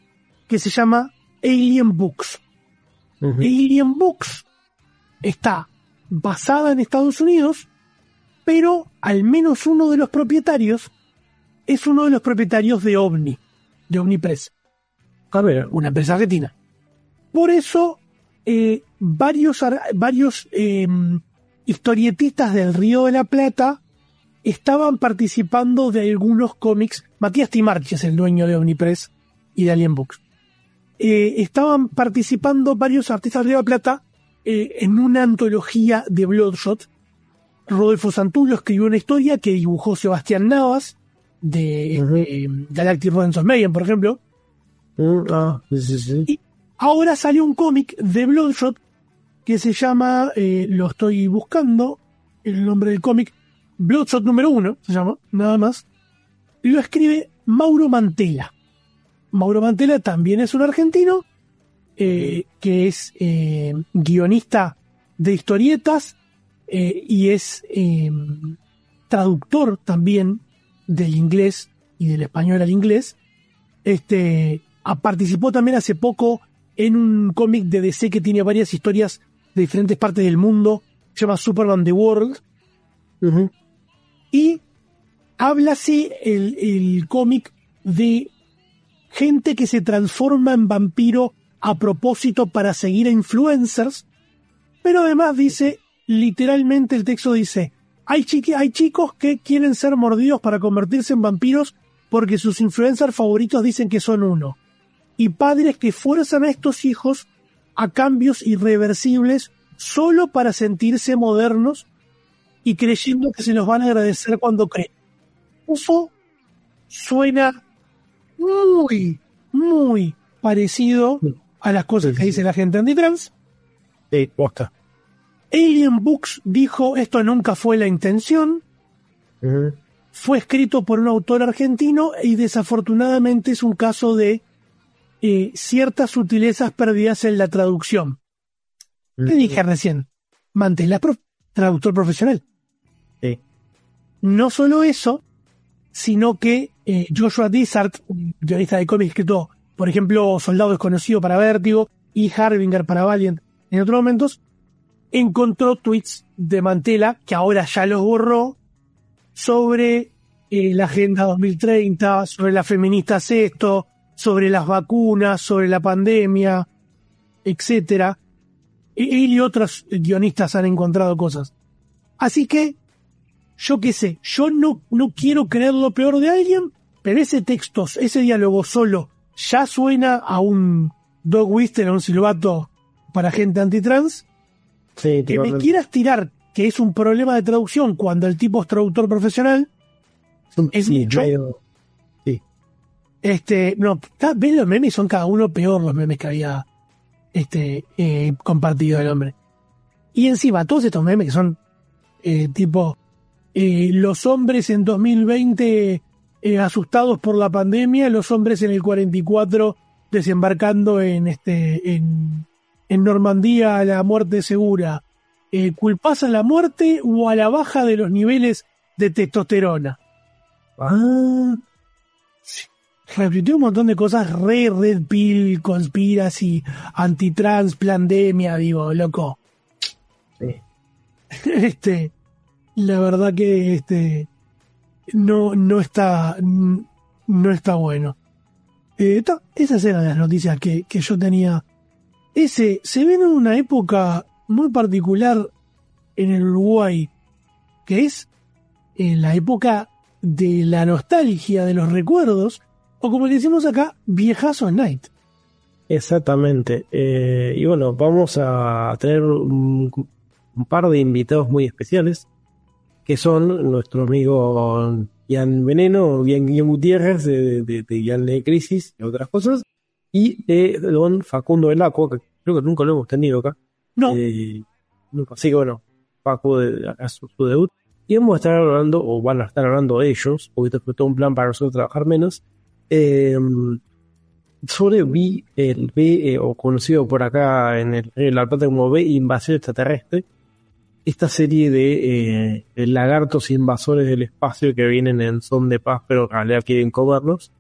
que se llama Alien Books. Uh-huh. Alien Books está basada en Estados Unidos, pero al menos uno de los propietarios es uno de los propietarios de OVNI, de OVNI Press. A ver, una empresa argentina. Por eso, eh, varios, varios eh, historietistas del Río de la Plata estaban participando de algunos cómics. Matías Timarchi es el dueño de OVNI Press y de Alien Books. Eh, estaban participando varios artistas del Río de la Plata eh, en una antología de Bloodshot. Rodolfo Santullo escribió una historia que dibujó Sebastián Navas de uh-huh. eh, Galactic Robinson Mayhem, por ejemplo. Uh, ah, sí, sí, sí. Y ahora salió un cómic de Bloodshot que se llama, eh, lo estoy buscando, el nombre del cómic, Bloodshot número uno, se llama, nada más. Y lo escribe Mauro Mantela. Mauro Mantela también es un argentino eh, que es eh, guionista de historietas eh, y es eh, traductor también del inglés y del español al inglés. Este participó también hace poco en un cómic de D C que tiene varias historias de diferentes partes del mundo, se llama Superman The World. Uh-huh. Y habla así el, el cómic de gente que se transforma en vampiro a propósito para seguir a influencers, pero además dice, literalmente el texto dice, hay, chiqui- hay chicos que quieren ser mordidos para convertirse en vampiros porque sus influencers favoritos dicen que son uno, y padres que fuerzan a estos hijos a cambios irreversibles solo para sentirse modernos y creyendo que se los van a agradecer cuando creen. Eso suena muy, muy parecido a las cosas que dice la gente antitrans. Sí, posta. Alien Books dijo, esto nunca fue la intención. Uh-huh. Fue escrito por un autor argentino y desafortunadamente es un caso de eh, ciertas sutilezas perdidas en la traducción. Uh-huh. Te dije recién, Mantela, prof, traductor profesional. Sí. No solo eso, sino que eh, Joshua Dysart, un guionista de cómics escrito, por ejemplo, Soldado Desconocido para Vértigo y Harbinger para Valiant en otros momentos, encontró tweets de Mantela, que ahora ya los borró, sobre eh, la Agenda dos mil treinta, sobre las feministas esto, sobre las vacunas, sobre la pandemia, etcétera. Él y otros guionistas han encontrado cosas. Así que, yo qué sé, yo no, no quiero creer lo peor de alguien, pero ese texto, ese diálogo solo, ya suena a un dog whistle, a un silbato para gente antitrans. Sí, que me quieras tirar que es un problema de traducción cuando el tipo es traductor profesional es sí, mucho. Medio... sí. Este, no, ven los memes, son cada uno peor los memes que había este eh, compartido el hombre. Y encima, todos estos memes que son eh, tipo eh, los hombres en dos mil veinte eh, asustados por la pandemia, los hombres en el cuarenta y cuatro desembarcando en este en en Normandía a la muerte segura. Eh, ¿Culpás a la muerte o a la baja de los niveles de testosterona? Ah, sí. Repitió un montón de cosas re red pill, conspiracy, antitrans, pandemia, digo, loco. Sí. Este, la verdad que este no, no está no está bueno. Eh, ta, esas eran las noticias que, que yo tenía. Ese, se viene una época muy particular en el Uruguay, que es en la época de la nostalgia, de los recuerdos, o como le decimos acá, Viejazo Night. Exactamente. Eh, y bueno, vamos a tener un, un par de invitados muy especiales, que son nuestro amigo Ian Veneno, Ian, Ian Gutiérrez, de, de, de Ian de Crisis y otras cosas, y de don Facundo Velacqua, que creo que nunca lo hemos tenido acá. No. Eh, nunca. Así que bueno, Facu de, a su, su debut. Y vamos a estar hablando, o van a estar hablando de ellos, porque esto es todo un plan para nosotros trabajar menos, eh, sobre V, el V, eh, o conocido por acá en el en La Plata como V, Invasión Extraterrestre. Esta serie de eh, lagartos invasores del espacio que vienen en son de paz, pero en realidad quieren comernos.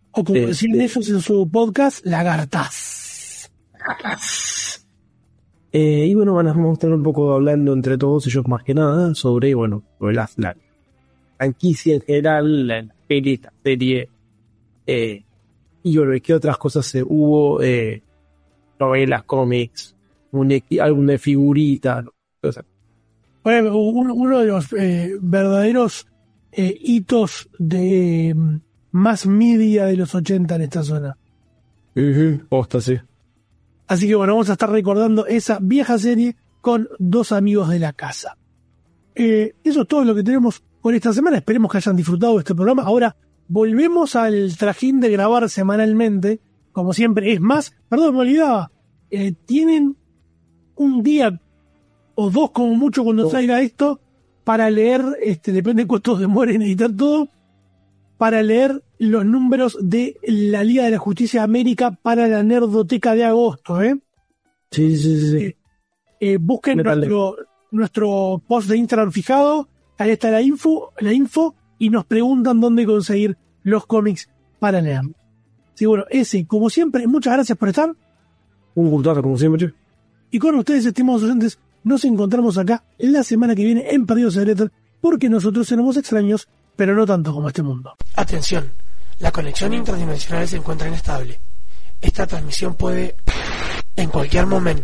O como Eh, decían eh. ellos en su podcast, lagartas. Lagartas. Eh, y bueno, van a- vamos a estar un poco hablando entre todos ellos más que nada sobre, bueno, sobre la, la franquicia en general, la, la peli, esta serie, eh, y bueno, qué otras cosas se hubo, eh, novelas, cómics, un equi- álbum de figuritas, o sea, Bueno, uno, uno de los eh, verdaderos eh, hitos de mm, más media de los ochenta en esta zona. posta, sí. Así que bueno, vamos a estar recordando esa vieja serie con dos amigos de la casa. Eh, eso es todo lo que tenemos por esta semana. Esperemos que hayan disfrutado de este programa. Ahora volvemos al trajín de grabar semanalmente, como siempre. Es más, perdón, me olvidaba, eh, tienen un día o dos como mucho cuando salga esto para leer, este, depende de cuántos demoren en editar todo, para leer los números de la Liga de la Justicia de América para la Nerdoteca de agosto, ¿eh? Sí, sí, sí. sí. Eh, busquen Me parece. nuestro, nuestro post de Instagram fijado, ahí está la info, la info, y nos preguntan dónde conseguir los cómics para leer. Sí, bueno, ese, como siempre, muchas gracias por estar. Un gustazo, como siempre. Y con ustedes, estimados oyentes, nos encontramos acá la semana que viene en Perdidos en el Éter, porque nosotros seremos extraños, pero no tanto como este mundo. Atención, la conexión interdimensional se encuentra inestable. Esta transmisión puede, en cualquier momento,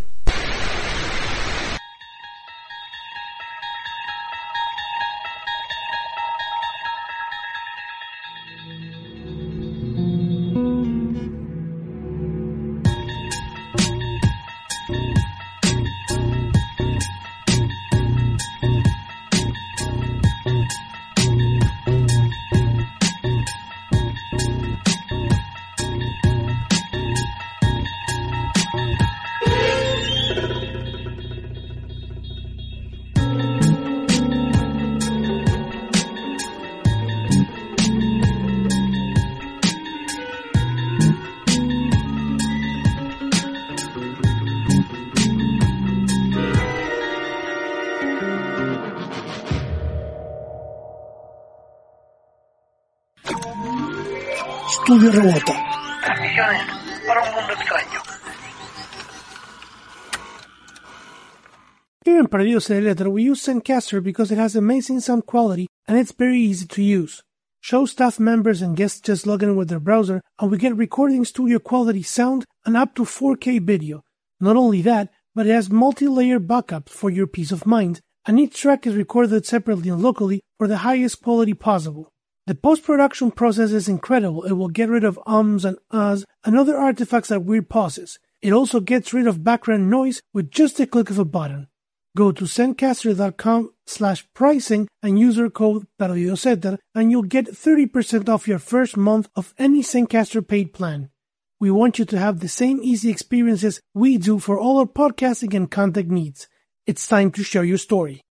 Estudio Remoto. transmisiones para un mundo extraño. Here in Perdidos en el Éter, we use Zencaster because it has amazing sound quality and it's very easy to use. Show staff members and guests just log in with their browser and we get recording studio quality sound and up to four K video. Not only that, but it has multi-layer backup for your peace of mind, and each track is recorded separately and locally for the highest quality possible. The post-production process is incredible. It will get rid of ums and uhs and other artifacts like weird pauses. It also gets rid of background noise with just a click of a button. Go to zencaster.com slash pricing and user code PerdidoSetter and you'll get thirty percent off your first month of any Zencaster paid plan. We want you to have the same easy experiences we do for all our podcasting and content needs. It's time to share your story.